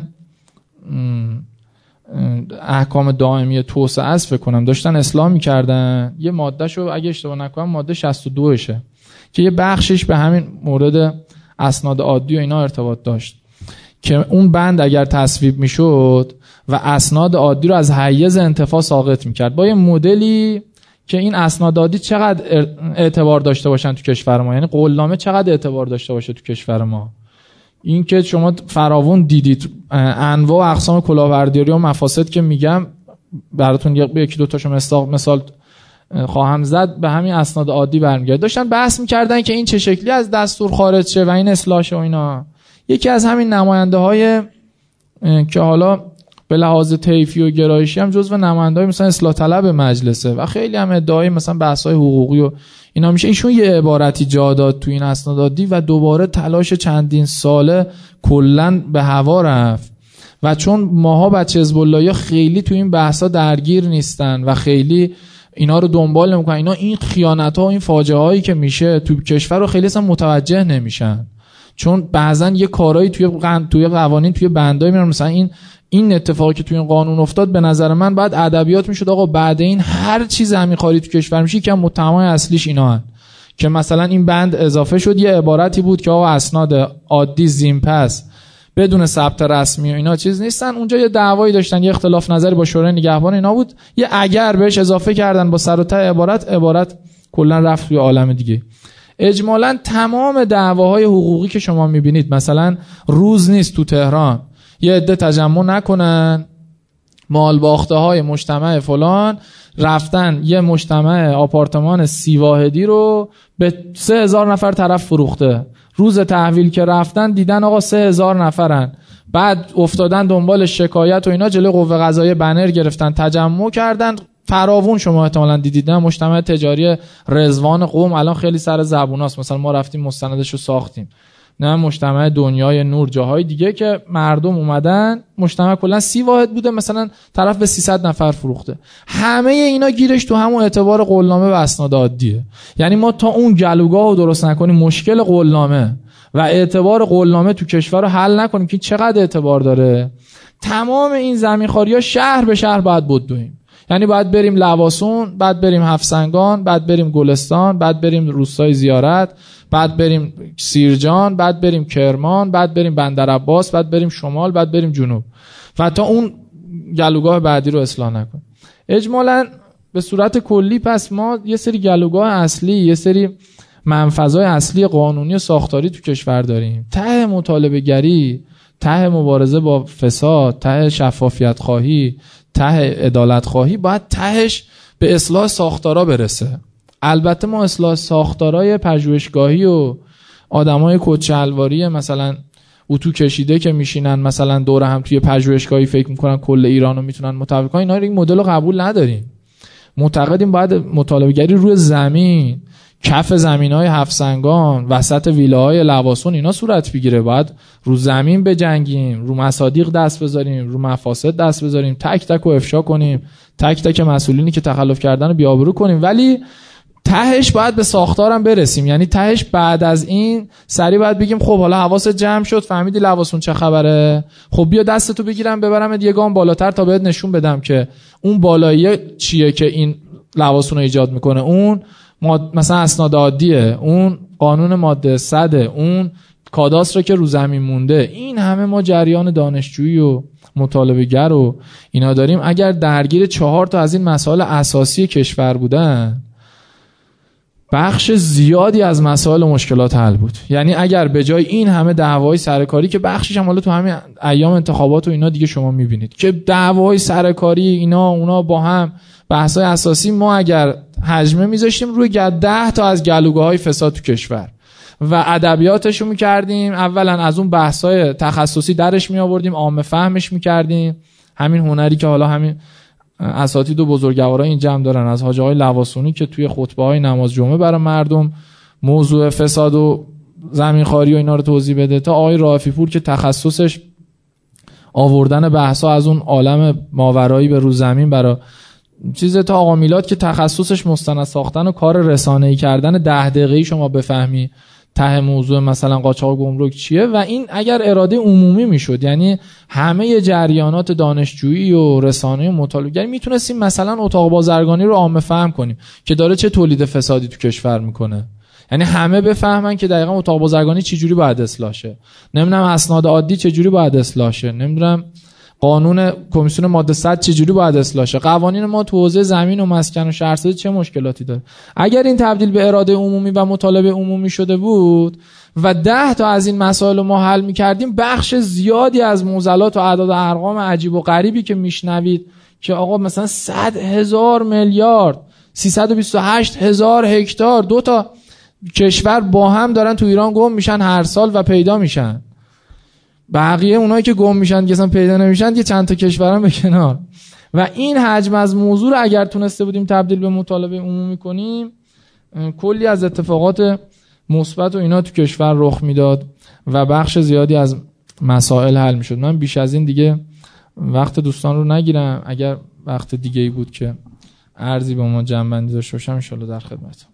احکام دائمی توسعه است فکر کنم داشتن اصلاح می‌کردن. یه مادهشو اگه اشتباه نکنم ماده شصت و دو شه که یه بخشش به همین مورد اسناد عادی و اینا ارتباط داشت که اون بند اگر تصویب میشد و اسناد عادی رو از حیز انتفاع ساقط میکرد با یه مدلی که این اسناد عادی چقدر اعتبار داشته باشن تو کشور ما، یعنی قولنامه چقدر اعتبار داشته باشه تو کشور ما. این که شما فراوون دیدید انواع و اقسام کلاهبرداری و مفاسد که میگم براتون یکی دو تاشو مثال مثال خواهم زد، به همین اسناد عادی برمیگرده. داشتن بحث میکردن که این چه شکلی از دستور خارج شه و این اصلاح شه و اینا. یکی از همین نماینده های که حالا به لحاظ طیفی و گرایشی هم جزو نماینده های مثلا اصلاح طلب مجلسه و خیلی هم ادعای مثلا بحث های حقوقی و اینا میشه، ایشون یه عبارتی جا داد تو این اسناد عادی و دوباره تلاش چندین ساله کلا به هوا رفت. و چون ماها بچه حزب اللهی خیلی تو این بحثا درگیر نیستن و خیلی اینا رو دنبال نمیکنن، اینا این خیانت ها و این فاجعه هایی که میشه تو کشور رو خیلی اصلا متوجه نمیشن، چون بعضا یه کارایی توی قن... توی قوانین توی بندای میرن، مثلا این این اتفاقی که توی این قانون افتاد به نظر من بعد ادبیات میشد آقا بعد این هر چیز زمینخواری تو کشور میشه که متهمای اصلیش اینا هن. که مثلا این بند اضافه شد، یه عبارتی بود که آقا اسناد عادی زیرپس بدون ثبت رسمی و اینا چیز نیستن. اونجا یه دعوایی داشتن، یه اختلاف نظری با شورای نگهبان اینا بود، یه اگر بهش اضافه کردن با سر و ته عبارت، عبارت کلا رفت توی عالم دیگه. اجمالاً تمام دعواهای حقوقی که شما میبینید، مثلا روز نیست تو تهران یه عده تجمع نکنن، مال باخته های مجتمع فلان رفتن یه مجتمع آپارتمان سی واحدی رو به سه هزار نفر طرف فروخته. روز تحویل که رفتن دیدن آقا سه هزار نفرن، بعد افتادن دنبال شکایت و اینا، جلوی قوه قضاییه بنر گرفتن، تجمع کردن فراوون. شما احتمالاً دیدید نه مجتمع تجاری رضوان قم الان خیلی سر زبوناست، مثلا ما رفتیم مستندش رو ساختیم. نه مجتمع دنیای نور، جاهای دیگه که مردم اومدن، مجتمع کلا سی واحد بوده، مثلا طرف به سیصد نفر فروخته. همه اینا گیرش تو همون اعتبار قولنامه و اسناد عادیه. یعنی ما تا اون گلوگاه رو درست نکنیم، مشکل قولنامه و اعتبار قولنامه تو کشور رو حل نکنیم که چقدر اعتبار داره، تمام این زمینخواری‌ها شهر به شهر باید بدویم. یعنی باید بریم لواسون، بعد بریم هفسنگان، بعد بریم گلستان، بعد بریم روستای زیارت، بعد بریم سیرجان، بعد بریم کرمان، بعد بریم بندرعباس، بعد بریم شمال، بعد بریم جنوب و تا اون گلوگاه بعدی رو اصلاح نکنیم. اجمالاً به صورت کلی پس ما یه سری گلوگاه اصلی، یه سری منفذهای اصلی قانونی و ساختاری تو کشور داریم. ته مطالبه گری، ته مبارزه با فساد، ته شفافیت خواهی، ته عدالت خواهی باید تهش به اصلاح ساختارا برسه. البته ما اصلاح ساختارای پژوهشگاهی و آدمای کدچلواری مثلا اتو کشیده که میشینن مثلا دور هم توی پژوهشگاهی فکر میکنن کل ایرانو میتونن متفق کنن، اینا این مدل رو قبول نداریم. معتقدیم باید مطالبه گری روی زمین، کف زمینای هفسنگان، وسط ویلاهای لواسون اینا صورت بگیره. باید رو زمین بجنگیم، رو مصادیق دست بذاریم، رو مفاسد دست بذاریم، تک تک رو افشا کنیم، تک تک مسئولینی که تخلف کردن رو بیابرو کنیم. ولی تهش باید به ساختارم برسیم. یعنی تهش بعد از این سری باید بگیم خب حالا حواست جمع شد، فهمیدی لواسون چه خبره، خب بیا دستتو بگیرم ببرم یه گام بالاتر تا بهت نشون بدم که اون بالایی چیه که این لواسون رو ایجاد میکنه. اون مثلا اسناد عادیه، اون قانون ماده صده، اون کاداستر که رو زمین مونده. این همه ما جریان دانشجویی و مطالبه گر و اینا داریم. اگر درگیر چهار تا از این مسائل اساسی کشور بودن، بخش زیادی از مسائل و مشکلات حل بود. یعنی اگر به جای این همه دعوای سرکاری که بخشش هم حالا تو همین ایام انتخابات و اینا دیگه شما میبینید که دعوای سرکاری اینا اونا با هم بحثای اساسی، ما اگر حجمه میذاشتیم روی ده تا از گلوگاه‌های فساد تو کشور و ادبیاتشو میکردیم، اولا از اون بحثای تخصصی درش میآوردیم، عامه فهمش میکردیم. همین هنری که حالا همین اساتید و بزرگوارای این جمع دارن، از حاج آقای لواسونی که توی خطبه‌های نماز جمعه برای مردم موضوع فساد و زمینخواری و اینا رو توضیح بده، تا آقای رائفی پور که تخصصش آوردن بحثا از اون عالم ماورایی به رو زمین برای چیز، تا آقا میلاد که تخصصش مستند ساختن و کار رسانه‌ای کردن ده دقیقه‌ای شما بفهمی ته موضوع مثلا قاچاق گمرک چیه. و این اگر اراده عمومی میشد، یعنی همه جریانات دانشجویی و رسانه‌ای و مطالعه‌گری میتونستیم مثلا اتاق بازرگانی رو عامه فهم کنیم که داره چه تولید فسادی تو کشور میکنه، یعنی همه بفهمن که دقیقاً اتاق بازرگانی چه جوری باید اصلاح شه، نمیدونم اسناد عادی چه جوری باید اصلاح شه، نمیدونم قانون کمیسیون ماده صد چه جوری باید اصلاح شه، قوانین ما تو حوزه زمین و مسکن و شهرسازی چه مشکلاتی داره. اگر این تبدیل به اراده عمومی و مطالبه عمومی شده بود و ده تا از این مسائل رو ما حل می‌کردیم، بخش زیادی از معضلات و اعداد و ارقام عجیب و غریبی که میشنوید که آقا مثلا صد هزار میلیارد سیصد و بیست و هشت هزار هکتار دو تا کشور با هم دارن تو ایران گم میشن هر سال و پیدا میشن، بقیه اونایی که گم میشن که اصلا پیدا نمیشن یه چند تا کشورن به کنار. و این حجم از موضوع رو اگر تونسته بودیم تبدیل به مطالبه عمومی کنیم، کلی از اتفاقات مثبت و اینا تو کشور رخ میداد و بخش زیادی از مسائل حل میشد. من بیش از این دیگه وقت دوستان رو نگیرم، اگر وقت دیگه ای بود که عرضی به ما جنبندی داشته باشم ان شاءالله در خدمت.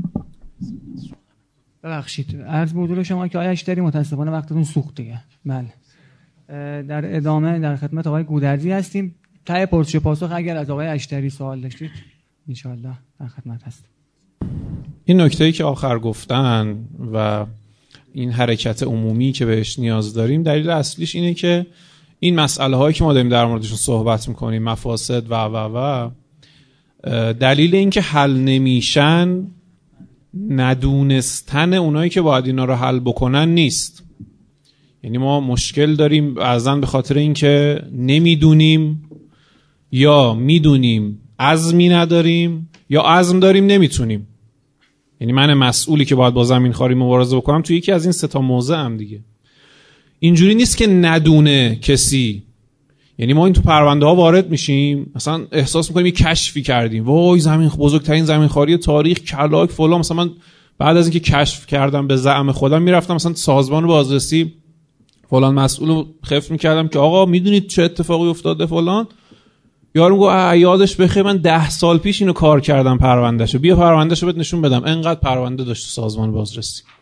ببخشید عرض به حضور شما که آقای اشتری متاسفانه وقتتون سوخت دیگه. بله در ادامه در خدمت آقای گودرزی هستیم. ته پرسش و پاسخ اگر از آقای اشتری سوال داشتید ان شاءالله در خدمت هستیم. این نکته‌ای که آخر گفتن و این حرکت عمومی که بهش نیاز داریم، دلیل اصلیش اینه که این مسئله هایی که ما داریم در موردشون صحبت میکنیم، مفاسد و و و دلیل این که حل نمیشن ندونستن اونایی که باید اینا رو حل بکنن نیست. یعنی ما مشکل داریم بعضاً به خاطر این که نمیدونیم یا میدونیم عزمی نداریم یا عزم داریم نمیتونیم. یعنی من مسئولی که باید با زمین خواری مبارزه بکنم توی یکی از این سه تا موضع هم دیگه. اینجوری نیست که ندونه کسی. یعنی ما این تو پرونده ها وارد میشیم، مثلا احساس میکنیم یه کشفی کردیم، وای زمین بزرگترین زمین خواری تاریخ کلاک فلان، مثلا من بعد از اینکه کشف کردم به زعم خودم میرفتم مثلا سازمان بازرسی فلان مسئولو خفت میکردم که آقا میدونید چه اتفاقی افتاده فلان، یارو گفت یادش بخیر من ده سال پیش اینو کار کردم پروندهشو، بیا پروندهشو بهت نشون بدم. انقدر پرونده داشت سازمان بازرسی.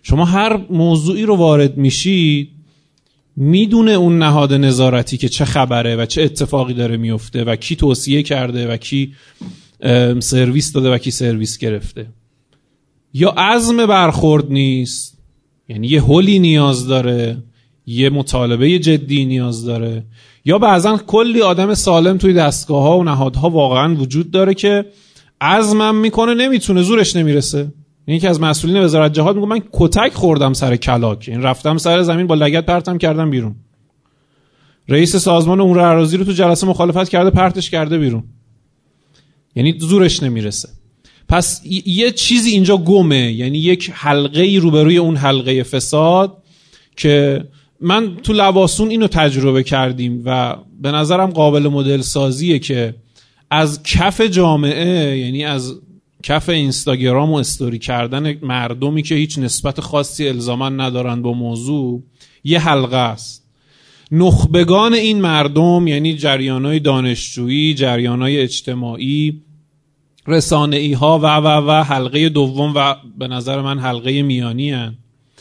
شما هر موضوعی رو وارد میشید میدونه اون نهاد نظارتی که چه خبره و چه اتفاقی داره میفته و کی توصیه کرده و کی سرویس داده و کی سرویس گرفته. یا عزم برخورد نیست، یعنی یه هولی نیاز داره، یه مطالبه جدی نیاز داره، یا بعضا کلی آدم سالم توی دستگاه ها و نهادها واقعا وجود داره که عزمم میکنه نمیتونه، زورش نمیرسه. یعنی که از مسئولین وزارت جهاد میگه من کتک خوردم سر کلاک، این رفتم سر زمین با لگد پرتم کردم بیرون. رئیس سازمان امور اراضی رو تو جلسه مخالفت کرده پرتش کرده بیرون. یعنی زورش نمیرسه. پس یه چیزی اینجا گمه، یعنی یک حلقه‌ای روبروی اون حلقه فساد که من تو لواسون اینو تجربه کردیم و به نظرم قابل مدل سازیه که از کف جامعه، یعنی از کف اینستاگرام و استوری کردن مردمی که هیچ نسبت خاصی الزاما ندارن با موضوع، یه حلقه است. نخبگان این مردم یعنی جریانای دانشجویی، جریانای اجتماعی، رسانه‌ای ها و و و حلقه دوم و به نظر من حلقه میانی هن.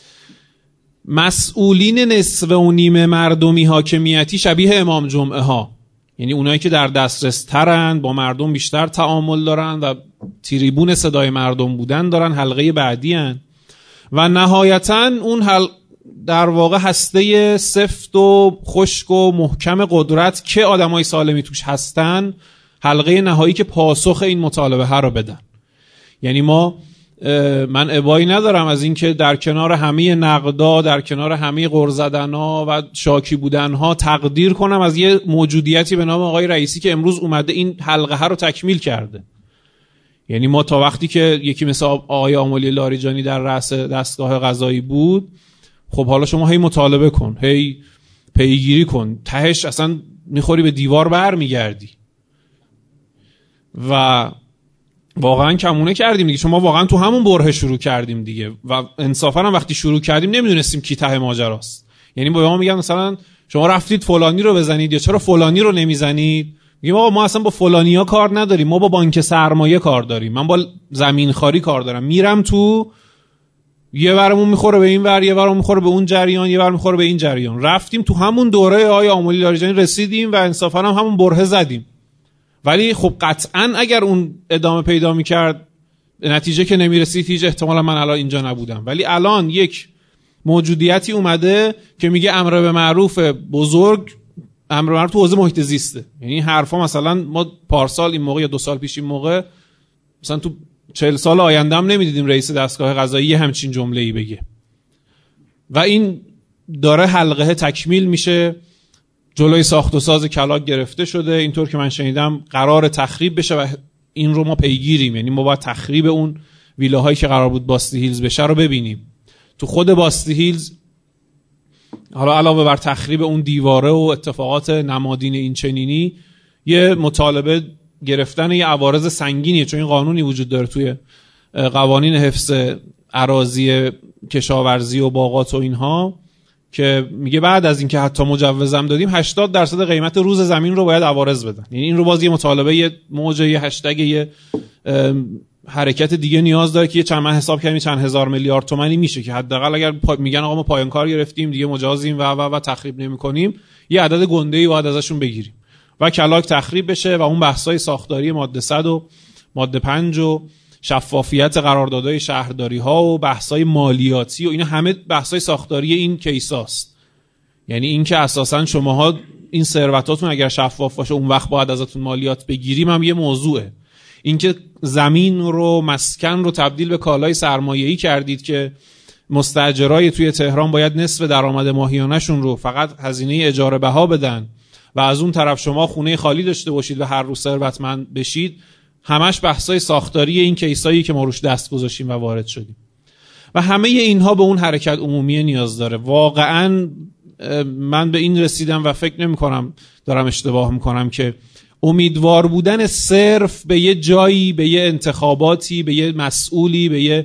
مسئولین نصف و نیمه مردمی حاکمیتی شبیه امام جمعه ها، یعنی اونایی که در دسترس ترن، با مردم بیشتر تعامل دارن و تریبون صدای مردم بودن دارن، حلقه بعدی هن. و نهایتاً اون حل... در واقع هسته سفت و خشک و محکم قدرت که آدمای سالمی توش هستن، حلقه نهایی که پاسخ این مطالبه ها رو بدن. یعنی ما من ابایی ندارم از این که در کنار همه نقدا، در کنار همه غر زدن‌ها و شاکی بودن‌ها تقدیر کنم از یه موجودیتی به نام آقای رئیسی که امروز اومده این حلقه ها رو تکمیل کرده. یعنی ما تا وقتی که یکی مثل آقای آملی لاریجانی در رأس دستگاه قضایی بود، خب حالا شما هی مطالبه کن، هی پیگیری کن، تهش اصلا میخوری به دیوار بر میگردی. و واقعا کمونه کردیم دیگه. شما واقعا تو همون بره شروع کردیم دیگه و انصافا هم وقتی شروع کردیم نمیدونستیم کی ته ماجراست. یعنی با ما میگن مثلا شما رفتید فلانی رو بزنید یا چرا فلانی رو نمیزنید؟ میگیم آقا ما اصلا با فلانیا کار نداریم، ما با بانک سرمایه کار داریم، من با زمین خاری کار دارم، میرم تو یه ورمون میخوره به این ور، یه ورمون میخوره به اون جریان، یه ور میخوره به این جریان. رفتیم تو همون دوره آقای آملی لاریجانی رسیدیم و انصافا هم همون بره زدیم. ولی خب قطعاً اگر اون ادامه پیدا میکرد نتیجه که نمیرسید هیچ احتمالا من الان اینجا نبودم. ولی الان یک موجودیتی اومده که میگه امر به معروف بزرگ، امر به معروف تو حوزه محیط زیسته. یعنی حرفا مثلا ما پارسال این موقع یا دو سال پیش این موقع مثلا تو چهل سال آینده هم نمیدیدیم رئیس دستگاه قضایی همچین جمله‌ای بگه. و این داره حلقه تکمیل میشه. جلوی ساخت و ساز کلاک گرفته شده، اینطور که من شنیدم قرار تخریب بشه و این رو ما پیگیریم. یعنی ما باید تخریب اون ویلاهایی که قرار بود باستی هیلز بشه رو ببینیم. تو خود باستی هیلز حالا علاوه بر تخریب اون دیواره و اتفاقات نمادین این چنینی، یه مطالبه گرفتن یه عوارض سنگینیه، چون این قانونی وجود داره توی قوانین حفظ اراضی کشاورزی و باغات و اینها که میگه بعد از اینکه حتی مجوزم دادیم هشتاد درصد قیمت روز زمین رو باید عوارض بدن. یعنی این رو باز یه مطالبه، یه موج، یه هشتگ، یه حرکت دیگه نیاز داره که یه چند من حساب کردیم چند هزار میلیارد تومانی میشه که حداقل اگر پا... میگن آقا ما پایان کار گرفتیم دیگه مجازیم و و و تخریب نمی‌کنیم، یه عدد گنده‌ای باید ازشون بگیریم و کلاک تخریب بشه و اون بحث‌های ساختاری ماده صد و ماده پنج و شفافیت قراردادهای شهرداری‌ها و بحث‌های مالیاتی و اینا همه بحث‌های ساختاری این کیساست. یعنی این که اساساً شماها این ثروتاتون اگر شفاف باشه اون وقت باید ازتون مالیات بگیریم هم یه موضوعه. این که زمین رو، مسکن رو تبدیل به کالای سرمایه‌ای کردید که مستاجرای توی تهران باید نصف درآمد ماهیانه‌شون رو فقط هزینه اجاره بها بدن و از اون طرف شما خونه خالی داشته باشید و هر روز ثروتمند بشید، همش بحثای ساختاری این کیسایی که ما روش دست گذاشتیم و وارد شدیم. و همه اینها به اون حرکت عمومی نیاز داره. واقعاً من به این رسیدم و فکر نمی کنم دارم اشتباه میکنم که امیدوار بودن صرف به یه جایی، به یه انتخاباتی، به یه مسئولی، به یه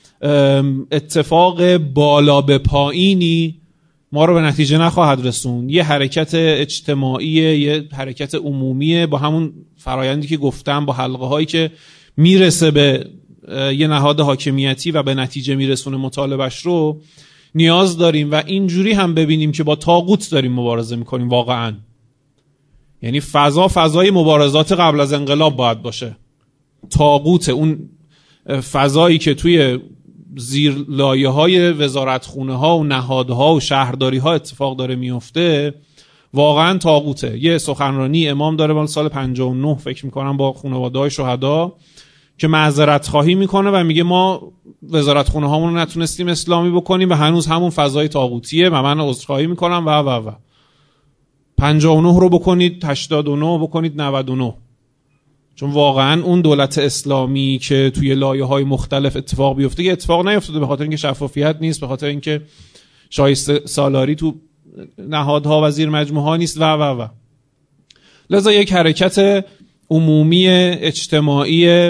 اتفاق بالا به پایینی ما رو به نتیجه نخواهد رسون. یه حرکت اجتماعیه، یه حرکت عمومیه با همون فرایندی که گفتم، با حلقه هایی که میرسه به یه نهاد حاکمیتی و به نتیجه میرسونه مطالبهش رو نیاز داریم و اینجوری هم ببینیم که با طاغوت داریم مبارزه میکنیم واقعا. یعنی فضا فضای مبارزات قبل از انقلاب باید باشه. طاغوت، اون فضایی که توی زیر لایه های وزارتخونه ها و نهادها و شهرداری ها اتفاق داره میفته واقعا طاغوته. یه سخنرانی امام داره مال سال پنجاه و نه فکر میکنم با خانواده های شهدا که معذرت خواهی میکنه و میگه ما وزارتخونه هامون رو نتونستیم اسلامی بکنیم و هنوز همون فضای طاغوتیه و من عذرخواهی میکنم و و و پنجاه و نه رو بکنید هشتاد و نه بکنید نود و نه. چون واقعا اون دولت اسلامی که توی لایه‌های مختلف اتفاق بیفته که اتفاق نیفتاده به خاطر اینکه شفافیت نیست، به خاطر اینکه شایسته سالاری تو نهادها و زیر مجموعه نیست و و و لذا یک حرکت عمومی اجتماعی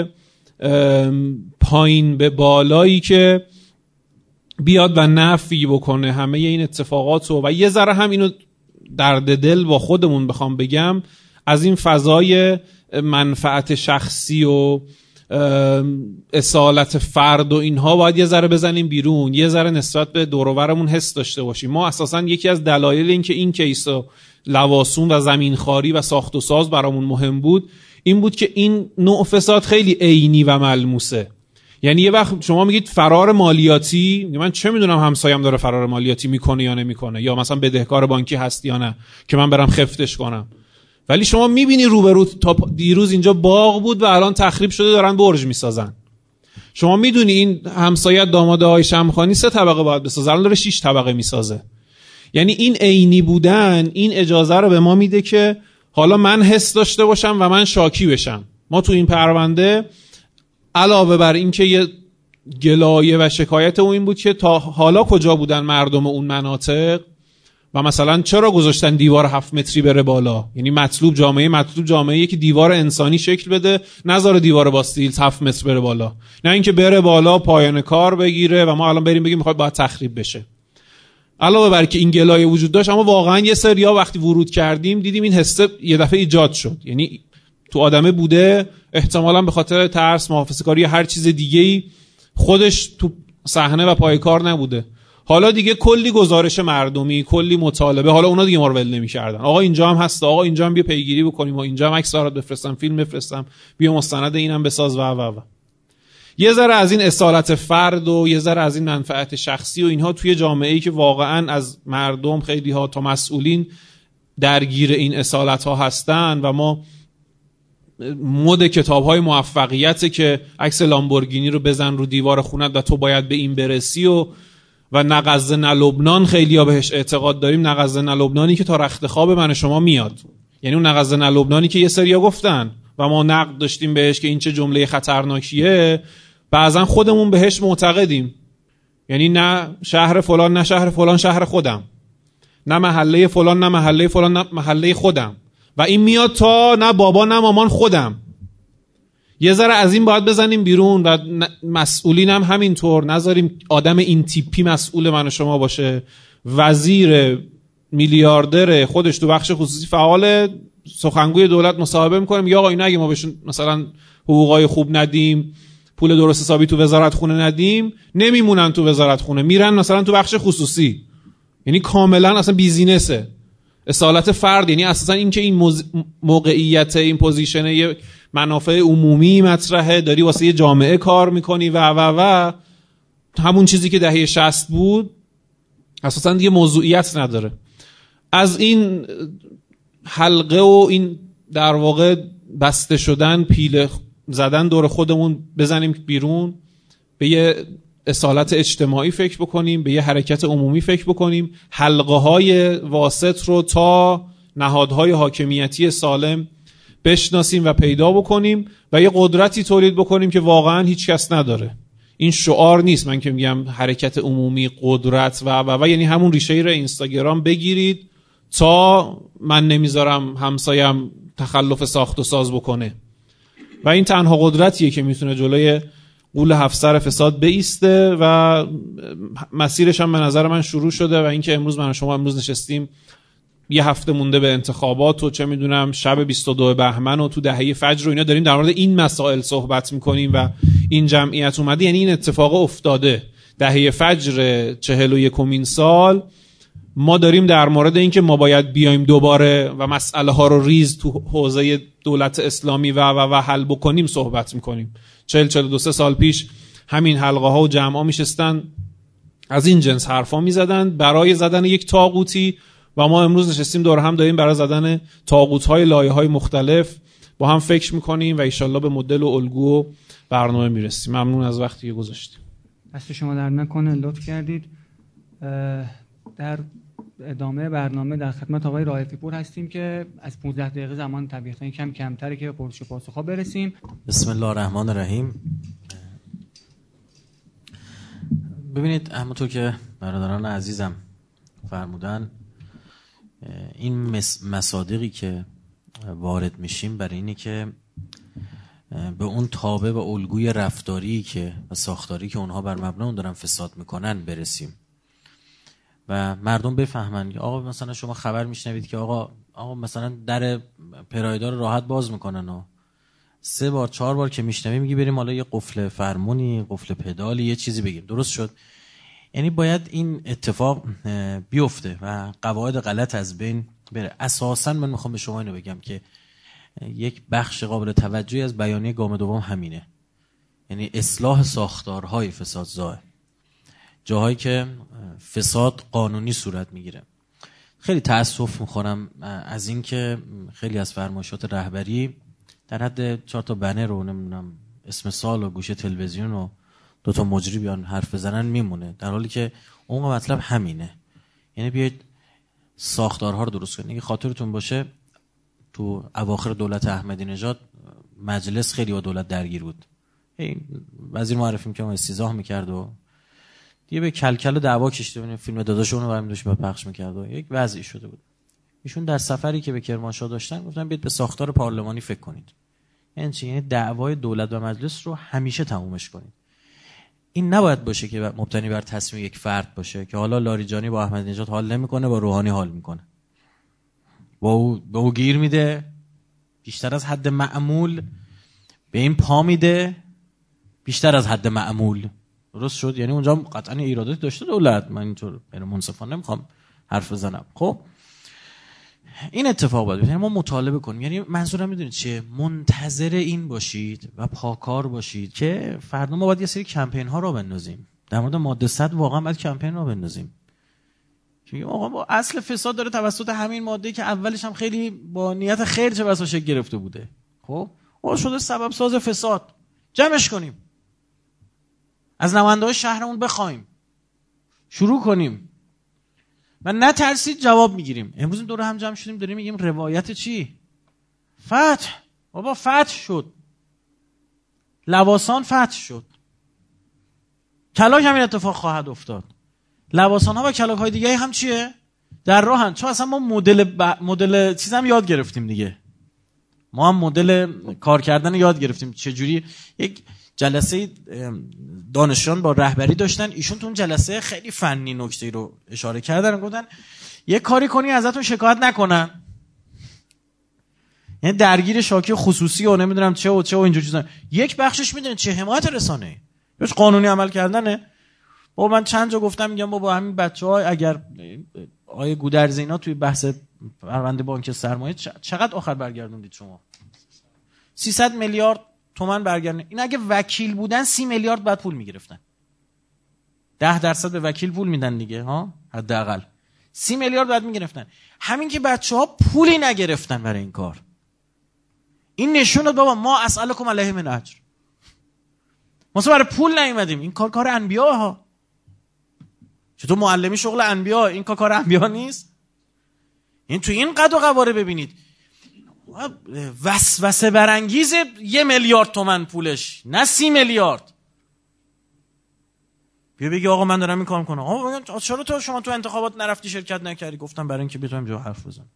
پایین به بالایی که بیاد و نفی بکنه همه این اتفاقات رو و یه ذره هم اینو درد دل با خودمون بخوام بگم از این فضای منفعت شخصی و اصالت فرد و اینها باید یه ذره بزنیم بیرون، یه ذره نسبت به دور و برمون حس داشته باشیم. ما اساساً یکی از دلایل این که این کیس و لواسون و زمینخواری و ساخت و ساز برامون مهم بود این بود که این نوع فساد خیلی عینی و ملموسه. یعنی یه وقت شما میگید فرار مالیاتی، من چه میدونم همسایم داره فرار مالیاتی میکنه یا نمیکنه، یا مثلا بدهکار بانکی هست یا نه که من برم خفتش کنم. ولی شما میبینی روبرو تا دیروز اینجا باغ بود و الان تخریب شده دارن برج میسازن. شما میدونی این همسایت داماده های شمخانی سه طبقه باید بسازه، الان داره شش طبقه میسازه. یعنی این عینی بودن این اجازه رو به ما میده که حالا من حس داشته باشم و من شاکی بشم. ما تو این پرونده علاوه بر این که یه گلایه و شکایت اون این بود که تا حالا کجا بودن مردم اون مناطق و مثلا چرا گذاشتن دیوار هفت متری بره بالا. یعنی مطلوب جامعه مطلوب جامعه‌ای که دیوار انسانی شکل بده، نذاره دیوار باستیل هفت متر بره بالا، نه اینکه بره بالا پایان کار بگیره و ما الان بریم بگیم میخواد باید تخریب بشه. علاوه بر که این گلایه وجود داشت، اما واقعا یه سریا وقتی ورود کردیم دیدیم این حس یه دفعه ایجاد شد. یعنی تو آدمه بوده، احتمالاً به خاطر ترس، محافظه‌کاری یا هر چیز دیگه‌ای خودش تو صحنه و پای کار نبوده. حالا دیگه کلی گزارش مردمی، کلی مطالبه، حالا اونا دیگه ما رو ول نمی‌کردن. آقا اینجا هم هست، آقا اینجا هم بیا پیگیری بکنیم و اینجا هم عکس برات بفرستم، فیلم بفرستم، بیا مستند اینم بساز و و و. یه ذره از این اصالت فرد و یه ذره از این منفعت شخصی و اینها توی جامعه‌ای که واقعاً از مردم خیلی ها تا مسئولین درگیر این اصالت‌ها هستن و ما مد کتاب‌های موفقیت که عکس لامبورگینی رو بزن رو دیوار خونت و تو باید به این برسی و و نقض نه لبنان خیلی ها بهش اعتقاد داریم. نقض نه لبنانی که تا رخت خواب من شما میاد، یعنی اون نقض نه لبنانی که یه سریا گفتن و ما نقد داشتیم بهش که این چه جمله خطرناکیه، بعضا خودمون بهش معتقدیم. یعنی نه شهر فلان نه شهر فلان شهر خودم، نه محله فلان نه محله فلان نه محله خودم، و این میاد تا نه بابا نه مامان خودم. یه ذره از این باید بزنیم بیرون و مسئولین هم همینطور، نذاریم آدم این تیپی مسئول من و شما باشه. وزیر میلیاردر خودش تو بخش خصوصی فعال، سخنگوی دولت مصاحبه میکنه میگه آقا اینا اگه ما بهشون مثلا حقوقای خوب ندیم، پول درست حسابی تو وزارت خونه ندیم، نمیمونن تو وزارت خونه، میرن مثلا تو بخش خصوصی. یعنی کاملا اصلا بیزینسه. اصالت فرد یعنی اساسا این که این موز... موقعیت این پوزیشن یه منافع عمومی مطرحه، داری واسه یه جامعه کار میکنی و و و همون چیزی که دهه شصت بود اساسا دیگه موضوعیت نداره. از این حلقه و این در واقع بسته شدن، پیله زدن دور خودمون بزنیم بیرون، به یه اصالت اجتماعی فکر بکنیم، به یه حرکت عمومی فکر بکنیم، حلقه های واسط رو تا نهادهای حاکمیتی سالم بشناسیم و پیدا بکنیم و یه قدرتی تولید بکنیم که واقعا هیچ کس نداره. این شعار نیست من که میگم حرکت عمومی، قدرت و و و یعنی همون ریشه ای رو اینستاگرام بگیرید تا من نمیذارم همسایم تخلف ساخت و ساز بکنه. و این تنها قدرتیه که میتونه جلوی قول هفت سر فساد بایسته و مسیرش هم به نظر من شروع شده. و اینکه امروز من و شما امروز نشستیم یه هفته مونده به انتخابات و چه میدونم شب بیست و دو بهمن و تو دهه فجر و اینا داریم در مورد این مسائل صحبت میکنیم و این جمعیت اومده یعنی این اتفاق افتاده. دهه فجر چهل و یکمین سال ما داریم در مورد اینکه ما باید بیایم دوباره و مسئله ها رو ریز تو حوزه دولت اسلامی و و و حل بکنیم صحبت میکنیم. چهل چهل و دو سال پیش همین حلقه ها و جمع ها میشستن از این جنس حرفا میزدن برای زدن یک طاغوتی و ما امروز نشستیم دور هم داریم برای زدن طاغوت های لایه های مختلف با هم فکر میکنیم و انشالله به مدل و الگو و برنامه میرسیم. ممنون از وقتی که گذاشتیم. دست شما در نکنه، لطف کردید. در ادامه برنامه در خدمت آقای رائفی پور هستیم که از پانزده دقیقه زمان طبیعتاً کم کمتره که به پرسش و پاسخ‌ها برسیم. بسم الله الرحمن الرحیم. ببینید همونطور که برادران عزیزم فرمودن، این مصادیقی که وارد میشیم برای اینه که به اون تابع و الگوی رفتاری که و ساختاری که اونها بر مبنای اون دارن فساد میکنن برسیم و مردم بفهمن که آقا مثلا شما خبر میشنوید که آقا آقا مثلا در پرایدار راحت باز میکنن و سه بار چهار بار که میشنویم میگی بریم حالا یه قفل فرمونی، قفل پدالی، یه چیزی بگیم. درست شد؟ یعنی باید این اتفاق بیفته و قواعد غلط از بین بره. اساسا من میخوام به شما اینو بگم که یک بخش قابل توجهی از بیانیه گام دوم همینه، یعنی اصلاح ساختارهای فسادزا، جاهایی که فساد قانونی صورت میگیره. خیلی تأسف میخورم از این که خیلی از فرمایشات رهبری در حد چهار تا بنر رو نمیدونم اسم سال و گوشه تلویزیون و دو تا مجری بیان حرف بزنن میمونه، در حالی که اون مطلب همینه. یعنی بیاید ساختارها رو درست کنید. اگه خاطرتون باشه تو اواخر دولت احمدی نژاد مجلس خیلی با دولت درگیر بود. این وزیر معرفی می‌کرد و استیضاح می‌کرد و دیگه به کلکل و دعوا کشیده بود. فیلم داداشون رو برمی داشت به پخش می‌کرد و یک وضعی شده بود. ایشون در سفری که به کرمانشاه داشتن گفتن بیاید به ساختار پارلمانی فکر کنید. یعنی چی؟ یعنی دعوای دولت و مجلس رو همیشه تمومش کنید. این نباید باشه که مبتنی بر تصمیم یک فرد باشه که حالا لاریجانی با احمدی نژاد حال نمی‌کنه، با روحانی حال می‌کنه. با او به او گیر میده بیشتر از حد معمول، به این پا میده بیشتر از حد معمول. درست شد؟ یعنی اونجا قطعا ایراداتی داشته دولت، من اینطور غیر منصفانه نمیخوام حرف بزنم. خب این اتفاق باید ما مطالبه کنیم. یعنی منظورم میدونید چیه؟ منتظر این باشید و پاکار باشید که فردا ما باید یه سری کمپین ها رو بندازیم. در مورد ماده صد واقعا باید کمپین رو بندازیم که آقا با اصل فساد داره توسط همین ماده که اولش هم خیلی با نیت خیر چه بسا شکل گرفته بوده، خب آقا شده سبب ساز فساد، جمعش کنیم، از نماینده‌های شهرمون بخوایم، شروع کنیم و نترسید جواب میگیریم. امروز این دوره هم جمع شدیم داریم میگیم روایت چی؟ فتح. بابا فتح شد، لواسان فتح شد، کلاک همین اتفاق خواهد افتاد. لواسان ها و کلاک های دیگه هم چیه؟ در راهن. چون اصلا ما مدل ب... مدل چیز هم یاد گرفتیم دیگه. ما هم مدل کار کردن یاد گرفتیم. چجوری یک جلسه دانشجویان با رهبری داشتن، ایشون تو اون جلسه خیلی فنی نکته رو اشاره کردن و گفتن یک کاری کنی ازتون شکایت نکنن، یعنی درگیر شاکی خصوصی و نمیدونم چه و چه و اینجور چیزا. یک بخشش میدونید چه؟ حمایت رسانه، یعنی قانونی عمل کردنه. با من چند جا گفتم میگم بابا همین بچه‌ها اگر آیه گودرز اینا توی بحث پرونده بانک سرمایه چقدر آخر برگردوندید شما؟ سیصد میلیارد تومان برگردن. این اگه وکیل بودن سی میلیارد بعد پول میگرفتن. ده درصد به وکیل پول میدن دیگه ها، حداقل سی میلیارد بعد میگرفتن. همین که بچه‌ها پولی نگرفتن برای این کار، این نشون داد بابا ما اسالکم علیه من اجر، ما برای پول نیومدیم. این کار کار انبیا ها. چطور معلمی شغل انبیا؟ این کار کار انبیا نیست. این تو این قد و قواره ببینید وسوسه برانگیز یه میلیارد تومن پولش، نه سی میلیارد. بیا بگی آقا من دارم این کار میکنم. آقا چرا تو شما تو انتخابات نرفتی شرکت نکردی؟ گفتم برای اینکه بتونم جا حرف بزنم.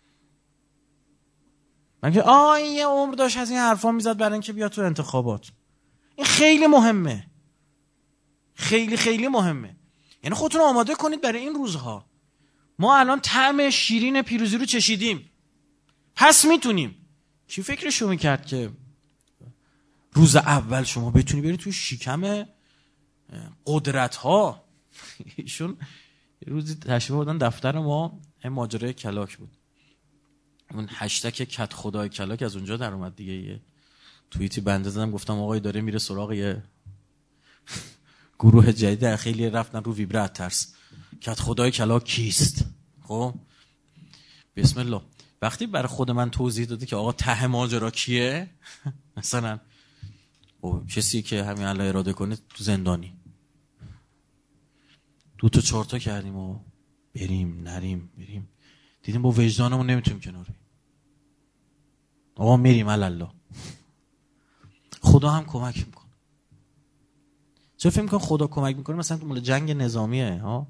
من که آ این یه عمر داشت از این حرفا میزد برای اینکه بیا تو انتخابات. این خیلی مهمه، خیلی خیلی مهمه. یعنی خودتون آماده کنید برای این روزها. ما الان طعم شیرین پیروزی رو چشیدیم، پس میتونیم. کی فکرشو میکرد که روز اول شما بتونی بری توی شکم قدرت ها. ایشون روزی تشریف بردن دفتر ما، این ماجرای کلاک بود، اون هشتگ کت خدای کلاک از اونجا در اومد دیگه. یه توییتی بنده زدم گفتم آقای داره میره سراغ یه گروه جدید، خیلی رفتن رو ویبره ترس. کت خدای کلاک کیست؟ خب بسم الله. وقتی برای خود من توضیح داده که آقا ته ماجرا کیه، مثلا او کسی که همین الله اراده کنه تو زندانی، دو تا چهار تا کردیم و بریم نریم بریم، دیدیم با وجدانمون نمیتونیم کنار بریم، آقا میریم الله. خدا هم کمک میکنه. چه فکر میکنه خدا کمک میکنه؟ مثلا تو مال جنگ نظامیه ها،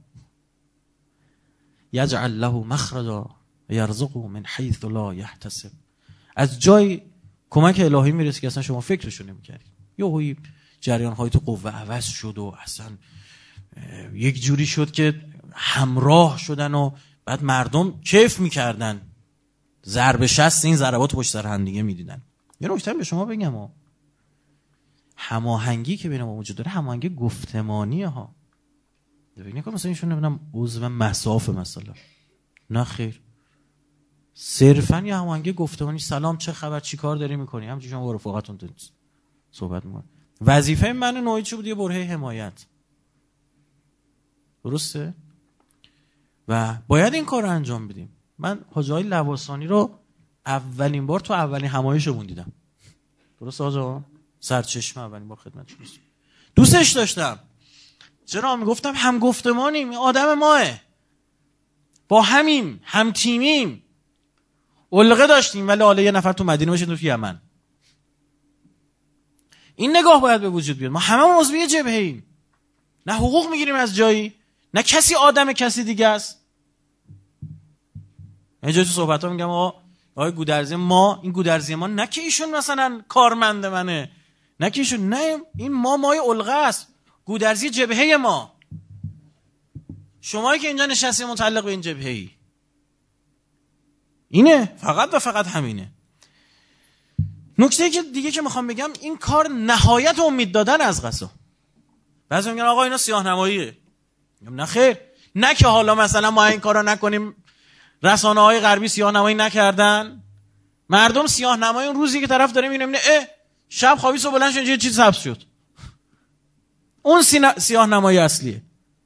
یجعل له مخرجا یرزقه من حیث لا یحتسب. از جای کمک الهی میرسه که اصلا شما فکرشو نمیکردید. یهویی جریان های تو قوه عوض شد و اصلا یک جوری شد که همراه شدن و بعد مردم کیف میکردن، ضرب شست این ضربات پشت سر هم دیگه میدیدن. یه نکته به شما بگم ها، هماهنگی که بین ما وجود داره هماهنگی گفتمانیه ها. فکر نکنم مثلا ایشون نمیدونم عضو مصاف مثلا، نه خیر، صرفا یه هماهنگی گفتمانی. سلام چه خبر، چی کار داری میکنی، همچنین شما با رفقاتون صحبت میکنید. وظیفه من نوعی چه بود؟ یه برهه حمایت، درسته؟ و باید این کار رو انجام بدیم. من حاج آقای لواسانی رو اولین بار تو اولین همایشمون دیدم، درسته حاج آقا؟ سرچشمه اولین بار خدمتش رسیدم، دوستش داشتم. چرا؟ میگفتم هم گفتمانیم، آدم ماه، با همیم، هم تیمیم، علقه داشتیم، ولی حالا یه نفر تو مدینه باشه تو یمن. این نگاه باید به وجود بیاد. ما همه عضو جبهه ایم، نه حقوق میگیریم از جایی، نه کسی آدم کسی دیگه است. اینجا تو صحبت ها میگم آقا آقای گودرزی، ما این گودرزی ما نه که ایشون مثلا کارمند منه، نه که ایشون، نه، این ما مای علقه است، گودرزی جبهه ما، شمایی که اینجا نشستی متعلق به این جبهه ای. اینه، فقط و فقط همینه. نکته که دیگه که میخوام بگم، این کار نهایت امید دادن از قضا. بعضی میگن آقا اینا سیاه نماییه. میگم نه خیر، نه که حالا مثلا ما این کارا نکنیم رسانه های غربی سیاه نمایی نکردن، مردم سیاه نمایی اون روزی که طرف داره میبینه اه شب خوابی صبح بلند شد یه چیز سبز شد، اون سیاه نمایی اصلیه.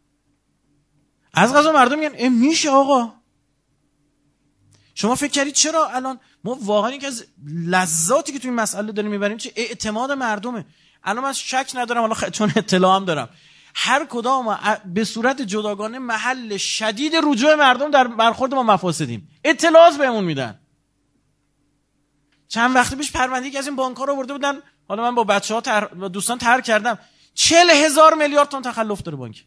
از قضا مردم میگن اه میشه آقا. شما فکر کردید چرا الان ما واقعا یکی از لذاتی که توی این مسئله داریم میبریم چه اعتماد مردمه. الان من شک ندارم، حالا خ... چون اطلاع هم دارم، هر کدام به صورت جداگانه محل شدید رجوع مردم در برخورد ما مفاسدیم، اطلاعات بهمون میدن. چند وقتی پیش پرونده که از این بانک‌ها رو برده بودن، حالا من با بچه‌ها تر... با دوستان طرح کردم، چهل هزار میلیارد تومان تخلف داره بانک.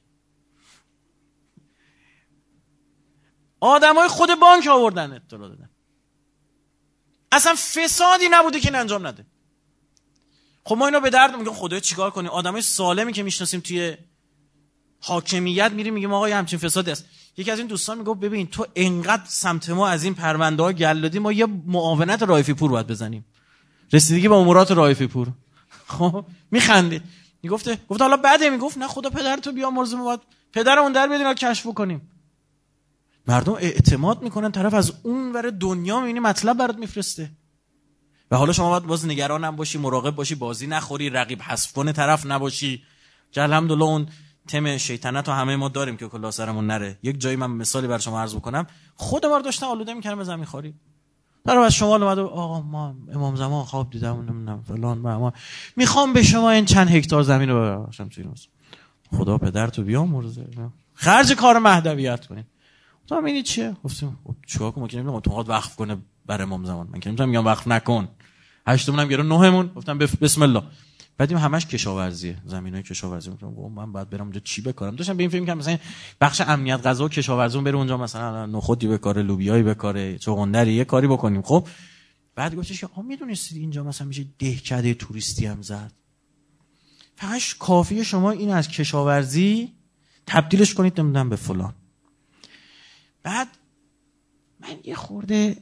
آدمای خود بانک آوردن اطلاع دادن، اصلا فسادی نبوده که این انجام نده. خب ما اینا به درد میگم خدایا چیکار کنیم؟ آدمای سالمی که میشناسیم توی حاکمیت میریم میگیم آقا یه همچین فسادی است. یکی از این دوستان میگه ببین تو انقدر سمت ما از این پرونده ها گل دادی، ما یه معاونت رایفی پور باید بزنیم، رسیدگی به امورات رایفی پور. خب میخندید، میگفته گفت حالا بعده، میگفت نه خدا پدرتو بیامرزه، ما باید پدرمون در بیاریم کشف کنیم. مردم اعتماد میکنن، طرف از اون ور دنیا میبینی مطلب برات میفرسته و حالا شما باید باز نگران هم باشی، مراقب باشی، بازی نخوری، رقیب حذف کنه طرف نباشی. که الحمدلله اون تم شیطنت رو همه ما داریم که کلا سرمون نره. یک جایی من مثالی بر شما عرض بکنم، خود ما رو داشتن آلوده میکردن به زمین خواری، طرف از شمال اومد آقا ما امام زمان خواب دیدم نمیدونم فلان، ما میخوام به شما این چند هکتار زمین رو ببخشم توی روز. خدا پدرتو بیامرزه، خرج کار مهدویت کنین. تو همینی چیه؟ گفتم چیکار کنم که نمیدونم تو وقف کنه بر امام زمان، من که نمیتونم میگم وقف نکن. هشتمون هم گرو نهمون گفتم بسم الله. بعدیم همش کشاورزیه، زمینای کشاورزی. گفتم من بعد برم اونجا چی بکارم؟ داشتم به این فکر می‌کردم مثلا بخش امنیت غذا و کشاورزیمون بره اونجا، مثلا نخودی بکاره، لوبیایی بکاره، چغندری، یه کاری بکنیم. خب بعد گفتش که آ میدونستید اینجا مثلا میشه دهکده توریستی هم زد، فقط کافیه شما این از کشاورزی تبدیلش کنید نمیدونم به فلان. بعد من یه خورده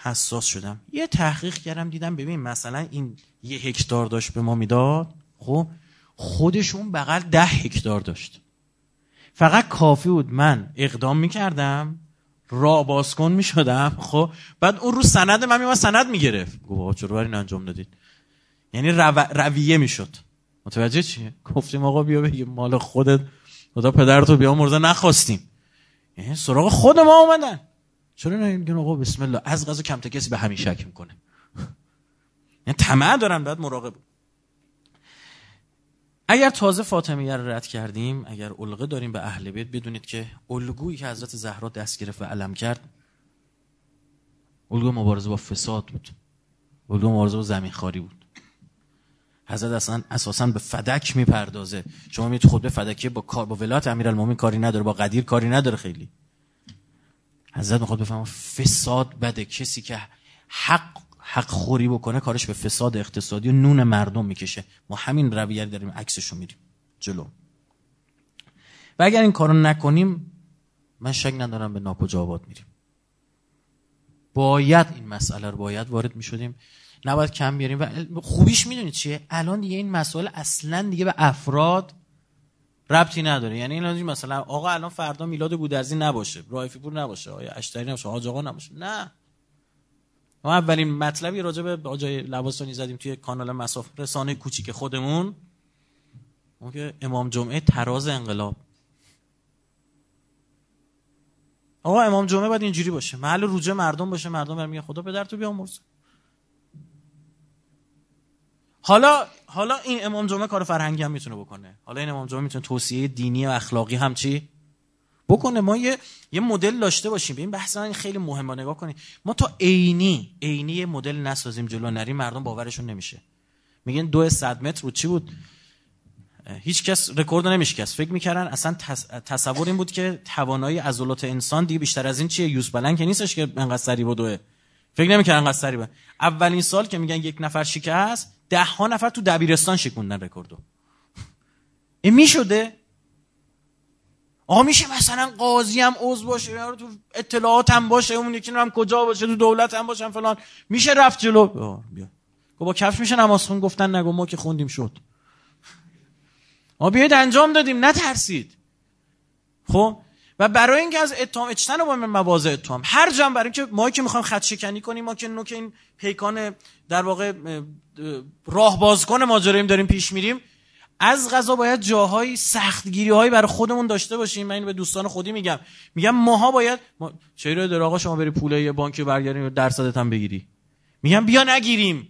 حساس شدم. یه تحقیق کردم دیدم ببین مثلا این یه هکتار داشت به ما میداد، خب خودشون بغل ده هکتار داشت. فقط کافی بود من اقدام میکردم، راه باز کن میشدم، خب بعد اون رو سند من میومد سند میگرفت. گفت چرا برای این انجام دادید؟ یعنی رو... رویه میشد. متوجه چیه؟ گفتیم آقا بیا بگیم مال خودت، خدا پدرتو بیا مرده نخواستیم. یعنی سراغ خود ما اومدن. چرا نمیگن آقا بسم الله؟ از قضا کم تا کسی به همین شک میکنه. یعنی طمع دارن، باید مراقب. اگر تازه فاطمیه رو رد کردیم، اگر الگو داریم به اهل بیت، بدونید که الگویی که حضرت زهرا دست گرفت و علم کرد الگو مبارزه با فساد بود، الگو مبارزه با زمینخواری بود. حضرت اصلا اساسا به فدک میپردازه. شما میگید خود به فدکی با کار با ولایت امیرالمومنین کاری نداره، با قدیر کاری نداره. خیلی حضرت میخواد بفهمه فساد بده. کسی که حق حق خوری بکنه کارش به فساد اقتصادی و نون مردم میکشه. ما همین رویه داریم عکسشو میریم جلو. و اگر این کارو نکنیم من شک ندارم به ناکجا آباد میریم. باید این مسئله رو باید وارد میشدیم، نباید کم بیاریم. و خوبیش میدونید چیه؟ الان دیگه این مسئله اصلا دیگه به افراد ربطی نداره. یعنی الان مثلا آقا الان فردا میلاد گودرزی نباشه، رائفی پور نباشه، آقا اشتری نباشه، حاج آقا نباشه، نه. ما اولین مطلبی راجع به آقای لواسانی زدیم توی کانال مساف رسانه کوچیک خودمون، اون که امام جمعه تراز انقلاب. آقا امام جمعه باید اینجوری باشه، محل رجوع مردم باشه، مردم برای میگه خدا پدر تو بیامرز. حالا حالا این امام جمعه کار فرهنگی هم میتونه بکنه. حالا این امام جمعه میتونه توصیه دینی و اخلاقی هم چی بکنه. ما یه یه مدل داشته باشیم. این بحث این خیلی مهمه. نگاه کنید، ما تا عینی عینی مدل نسازیم جلو نریم، مردم باورشون نمیشه. میگن دو صد متر بود، چی بود؟ هیچ کس رکورد نمیشکست. فکر میکردن اصلا تصور این بود که توانایی عضلات انسان دیگه بیشتر از این چیه، یوز بلند که نیستش که انقدر سریع بدوه. فکر نمیکردن انقدر سریع بود. اولین سال که میگن یک نفر شکست، ده ها نفر تو دبیرستان شکوندن رکوردو. این میشده؟ آقا میشه مثلا قاضی هم عضو باشه، یا تو اطلاعات هم باشه، اون یکی هم کجا باشه، تو دولت هم باشه فلان، میشه رفت جلو. بیا گفت با کفش میشه نماز خون؟ گفتن نگو، ما که خوندیم شد. ما بیاید انجام دادیم، نترسید. خب و برای اینکه از اتهام اجتناب با مواضع اتهام هر جام، برای اینکه ما که میخوایم خط شکنی کنیم، ما که نوک این پیکان در واقع راه باز کن ماجرایم داریم پیش میریم، از قضا باید جاهای سختگیری‌هایی برای خودمون داشته باشیم. من اینو به دوستان خودی میگم، میگم ماها باید ما... چرا در آقا شما بری پول یه بانکی برگردیم و درصدت هم بگیری؟ میگم بیا نگیریم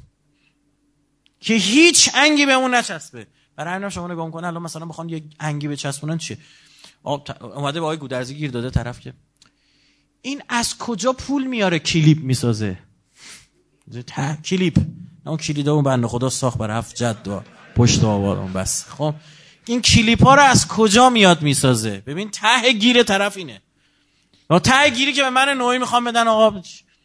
که هیچ انگی بهمون نچسبه. برای همین شما نگاه کن الان مثلا بخوان یه انگی بچسبونن چیه؟ اومده با آقای گودرزی گیر داده طرف که این از کجا پول میاره کلیپ میسازه. تا کلیپ اون کلیدا اون بنده خدا ساخت برای هفت جد و پشت آوار اون بس. خب این کلیپ ها رو از کجا میاد میسازه؟ ببین ته گیر طرف اینه. و ته گیری که به من نوعی میخوام بدن آقا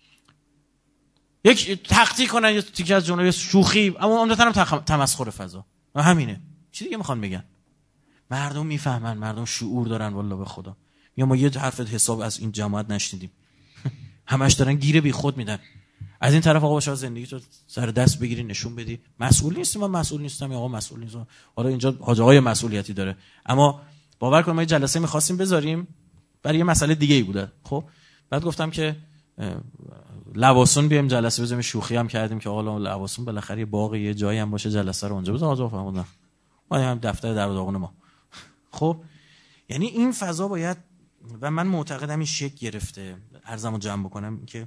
یک تختی کنن، یه تیکه از جمله شوخی، اما عمدتاً هم تمسخر فضا و همینه. چی دیگه میخوان بگن؟ مردم میفهمن، مردم شعور دارن والله به خدا. یا ما یه حرف حساب از این جماعت نشنیدیم. همش دارن گیره بی خود میدن. از این طرف آقا باشه زندگی تو سر دست بگیری نشون بدی. مسئول نیستم، من مسئول نیستم، یا آقا مسئول نیستم. حالا اینجا حاج آقای مسئولیتی داره. اما باور کن ما یه جلسه می‌خواستیم بذاریم برای یه مسئله دیگه ای بوده. خب بعد گفتم که لواسون بیام جلسه بزنیم، شوخی هم کردیم که آقا لواسون بالاخره یه باغ یه جایی هم باشه، جلسه رو اونجا بزن. آقا فهمیدن ما هم دفتر در داغون ما. خب یعنی این فضا باید، و من معتقدم این شکل گرفته، عرضمو جمع بکنم که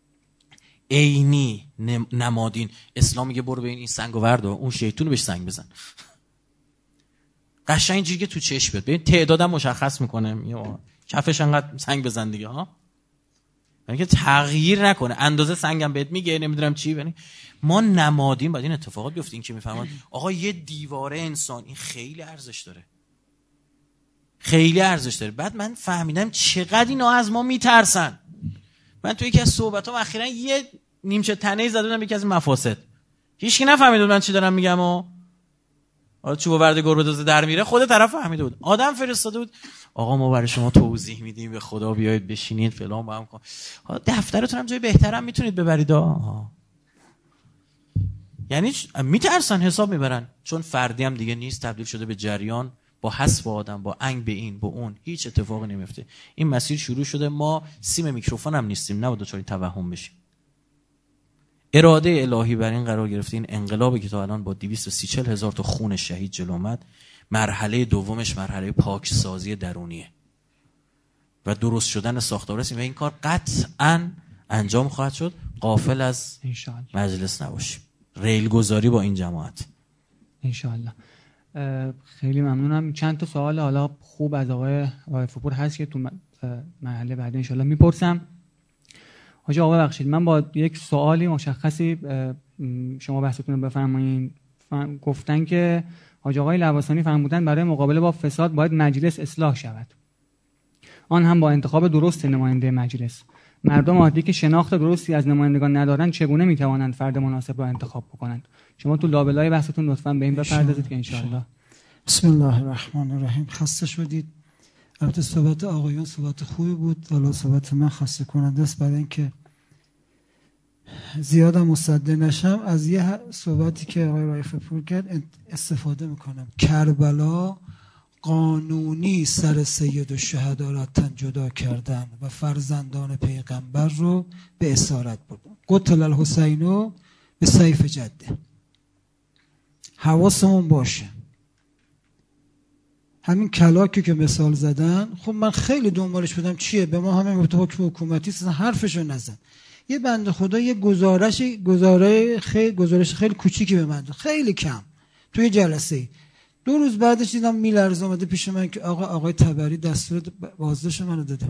عینی نمادین. اسلام میگه برو ببین این سنگو ورد و اون شیطون بهش سنگ بزن. قشنگ اینجوری که تو چشم بیاد. ببین تعدادم مشخص میکنه، یا کفش انقدر سنگ بزن دیگه ها. یعنی که تغییر نکنه، اندازه سنگم بهت میگه، نمیدونم چی. یعنی ما نمادین باید این اتفاقات بیفته. این که میفهمن آقا یه دیواره انسان این خیلی ارزش داره، خیلی ارزش داره. بعد من فهمیدم چقدر اینا از ما میترسن. من تو یکی از صحبتام اخیراً یه نیمچه تنه‌ای زده بودم یکی از مفاسد، هیچکی نفهمید من چی دارم میگم. و حالا چوب ورده گربه دوزه در میره، خود طرف فهمیده بود. آدم فرستاده بود آقا ما برای شما توضیح میدیم، به خدا بیایید بشینید فلان با هم کن، دفترتون هم جای بهترم میتونید ببرید. آه. یعنی میترسن حساب میبرن، چون فردی هم دیگه نیست، تبدیل شده به جریان، با حسب آدم، با انگ به این با اون، هیچ اتفاقی نمیفته. این مسیر شروع شده، ما سیم میکروفون هم نیستیم، نباید دچار توهم بشیم. اراده الهی بر این قرار گرفته. این انقلابی که تا الان با دویست و سی هزار تا خون شهید جلو اومد، مرحله دومش مرحله پاکسازی درونیه و درست شدن ساختار است و این کار قطعاً انجام خواهد شد. غافل از مجلس نباشیم. ریل گذاری با این جماعت انشاءالله. خیلی ممنونم. چند تا سوال حالا خوب از آقای رائف‌پور هست که تو مرحله بعدی انشاءالله میپرسم. حاجی آقا بخشید، من با یک سوالی مشخصی شما بحثتون رو بفرمایید. گفتن که حاجی آقای لواسانی فرمودن برای مقابله با فساد باید مجلس اصلاح شود، آن هم با انتخاب درست نماینده مجلس. مردم عادی که شناخت درستی از نمایندگان ندارند چگونه میتوانند فرد مناسب را انتخاب بکنند؟ شما تو لابلای بحثتون لطفاً به این بپردازید که انشاءالله. بسم الله الرحمن الرحیم. خسته شدید. البته صحبت آقایان صحبت خوبی بود، حالا صحبت من خسته کننده است برای اینکه زیادم مصدق نشم. از یه صحبتی که آقای رائف‌پور کرد استفاده میکنم. کربلا قانونی سر سید الشهدا را تن جدا کردن و فرزندان پیغمبر رو به اسارت بردن. قتل الحسینو به سیف جده. حواسمون باشه. همین کلاکی که مثال زدن، خب من خیلی دنبالش بودم چیه، به ما همین حکم حکومتی اصلا حرفشو نزن. یه بنده خدا یه گزارش گزارش خیلی گزارش خیلی کوچیکی به من داد، خیلی کم، توی جلسه. دو روز بعدش دیدم میلرز اومده پیش من که آقا آقای تبری دستور بازداشت منو داده.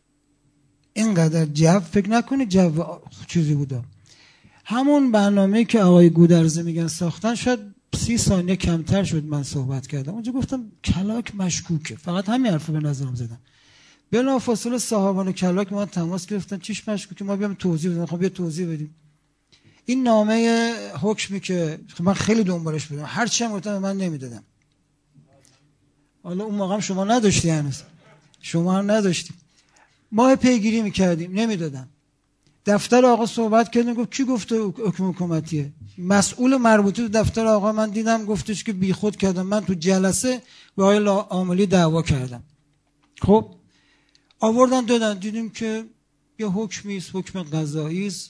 اینقدر جو، فکر نکنید جو چیزی بوده. همون برنامه‌ای که آقای گودرزه میگن ساختن، شاید سی ثانیه کمتر شد من صحبت کردم. اونجا گفتم کلاک مشکوکه، فقط همین حرفو به نظرم زدم. بلافاصله صاحبان کلاک ما تماس گرفتن چیش مشکوکه، ما بیام توضیح بدیم. خب بیا توضیح بدیم. این نامه حکمی که من خیلی دنبالش بودم، هر چی هم گفتم من نمیدادم. حالا اون موقع شما نداشتی، هنوز شما هم نداشتی، ما پیگیری میکردیم نمیدادم. دفتر آقا صحبت کردن، گفت کی گفته حکم حکومتیه؟ مسئول مربوطه تو دفتر آقا من دیدم گفتش که بیخود کردم، من تو جلسه به آقای عاملی دعوا کردم. خب آوردن دادن، دیدیم که یه حکمی است، حکم قضایی است،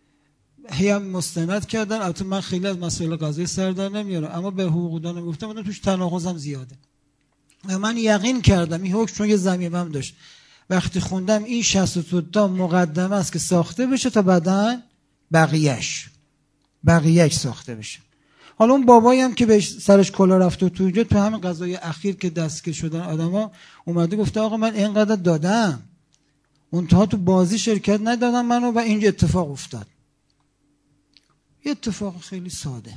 هم مستند کردن. البته من خیلی از مسائل قضایی سر در نمیارم، اما به حقوقدان گفتم بودم توش تناقضم زیاده و من یقین کردم این حکم چون یه ضمیمم داشت. وقتی خوندم این شصت و دو تا مقدمه است که ساخته بشه تا بعداً بقیهش بقیهش ساخته بشه. حالا اون بابایی هم که بهش سرش کلا رفته تو اینجا، تو همین قضای اخیر که دستگیر شدن آدما، اومده گفته آقا من اینقدر دادم، اونتها تو بازی شرکت ندادم منو و اینجا اتفاق افتاد. یه اتفاق خیلی ساده،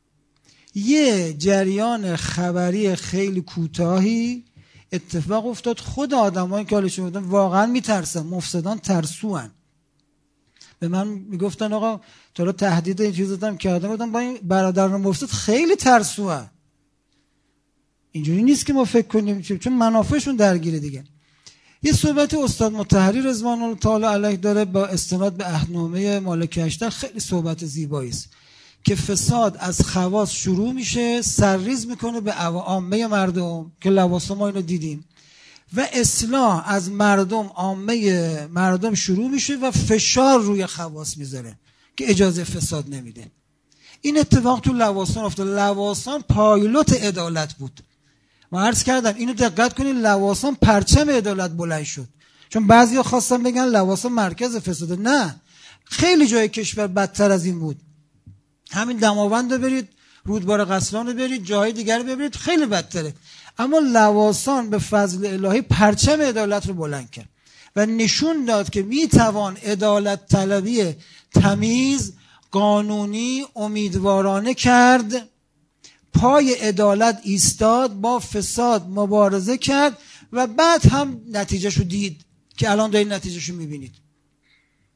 یه جریان خبری خیلی کوتاهی اتفاق افتاد. خود آدمایی که حالشون بودن واقعا میترسن، مفسدان ترسوان. به من میگفتن آقا تو رو تهدید این چیزا هم کردم، گفتم با این برادران مفسد خیلی ترسوان، اینجوری نیست که ما فکر کنیم، چون منافعشون درگیره دیگه. یه صحبت استاد مطهری رضوان الله تعالی علیه داره با استناد به عهدنامه مالک اشتر، خیلی صحبت زیبایی است که فساد از خواص شروع میشه، سرریز میکنه به عامه مردم که لواسه ما اینو دیدیم، و اصلاح از مردم عامه مردم شروع میشه و فشار روی خواص میذاره که اجازه فساد نمیده. این اتفاق تو لواسان افتاد. لواسان پایلوت عدالت بود. ما عرض کردم اینو دقت کنین، لواسان پرچم عدالت بلند شد، چون بعضیا خواستن بگن لواسان مرکز فساده. نه، خیلی جای کشور بدتر از این بود. همین دماوند رو برید، رودبار قصلان رو برید، جای دیگر رو ببرید، خیلی بدتره. اما لواسان به فضل الهی پرچم عدالت رو بلند کرد و نشون داد که میتوان عدالت طلبی تمیز، قانونی، امیدوارانه کرد، پای عدالت ایستاد، با فساد مبارزه کرد و بعد هم نتیجهشو دید که الان دارید نتیجهشو میبینید.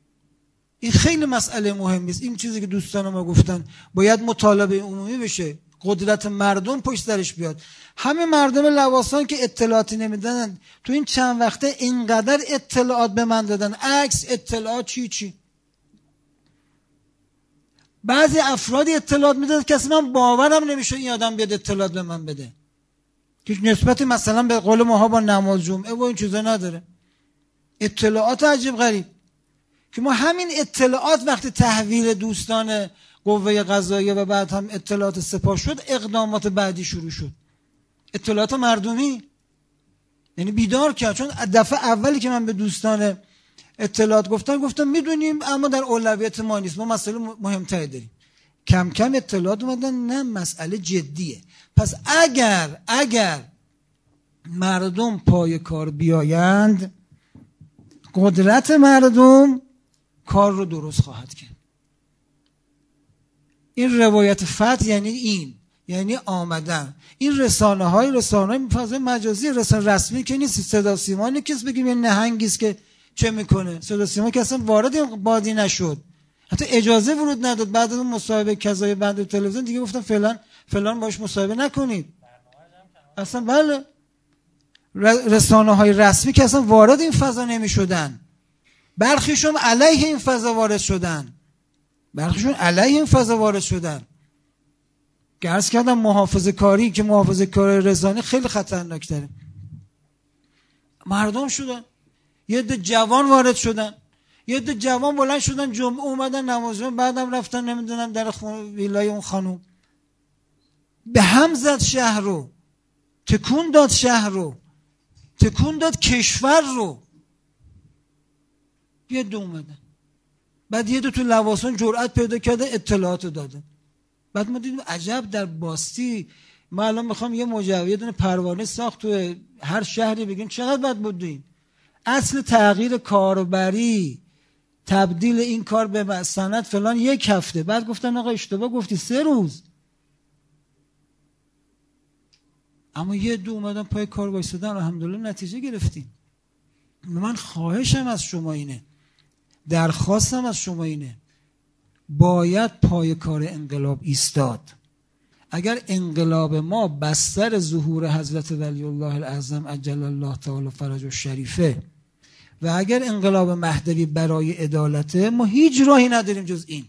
این خیلی مسئله مهمی است. این چیزی که دوستان ما گفتن باید مطالبه عمومی بشه. قدرت مردم پشت سرش بیاد. همه مردم لواسان که اطلاعاتی نمیدن تو این چند وقته اینقدر اطلاعات به من دادن، عکس، اطلاعات، چی چی. بعضی افرادی اطلاعات میداد که اصلا من باورم نمیشه این آدم بیاد اطلاعات به من بده، که نسبت مثلا به قول ماها با نماز جمعه و این چیزا نداره. اطلاعات عجیب غریب که ما همین اطلاعات وقتی تحویل دوستان قوه قضاییه و بعد هم اطلاعات سپاه شد، اقدامات بعدی شروع شد. اطلاعات مردمی یعنی بیدار کرد. چون دفعه اولی که من به دوستان اطلاعات گفتم گفتم میدونیم اما در اولویت ما نیست، ما مسئله مهمتری داریم. کم کم اطلاعات اومدن نه مسئله جدیه. پس اگر اگر مردم پای کار بیایند، قدرت مردم کار رو درست خواهد کرد. این روایت فتح یعنی این، یعنی آمدن. این رسانه های رسانه های فضای مجازی، رسانه رسمی که نیست. صدا سیما نیست بگیم یه نهنگیست که چه میکنه. صدا سیما که اصلا وارد بادی نشد، حتی اجازه ورود نداد. بعد از اون مصاحبه کذای بند تلویزیون دیگه گفتن فلان فلان باش مصاحبه نکنید اصلا. بله رسانه های رسمی که اصلا وارد این فضا نمی شدن، برخیشون علیه این فضا وارد شدن، برخیشون علیه این فضا وارد شدن. که عرض کردم محافظه کاری که محافظه کاری رسانه خیلی خطرناک داره. مردم شدن، یه عده جوان وارد شدن، یه عده جوان بلند شدن جمعه اومدن نماز، بعدم رفتن نمیدونم در ویلای اون خانوم، به هم زد شهر رو، تکون داد شهر رو، تکون داد کشور رو. یه دو اومدن، بعد یه دو تو لواسان جرأت پیدا کرده اطلاعات داده. بعد ما دیدیم عجب در باستی ما الان میخوام یه مجوز یه دونه پروانه ساخت تو هر شهری، بگیم چقدر بعد بودیم. اصل تغییر کاربری، تبدیل این کار به سند فلان یک هفته. بعد گفتن آقا اشتباه گفتی، سه روز. اما یه دو اومدن پای کار وایسادن، الحمدلله نتیجه گرفتیم. من خواهشم از شما اینه، درخواستم از شما اینه، باید پای کار انقلاب ایستاد. اگر انقلاب ما بستر ظهور حضرت ولی الله الاعظم عجل الله تعالی فرجه الشریفه و اگر انقلاب مهدوی برای عدالته، ما هیچ راهی نداریم جز این،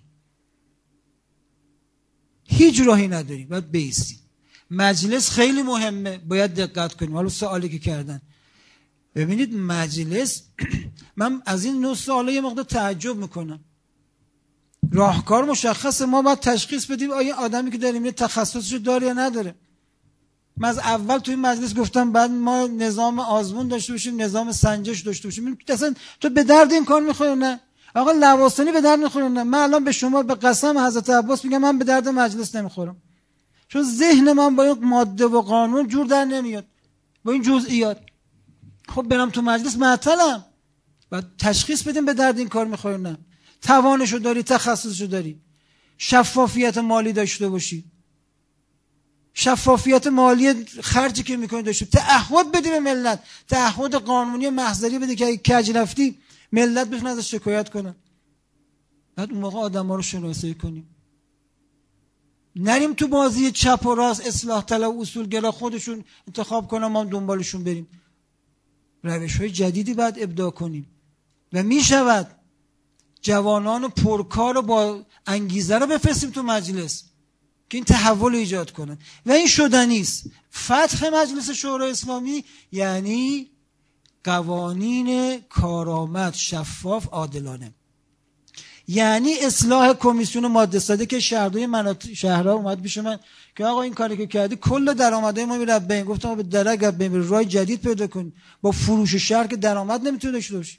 هیچ راهی نداریم، باید بایستیم. مجلس خیلی مهمه، باید دقت کنیم. حالا سوالی که کردن، ببینید مجلس من از این نوع سوالا یه مقدار تعجب میکنم. راهکار مشخصه، ما باید تشخیص بدیم آیا آدمی که داریم این تخصصشو داره یا نداره. من از اول توی مجلس گفتم بعد ما نظام آزمون داشته باشیم، نظام سنجش داشته باشیم. اصلا تو به درد این کار میخوری نه؟ آقا لواسانی به درد میخوره نه؟ من الان به شما به قسم حضرت عباس میگم من به درد مجلس نمیخورم، چون ذهن من با این ماده و قانون جور در نمیاد، با این جزئیات. خب برم تو مجلس معطلم. بعد تشخیص بدیم به درد این کار میخوره نه. توانشو داری، تخصصشو داری، شفافیت مالی داشته باشی، شفافیت مالی خرجی که میکنی داشته، تعهد بدی به ملت، تعهد قانونی محضری بدی که اگه کج رفتی ملت بتونن ازش شکایت کنن. بعد اون موقع آدم‌ها رو شناسایی کنیم، نریم تو بازی چپ و راست، اصلاح طلب و اصولگرا خودشون انتخاب کنن ما دنبالشون بریم. روش‌های جدیدی بعد ابداع کنیم و میشود جوانان پرکار و با انگیزه رو بفرستیم تو مجلس که این تحول ایجاد کنن و این شدنی است. فتح مجلس شورای اسلامی یعنی قوانین کارآمد، شفاف، عادلانه، یعنی اصلاح کمیسیون ماده ساده که شهرداری مناطق شهرها اومد پیش من که آقا این کاری که کردی کل درآمدهای ما میره بین. گفتم به درک بین، راه جدید پیدا کن. با فروش شهر که درآمد نمیتونه داشته باشی.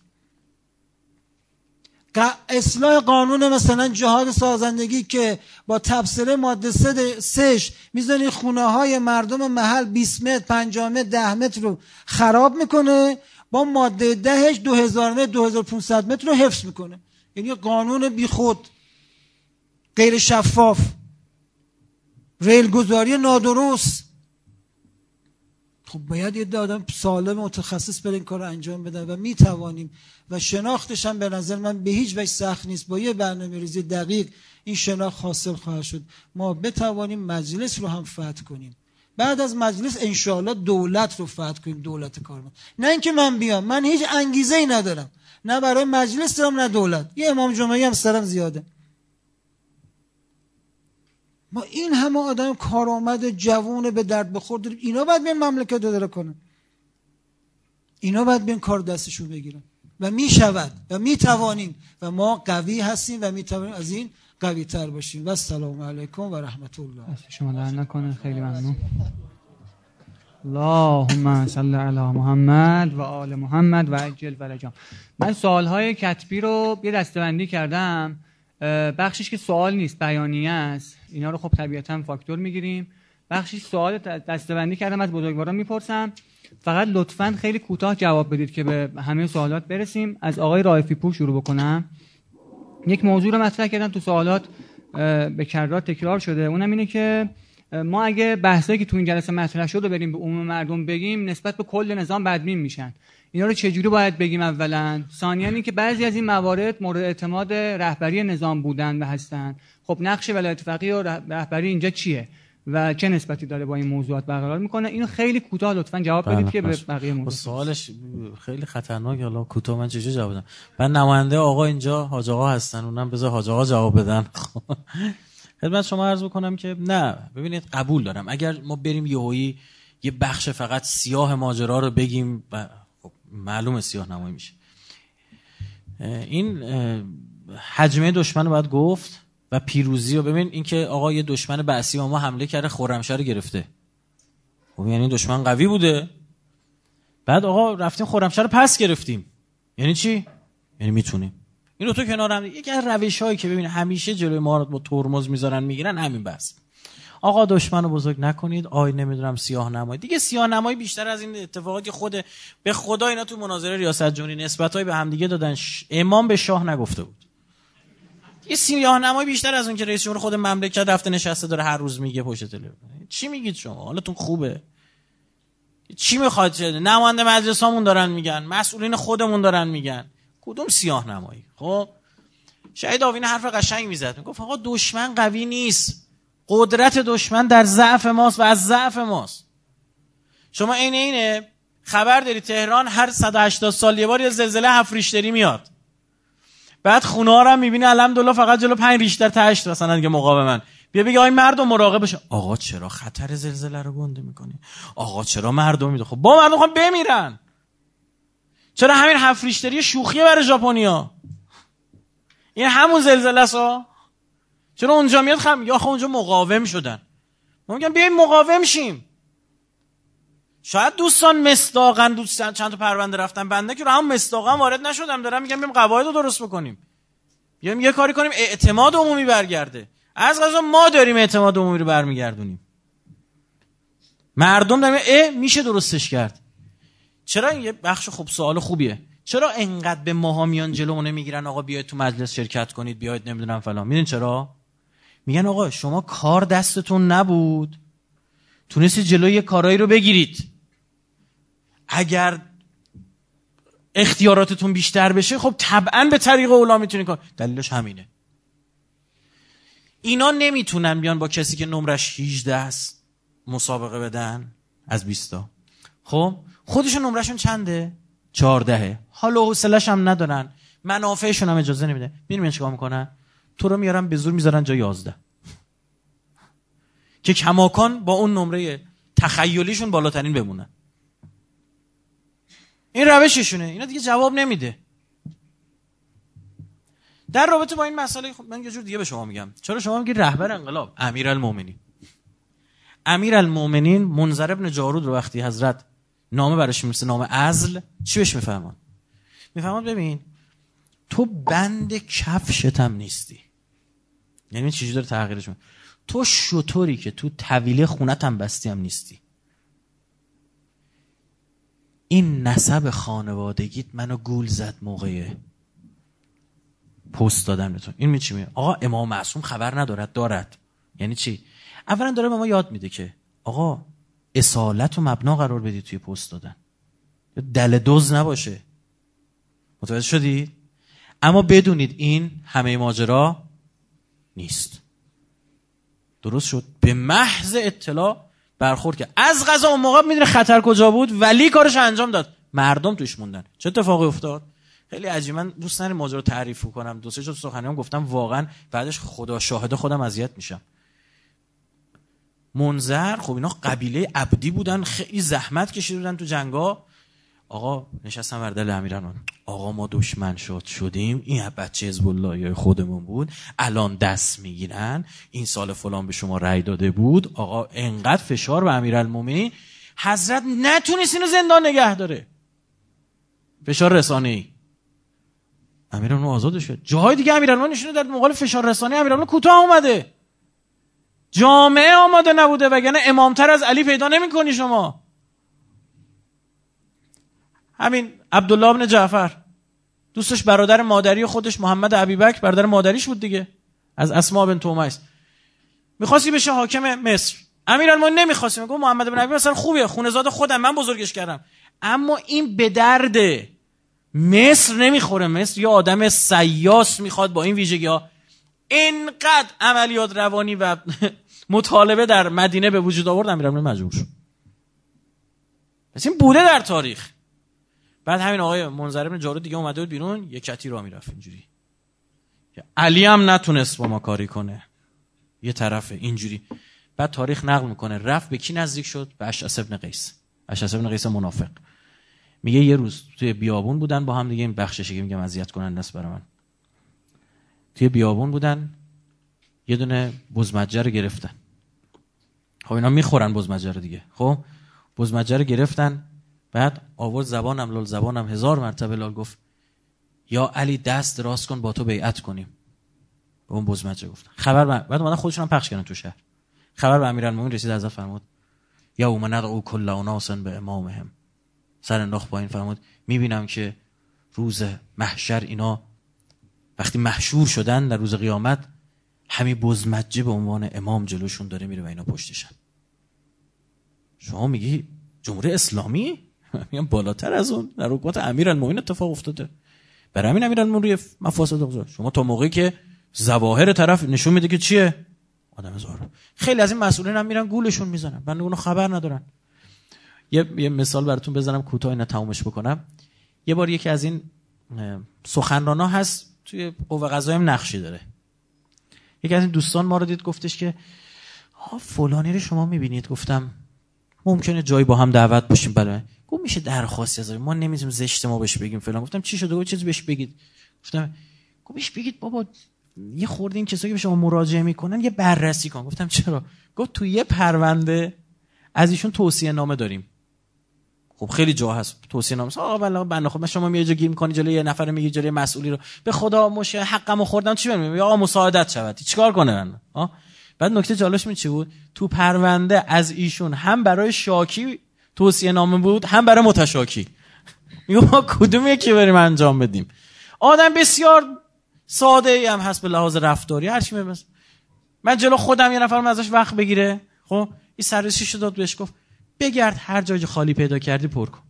اصلاح قانون مثلا جهاد سازندگی که با تبصره ماده سهش میذاری خونه های مردم محل بیست متر، پنجاه متر، ده متر رو خراب میکنه، با ماده دهش دو هزار متر، دو هزار و پانصد متر رو حفظ میکنه. یعنی قانون بی خود، غیر شفاف، ریلگذاری نادرست. خب باید یه آدم سالم متخصص بر این کار رو انجام بدن و میتوانیم و شناختش هم به نظر من به هیچ وجه سخت نیست. با یه برنامه‌ریزی دقیق این شناخت حاصل خواهد شد، ما بتوانیم مجلس رو هم فتح کنیم. بعد از مجلس انشاءالله دولت رو فتح کنیم، دولت کارمند. نه اینکه من بیام، من هیچ انگیزه ای ندارم، نه برای مجلس دارم نه دولت. یه امام جمعه هم سرم زیاده. ما این همه آدم کارآمد جوون به درد بخور داریم، اینا باید بیان مملکت رو اداره کنن، اینا باید بیان کار دستشون بگیرن و می شود و می توانیم و ما قوی هستیم و می توانیم از این قوی تر باشیم. و السلام علیکم و رحمت الله. شما در نکنه، خیلی ممنون. اللهم صل علی محمد و آل محمد و عجل فرجهم. من سوالهای کتبی رو یه دسته‌بندی کردم، بخشش که سوال نیست بیانیه است، اینا رو خب طبیعتاً فاکتور میگیریم. بخشش سوال دسته‌بندی کردم، از بزرگواران میپرسم، فقط لطفاً خیلی کوتاه جواب بدید که به همه سوالات برسیم. از آقای رائفی پور شروع بکنم. یک موضوع رو مطرح کردم تو سوالات، به کررات تکرار شده، اونم اینه که ما اگه بحثایی که تو این جلسه مطرح شد رو بریم به عموم مردم بگیم، نسبت به کل نظام بدبین میشن. اینا رو چجوری باید بگیم اولا؟ ثانیاً اینکه بعضی از این موارد مورد اعتماد رهبری نظام بودن و هستن. خب نقش ولایت فقیه و رهبری اینجا چیه و چه نسبتی داره با این موضوعات برقرار میکنه؟ اینو خیلی کوتاه لطفاً جواب بدید که به بقیه موضوع. سوالش خیلی خطرناکه، حالا کوتاه من چجوری جواب بدم؟ من نماینده آقا اینجا حاج آقا هستن، اونم بذار حاج آقا جواب بدن. خدمت شما عرض بکنم که نه، ببینید قبول دارم اگر ما بریم یهویی یه بخش فقط سیاه ماجرا رو بگیم و خب معلومه سیاه نمایی میشه. این حجمه دشمن رو باید گفت و پیروزی رو. ببین این که آقا یه دشمن بعثی ما حمله کرده، خرمشهر رو گرفته، خب یعنی دشمن قوی بوده. بعد آقا رفتیم خرمشهر رو پس گرفتیم، یعنی چی؟ یعنی میتونیم. این دو تا کنار هم. یکی از روش‌هایی که ببین همیشه جلوی ما رو با ترمز میذارن میگیرن همین بس. آقا دشمنو بزرگ نکنید، آی نمیدونم سیاه نمایی. دیگه سیاه نمایی بیشتر از این اتفاقاتی خود به خدا اینا تو مناظره ریاست جمهوری نسبتای به هم دیگه دادن. ش... امام به شاه نگفته بود. یه سیاه نمایی بیشتر از اون که رئیس جمهور خود مملکت رفته نشسته داره هر روز میگه پشت تلویزیون. چی میگید شما؟ حالتون خوبه؟ چی میخواد چه؟ نماینده مجلسامون دارن میگن، مسئولین خودمون دارن میگن. کدوم سیاه نمایی؟ خب شهید آوین حرف قشنگ میزد، میگفت آقا دشمن قوی نیست، قدرت دشمن در ضعف ماست و از ضعف ماست. شما عین اینه خبر داری تهران هر صد و هشتاد سال یه بار یه زلزله هفت ریشتری میاد، بعد خونه ها رو هم میبینه الحمدلله فقط جلو پنج ریشتر تا هشت مثلا دیگه مقاومن. بیا بگی آقا مردم مراقب باشه. آقا چرا خطر زلزله رو گنده میکنی؟ آقا چرا مردم میده؟ خب با مردم خب بمیرن. چرا همین هفت ریشتری شوخیه برای ژاپنیا؟ این همون زلزله است. چرا اونجا میاد خم میگه آخه اونجا مقاوم شدن. ما میگم بیایم مقاوم شیم. شاید دوستان مصداقاً دوستان چند تا پرونده رفتن بنده که رو هم مصداقاً وارد نشدم، دارم میگم بیایم قواعد رو درست بکنیم، بیایم یه کاری کنیم اعتماد عمومی برگرده. از قضا ما داریم اعتماد عمومی رو برمیگردونیم. مردم داریم اه میشه درستش کرد. چرا این یه بخش خوب سوال خوبیه. چرا انقدر به ماها میان جلومون میگیرن آقا بیاید تو مجلس شرکت کنید، بیاید نمیدونم فلان؟ میدونین چرا؟ میگن آقا شما کار دستتون نبود، تونستید جلوی یه کارایی رو بگیرید. اگر اختیاراتتون بیشتر بشه خب طبعا به طریق اولا میتونید کار. دلیلش همینه. اینا نمیتونن بیان با کسی که نمرش هجده است مسابقه بدن از بیست تا. خب خودشون نمرشون چنده؟ چهارده. حالا حوصله‌اش هم ندارن، منافعشون هم اجازه نمیده. میبینین چیکار میکنن؟ تو رو میارن به زور میذارن جای یازده که کماکان با اون نمره تخیلیشون بالاترین بمونن. این روششونه. اینا دیگه جواب نمیده. در رابطه با این مسئله خب من یه جور دیگه به شما میگم. چرا شما میگید رهبر انقلاب امیرالمومنین؟ امیرالمومنین منذر ابن جارود رو وقتی حضرت نامه براش میرسه، نامه عزل، چی بهش میفهمن؟ میفهمن ببین تو بند کفشت هم نیستی. یعنی چیزی داره تغییرش میده. تو شطوری که تو طویله خونت هم بستی هم نیستی. این نسب خانوادگیت منو گول زد موقع پست دادن به تو. این می چی میگه؟ آقا امام معصوم خبر ندارد؟ دارد. یعنی چی؟ اولا داره به ما یاد میده که آقا اصالت و مبنا قرار بدید توی پست دادن، دل دوز نباشه. متوجه شدید؟ اما بدونید این همه ماجرا نیست. درست شد؟ به محض اطلاع برخورد کرد. از قضا اون موقع میدونه خطر کجا بود ولی کارش انجام داد. مردم توش موندن. چه اتفاقی افتاد؟ خیلی عجیبه. من دوست ندارم ماجرا تعریف کنم. دو سه تا سخنرانی گفتم واقعا بعدش خدا شاهده خودم اذیت میشم. منذر خب اینا قبیله عبدی بودن، خیلی زحمت کشیده بودن تو جنگا. آقا نشستم بردل امیرالمومنین، آقا ما دشمن شد شدیم، این بچه حزب الله خودمون بود، الان دست میگیرن، این سال فلان به شما رأی داده بود. آقا انقدر فشار به امیرالمومنین، حضرت نتونست اینو زندان نگه داره، فشار رسانه‌ای. امیرالمومنین آزاد شد. جاهای دیگه امیرالمومنین نشونه داد مقابل فشار رسانه‌ای امیرالمومنین کوتاه اومده. جامعه آماده نبوده، وگرنه امامتر از علی پیدا نمی‌کنی شما. همین عبدالله بن جعفر دوستش برادر مادری خودش محمد ابیبکر برادر مادریش بود دیگه، از اسماء بنت امیس. می‌خواستی بشه حاکم مصر، امیرالمومنین نمی‌خواست، میگه محمد بن ابی مثلا خوبه، خونه‌زاد خودم، من بزرگش کردم، اما این به درد مصر نمیخوره. مصر یه آدم سیاس میخواد با این ویژگی‌ها. اینقدر عملیات روانی و مطالبه در مدینه به وجود آورد، امیرالمومنین مجبور شد. پس این بوده در تاریخ. بعد همین آقای منذر بن جارود دیگه اومده بود بیرون، یه کتی را میرفت اینجوری. علی هم نتونست با ما کاری کنه، یه طرفه اینجوری. بعد تاریخ نقل میکنه رفت به کی نزدیک شد؟ به اشعث بن قیس. اشعث بن قیس منافق. میگه یه روز توی بیابون بودن با هم دیگه، این بخشش که میگم اذیت کننده است برای من. توی بیابون بودن، یه دونه بزمجه رو گرفتن. خب اینا میخورن بزمجه رو دیگه. خب بزمجه رو گرفتن، بعد آورد زبانم لال زبانم هزار مرتبه لال گفت یا علی دست راست کن با تو بیعت کنیم. به اون بزمجه گفتن. خبر بعد بعد اومدن خودشون هم پخش کردن تو شهر. خبر به امیرالمومنین رسید، حضرت فرمود یا اومد ندعو کل اناس به امامهم. سر انداخت پایین، فرمود میبینم که روز محشر اینا وقتی محشور شدن در روز قیامت، همین بزمجه به عنوان امام جلوشون داره میره و اینا پشتشن. شما میگی جمهوری اسلامی؟ میگم بالاتر از اون در حکومت امیرالمومنین اتفاق افتاده. برای همین امیرالمومنین روی مفاسد گذاشت. شما تا موقعی که ظواهر طرف نشون میده که چیه آدم زار، خیلی از این مسئولین هم میرن گولشون میزنن، بنده اونو خبر ندارن. یه, یه مثال براتون بزنم کوتاه اینا تمومش بکنم. یه بار یکی از این سخنرانا هست توی قوه قضاییه نقشی داره. یکی از این دوستان ما رو دید، گفتش که ها فلانی رو شما میبینید؟ گفتم ممکنه جایی با هم دعوت باشیم. بله. گفت میشه درخواستی ازش، ما نمیتونیم زشت ما بهش بگیم فلان. گفتم چی شده؟ گفت چیزی بهش بگید. گفتم گفت بهش بگید بابا یه خورده این کسایی که به شما مراجعه میکنن یه بررسی کن. گفتم چرا؟ گفت تو یه پرونده از ایشون توصیه نامه داریم. خب خیلی جا هست توصیه نامه. آقا والله بنده خب شما میای جا گیر میکنی جلوی یه نفر، میگی جلوی مسئولی رو به خدا مشه حقمو خوردم چی برم؟ آقا مساعدت شود. چیکار کنه من؟ ها بعد نکته جالبش می چی بود؟ تو پرونده از ایشون هم برای شاکی توصیه نامه بود، هم برای متشاکی. میگم ما کدوم یکی بریم انجام بدیم؟ آدم بسیار ساده ای هم هست به لحاظ رفتاری، هر چی میگم. من جلو خودم یه نفرم ازش وقت بگیره، خب این سررسیش داد بهش، گفت بگرد هر جای خالی پیدا کردی پر کن،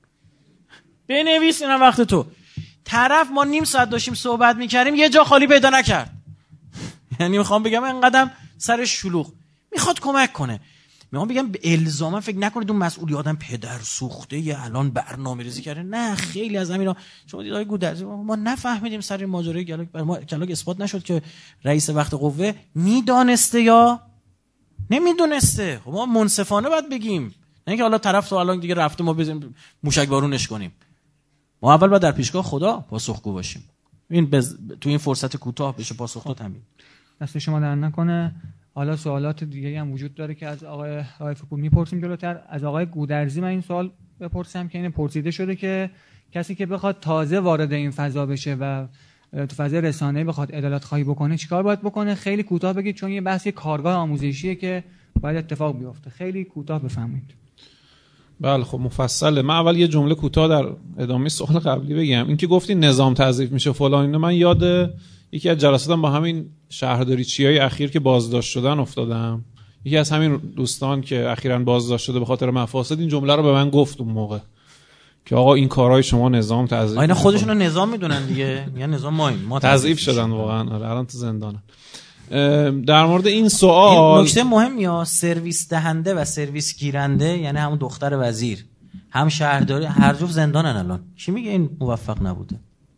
بنویس اینا وقت تو. طرف ما نیم ساعت داشتیم صحبت میکردیم یه جا خالی پیدا نکرد. یعنی میخوام بگم اینقدر سر شلوغ میخواد کمک کنه. میخوام بگم الزاما فکر نکنید اون مسئولی آدم پدر سوخته یه الان برنامه‌ریزی کرده. نه، خیلی از همینا شما دید آقای گودرزی ما نفهمیدیم سر این ماجرای گلاگ، برای ما گلاگ اثبات نشد که رئیس وقت قوه میدانسته یا نمیدونسته. خب ما منصفانه باید بگیم، نه اینکه حالا طرف تو الان دیگه رفته ما بزنیم موشک بارونش کنیم. ما اول باید در پیشگاه خدا پاسخگو باشیم. این بز... تو این فرصت کوتاه بشه پاسخگو همین. دست شما در نکنه. حالا سوالات دیگه هم وجود داره که از آقای رایفپور میپرسیم جلوتر. از آقای گودرزی من این سوال بپرسم که این پرسیده شده که کسی که بخواد تازه وارد این فضا بشه و تو فضای رسانه‌ای بخواد عدالت خواهی بکنه چیکار باید بکنه؟ خیلی کوتاه بگید، چون یه بحث کارگاه آموزشیه که باید اتفاق بیفته. خیلی کوتاه بفرمایید. بله خب مفصله. من اول یه جمله کوتاه در ادامه سوال قبلی بگم. این که گفتی نظام تضعیف میشه فلان، اینو من یاد یکی از جلساتم با همین شهرداریچیای اخیر که بازداشت شدن افتادم. یکی از همین دوستان که اخیراً بازداشت شده به خاطر مفاسد این جمله رو به من گفت اون موقع که آقا این کارهای شما نظام تضعیف. اینا خودشون رو نظام میدونن دیگه، میگن نظام ما ما تضعیف شدن واقعا. آره الان تو زندانن. در مورد این سوال نکته مهمی ها، سرویس دهنده و سرویس گیرنده یعنی همون دختر وزیر هم شهرداری هر جفت زندانن الان. کی میگه این موفق نبوده؟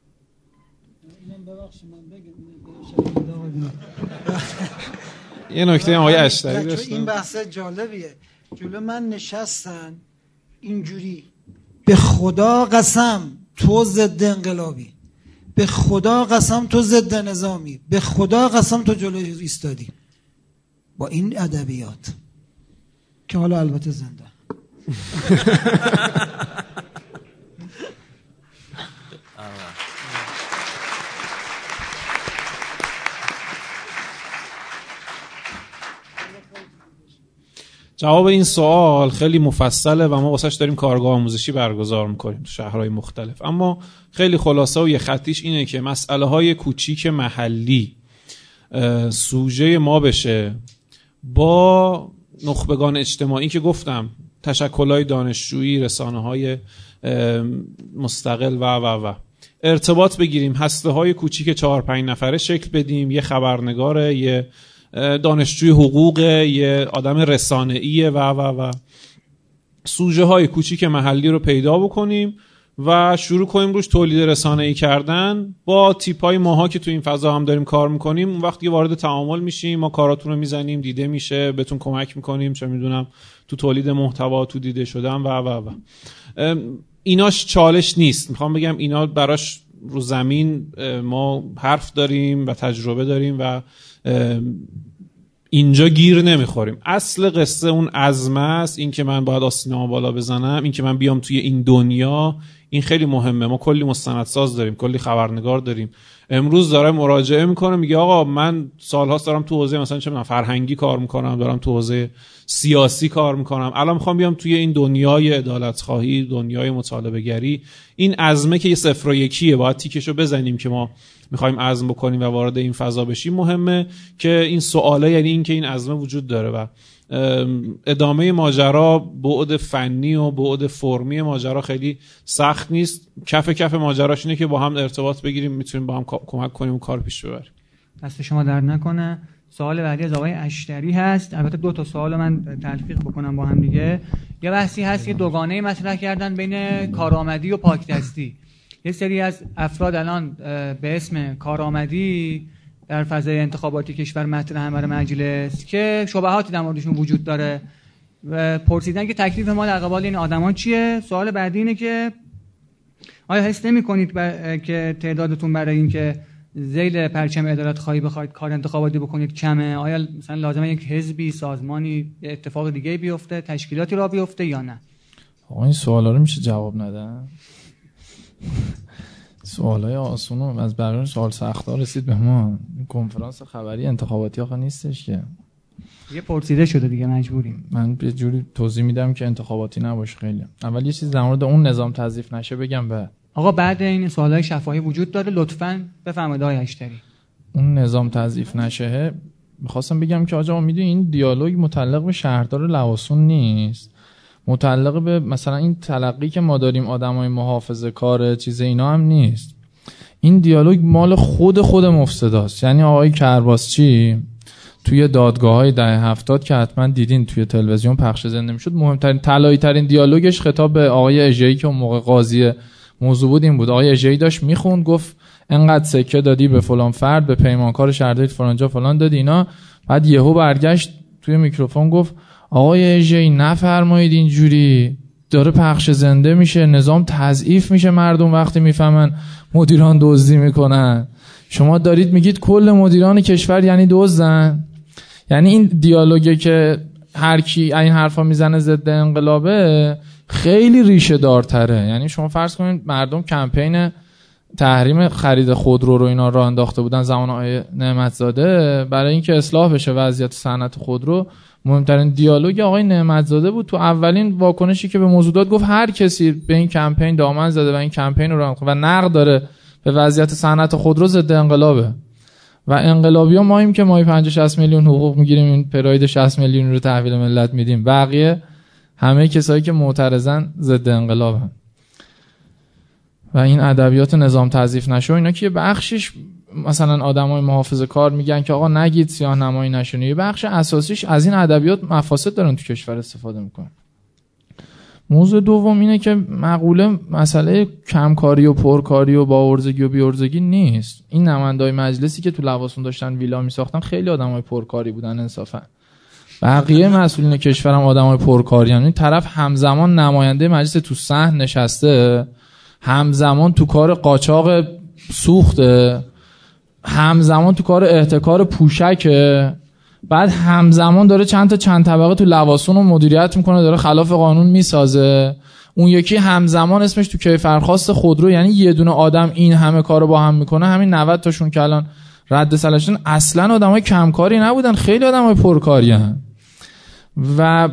یه نکته آقای اشتری داشتن. این بحث جالبیه. جلو من نشستن اینجوری، به خدا قسم تو ضد انقلابی، به خدا قسم تو ضد نظامی، به خدا قسم تو جلوی ایستادی، با این ادبیات که حالا البته زنده. جواب این سوال خیلی مفصله و ما واسش داریم کارگاه آموزشی برگزار میکنیم تو شهرهای مختلف، اما خیلی خلاصه و یه خطیش اینه که مسئله های کوچیک محلی سوژه ما بشه با نخبگان اجتماعی که گفتم، تشکل‌های دانشجویی، رسانه‌های مستقل و و و ارتباط بگیریم، هسته‌های کوچیک چهار پنج نفره شکل بدیم، یه خبرنگاره، یه دانشجوی حقوق، یه آدم رسانه‌ای و و و سوژه های کوچیک محلی رو پیدا بکنیم و شروع کنیم روش تولید رسانه‌ای کردن با تیپای ماها که تو این فضا هم داریم کار میکنیم. اون وقتی وارد تعامل میشیم، ما کاراتون رو میزنیم، دیده میشه، بهتون کمک میکنیم، چه میدونم تو تولید محتوا، تو دیده شدن و و و ایناش چالش نیست. میخوام بگم اینا براش رو زمین ما حرف داریم و تجربه داریم و اینجا گیر نمیخوریم. اصل قصه اون عزم است، این که من باید آستینه‌مو بالا بزنم، این که من بیام توی این دنیا، این خیلی مهمه. ما کلی مستندساز داریم، کلی خبرنگار داریم. امروز داره مراجعه میکنه میگه آقا من سالهاست دارم تو حوزه مثلا چه میدونم فرهنگی کار میکنم، دارم تو حوزه سیاسی کار میکنم، الان میخوام بیام توی این دنیای عدالت خواهی، دنیای مطالبه گری. این عزمه که یه صفر و یکیه، باید تیکشو بزنیم که ما میخوایم عزم بکنیم و وارد این فضا بشیم. مهمه که این سواله، یعنی این که این عزمه وجود داره و ادامه ماجرا بعد فنی و بعد فرمی ماجرا خیلی سخت نیست. کف کف ماجراش اینه که با هم ارتباط بگیریم، میتونیم با هم کمک کنیم و کار پیش ببریم. دست شما در نکنه. سوال بعدی از آقای اشتری هست. البته دو تا سوال من تلفیق بکنم با هم دیگه. یه بحثی هست که دوگانه مطرح کردن بین کارآمدی و پاکدستی. یه سری از افراد الان به اسم کارآمدی در فضای انتخاباتی کشور مطرحن برای مجلس که شبهاتی در موردشون وجود داره و پرسیدن که تکلیف ما در قبال این آدمان چیه. سوال بعدی اینه که آیا حس نمی‌کنید که تعدادتون برای این که ذیل پرچم عدالت خواهی بخواید کار انتخاباتی بکنید کمه؟ آیا مثلا لازمه یک حزبی، سازمانی، اتفاق دیگه بیفته، تشکیلاتی را بیفته یا نه؟ آقا این سوالا رو میشه جواب ندن؟ سوالای آسونو از بقیه سوال سخت‌ها رسید به ما. این کنفرانس خبری انتخاباتی آخه نیستش که. یه پرسیده شده دیگه، مجبوریم. من یه جوری توضیح میدم که انتخاباتی نباشه. خیلی اول یه چیز در مورد اون نظام تضعیف نشه بگم. به آقا بعد این سوالای شفاهی وجود داره، لطفاً بفرمایید آقای اشتری. اون نظام تضعیف نشه می‌خواستم بگم که آقا میدونی این دیالوگ متعلق به شهردار لواسون نیست، متعلق به مثلا این تلقی که ما داریم آدمای محافظه کار چیز اینا هم نیست. این دیالوگ مال خود خود مفسداست. یعنی آقای کرباسچی توی دادگاه‌های دهه هفتاد که حتما دیدین توی تلویزیون پخش زنده میشد، مهمترین طلایی ترین دیالوگش خطاب به آقای اژه‌ای که اون موقع قاضی موضوع بود این بود. آقای اژه‌ای داشت میخوند، گفت انقدر سکه دادی به فلان فرد، به پیمانکار شهرداری فلانجا فلان دادی اینا. بعد یهو برگشت توی میکروفون گفت آقای اژه‌ای نفرمایید اینجوری، داره پخش زنده میشه، نظام تضعیف میشه، مردم وقتی میفهمن مدیران دزدی میکنن. شما دارید میگید کل مدیران کشور یعنی دزدن. یعنی این دیالوگی که هر کی این حرفا میزنه ضد انقلابه خیلی ریشه دارتره. یعنی شما فرض کنید مردم کمپین تحریم خرید خودرو رو اینا راه انداخته بودن زمان آقای نعمتزاده برای اینکه اصلاح بشه وضعیت صنعت خودرو. مهمترین دیالوگ آقای نعمتزاده بود تو اولین واکنشی که به موضوع داد، گفت هر کسی به این کمپین دامن زده و این کمپین رو راه و نقد داره به وضعیت صنعت خودرو ضد انقلابه. و انقلابی‌ها ماییم که ماهی پنجاه شصت میلیون حقوق میگیریم، این پراید شصت میلیون رو تحویل ملت میدیم. بقیه همه کسایی که معترضن ضد انقلابن. و این ادبیات نظام تضعیف نشه اینا که بخشش مثلا آدمای محافظه کار میگن که آقا نگید سیاه نمایی نشونه، یه بخش اساسیش از این ادبیات مفاسد دارن تو کشور استفاده میکنن. موضوع دوم اینه که مقوله مسئله کمکاری و پرکاری و باورزگی و بیورزگی نیست. این نمایندای مجلسی که تو لواسون داشتن ویلا میساختن خیلی آدمای پرکاری بودن انصافا. بقیه مسئولین کشورم آدمای پرکاری ان. این طرف همزمان نماینده مجلس تو صحن نشسته، همزمان تو کار قاچاق سوخته، همزمان تو کار احتکار پوشکه، بعد همزمان داره چند تا چند طبقه تو لواسون رو مدیریت میکنه، داره خلاف قانون میسازه. اون یکی همزمان اسمش تو کیفرخواست خودرو. یعنی یه دونه آدم این همه کارو با هم میکنه. همین نود تاشون که الان رد سالشون اصلا آدمای کمکاری نبودن، خیلی آدمای پرکاری هستن. و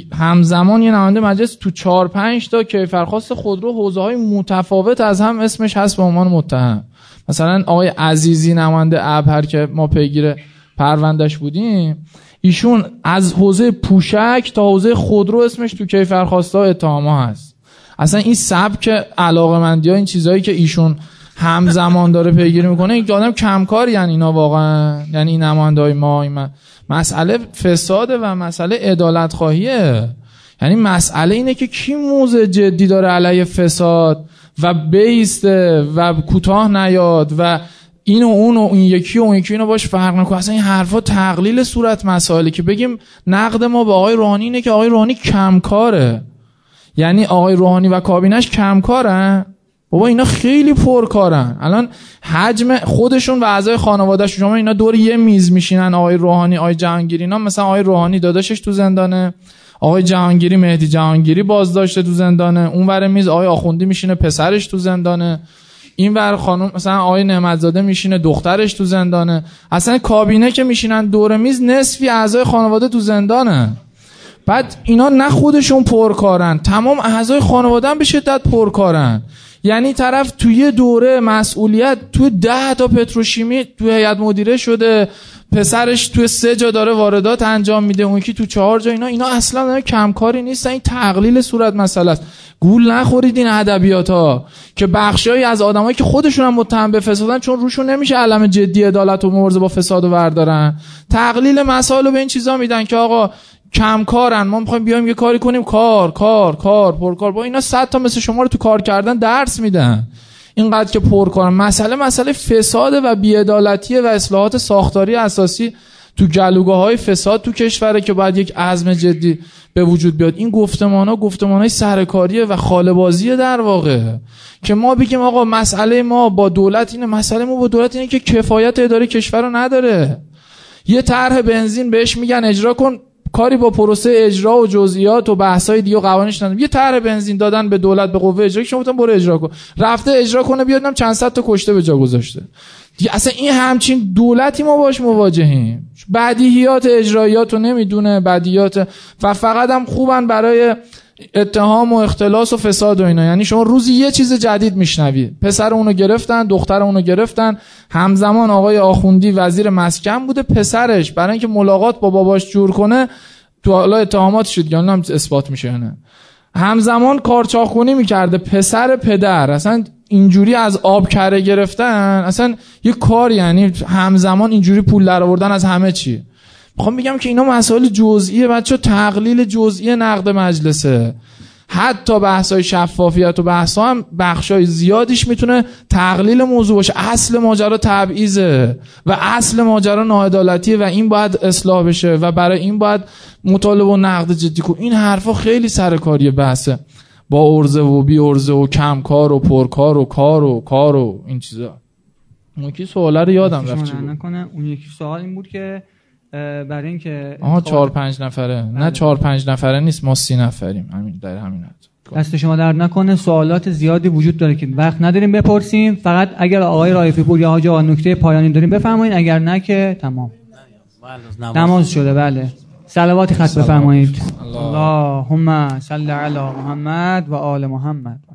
همزمان یه نماینده مجلس تو چهار پنج تا کیفرخواست خودرو حوزه‌های متفاوت از هم اسمش هست به عنوان متهم. مثلا آقای عزیزی نماینده ابهر که ما پیگیر پروندهش بودیم، ایشون از حوزه پوشک تا حوزه خودرو اسمش تو کیفرخواستا اتهام‌ها هست. اصلا این سبک علاقه‌مندی‌ها، این چیزایی که ایشون همزمان داره پیگیری میکنه، این آدم کمکار یعنی اینا واقعا، یعنی این نماینده‌های ما، این مسئله فساده و مسئله عدالت خواهیه. یعنی مسئله اینه که کی موضع جدی داره علیه فساد و بیسته و کوتاه نیاد و این و اون و این یکی و اون یکی اینو باش فرق نکنه. اصلا این حرفا تقلیل صورت مسائله که بگیم نقد ما به آقای روحانی اینه که آقای روحانی کمکاره. یعنی آقای روحانی و کابینش کمکارن؟ بابا اینا خیلی پرکارن. الان حجم خودشون و اعضای خانواده‌شون، شما اینا دور یه میز میشینن، آقای روحانی، آقای جهانگیری، اینا مثلا آقای روحانی داداشش تو زندانه، آقای جهانگیری مهدی جهانگیری بازداشته تو زندانه، اون ور میز آقای آخوندی میشینه پسرش تو زندانه، این ور خانم مثلا آقای نعمتزاده میشینه دخترش تو زندانه. اصلا کابینه که میشینن دور میز نصفی اعضای خانواده تو زندانه. بعد اینا نه خودشون پرکارن، تمام اعضای خانواده هم به شدت پرکارن. یعنی طرف توی دوره مسئولیت توی ده تا پتروشیمی توی هیئت مدیره شده، پسرش توی سه جا داره واردات انجام میده، اون یکی تو چهار جا. اینا اینا اصلا کمکاری نیستن، این تقلیل صورت مسئله است. گول نخورید این ادبیات‌ها که بخشایی از آدمایی که خودشون هم متهم به فسادن چون روشون نمیشه علم جدی عدالت و مبارزه با فساد و بردارن، تقلیل مسائل رو به این چیزا میدن که آقا کمکارن، ما میخوایم بیایم یه کاری کنیم، کار کار کار پرکار. با اینا صد تا مثل شما رو تو کار کردن درس میدن، اینقدر که پرکارن. مسئله مسئله فساد و بی‌عدالتیه و اصلاحات ساختاری اساسی تو گلوگاه‌های فساد تو کشوره که باید یک عزم جدی به وجود بیاد. این گفتمان‌ها گفتمان‌های سرکاریه و خاله‌بازیه در واقع، که ما بگیم آقا مسئله ما با دولت اینه، مسئله ما با دولت اینه که کفایت اداره کشور رو نداره. یه طرح بنزین بهش میگن اجرا کن، کاری با پروسه اجرا و جزئیات و بحث‌های دیگه و قوانینش نداره. یه طرح بنزین دادن به دولت، به قوه اجرایی، شما گفتن برو اجرا کن، رفته اجرا کنه بیادم چند صد تا کشته به جا گذاشته. اصلا این همچین دولتی ما باش مواجهیم. بدیهیات اجراییات رو نمیدونه، بدیهیات و فقط هم خوبن برای اتهام و اختلاس و فساد و اینا. یعنی شما روزی یه چیز جدید میشنوی، پسر اونو گرفتن، دختر اونو گرفتن. همزمان آقای آخوندی وزیر مسکن بوده، پسرش برای اینکه ملاقات با باباش جور کنه تو حالا اتهامات شد، یا هم اثبات میشه نه، همزمان کارچاخونی میکرده پسر پدر. اصلا اینجوری از آب کره گرفتن اصلا یه کار، یعنی همزمان اینجوری پول در آوردن از همه چی. میخوام بگم که اینا مسائل جزئیه بچه، تقلیل جزئی نقد مجلسه. حتی بحث‌های شفافیت و بحث‌ها هم بخشای زیادیش میتونه تقلیل موضوع باشه. اصل ماجرا تبعیضه و اصل ماجرا ناعدالتیه و این باید اصلاح بشه و برای این باید مطالبه و نقد جدی کنه. این حرفا خیلی سرکاری بحثه با ارزه و بی ارزه و کم کار و پرکار و کار و کار و این چیزا. اون یکی سوالا رو یادم رفت چی بود. اون یکی سوال این بود که برای اینکه آها چهار پنج نفره بله. نه چهار پنج نفره نیست، ما سی نفریم. همین در همین حد. دست شما در نکنه. سوالات زیادی وجود داره که وقت نداریم بپرسیم. فقط اگر آقای رائفی پور یا حاج آقا نکته پایانی داریم بفرمایید، اگر نه که تمام نماز شده. بله صلواتی خط بفرمایید. اللهم صل علی محمد و آل محمد.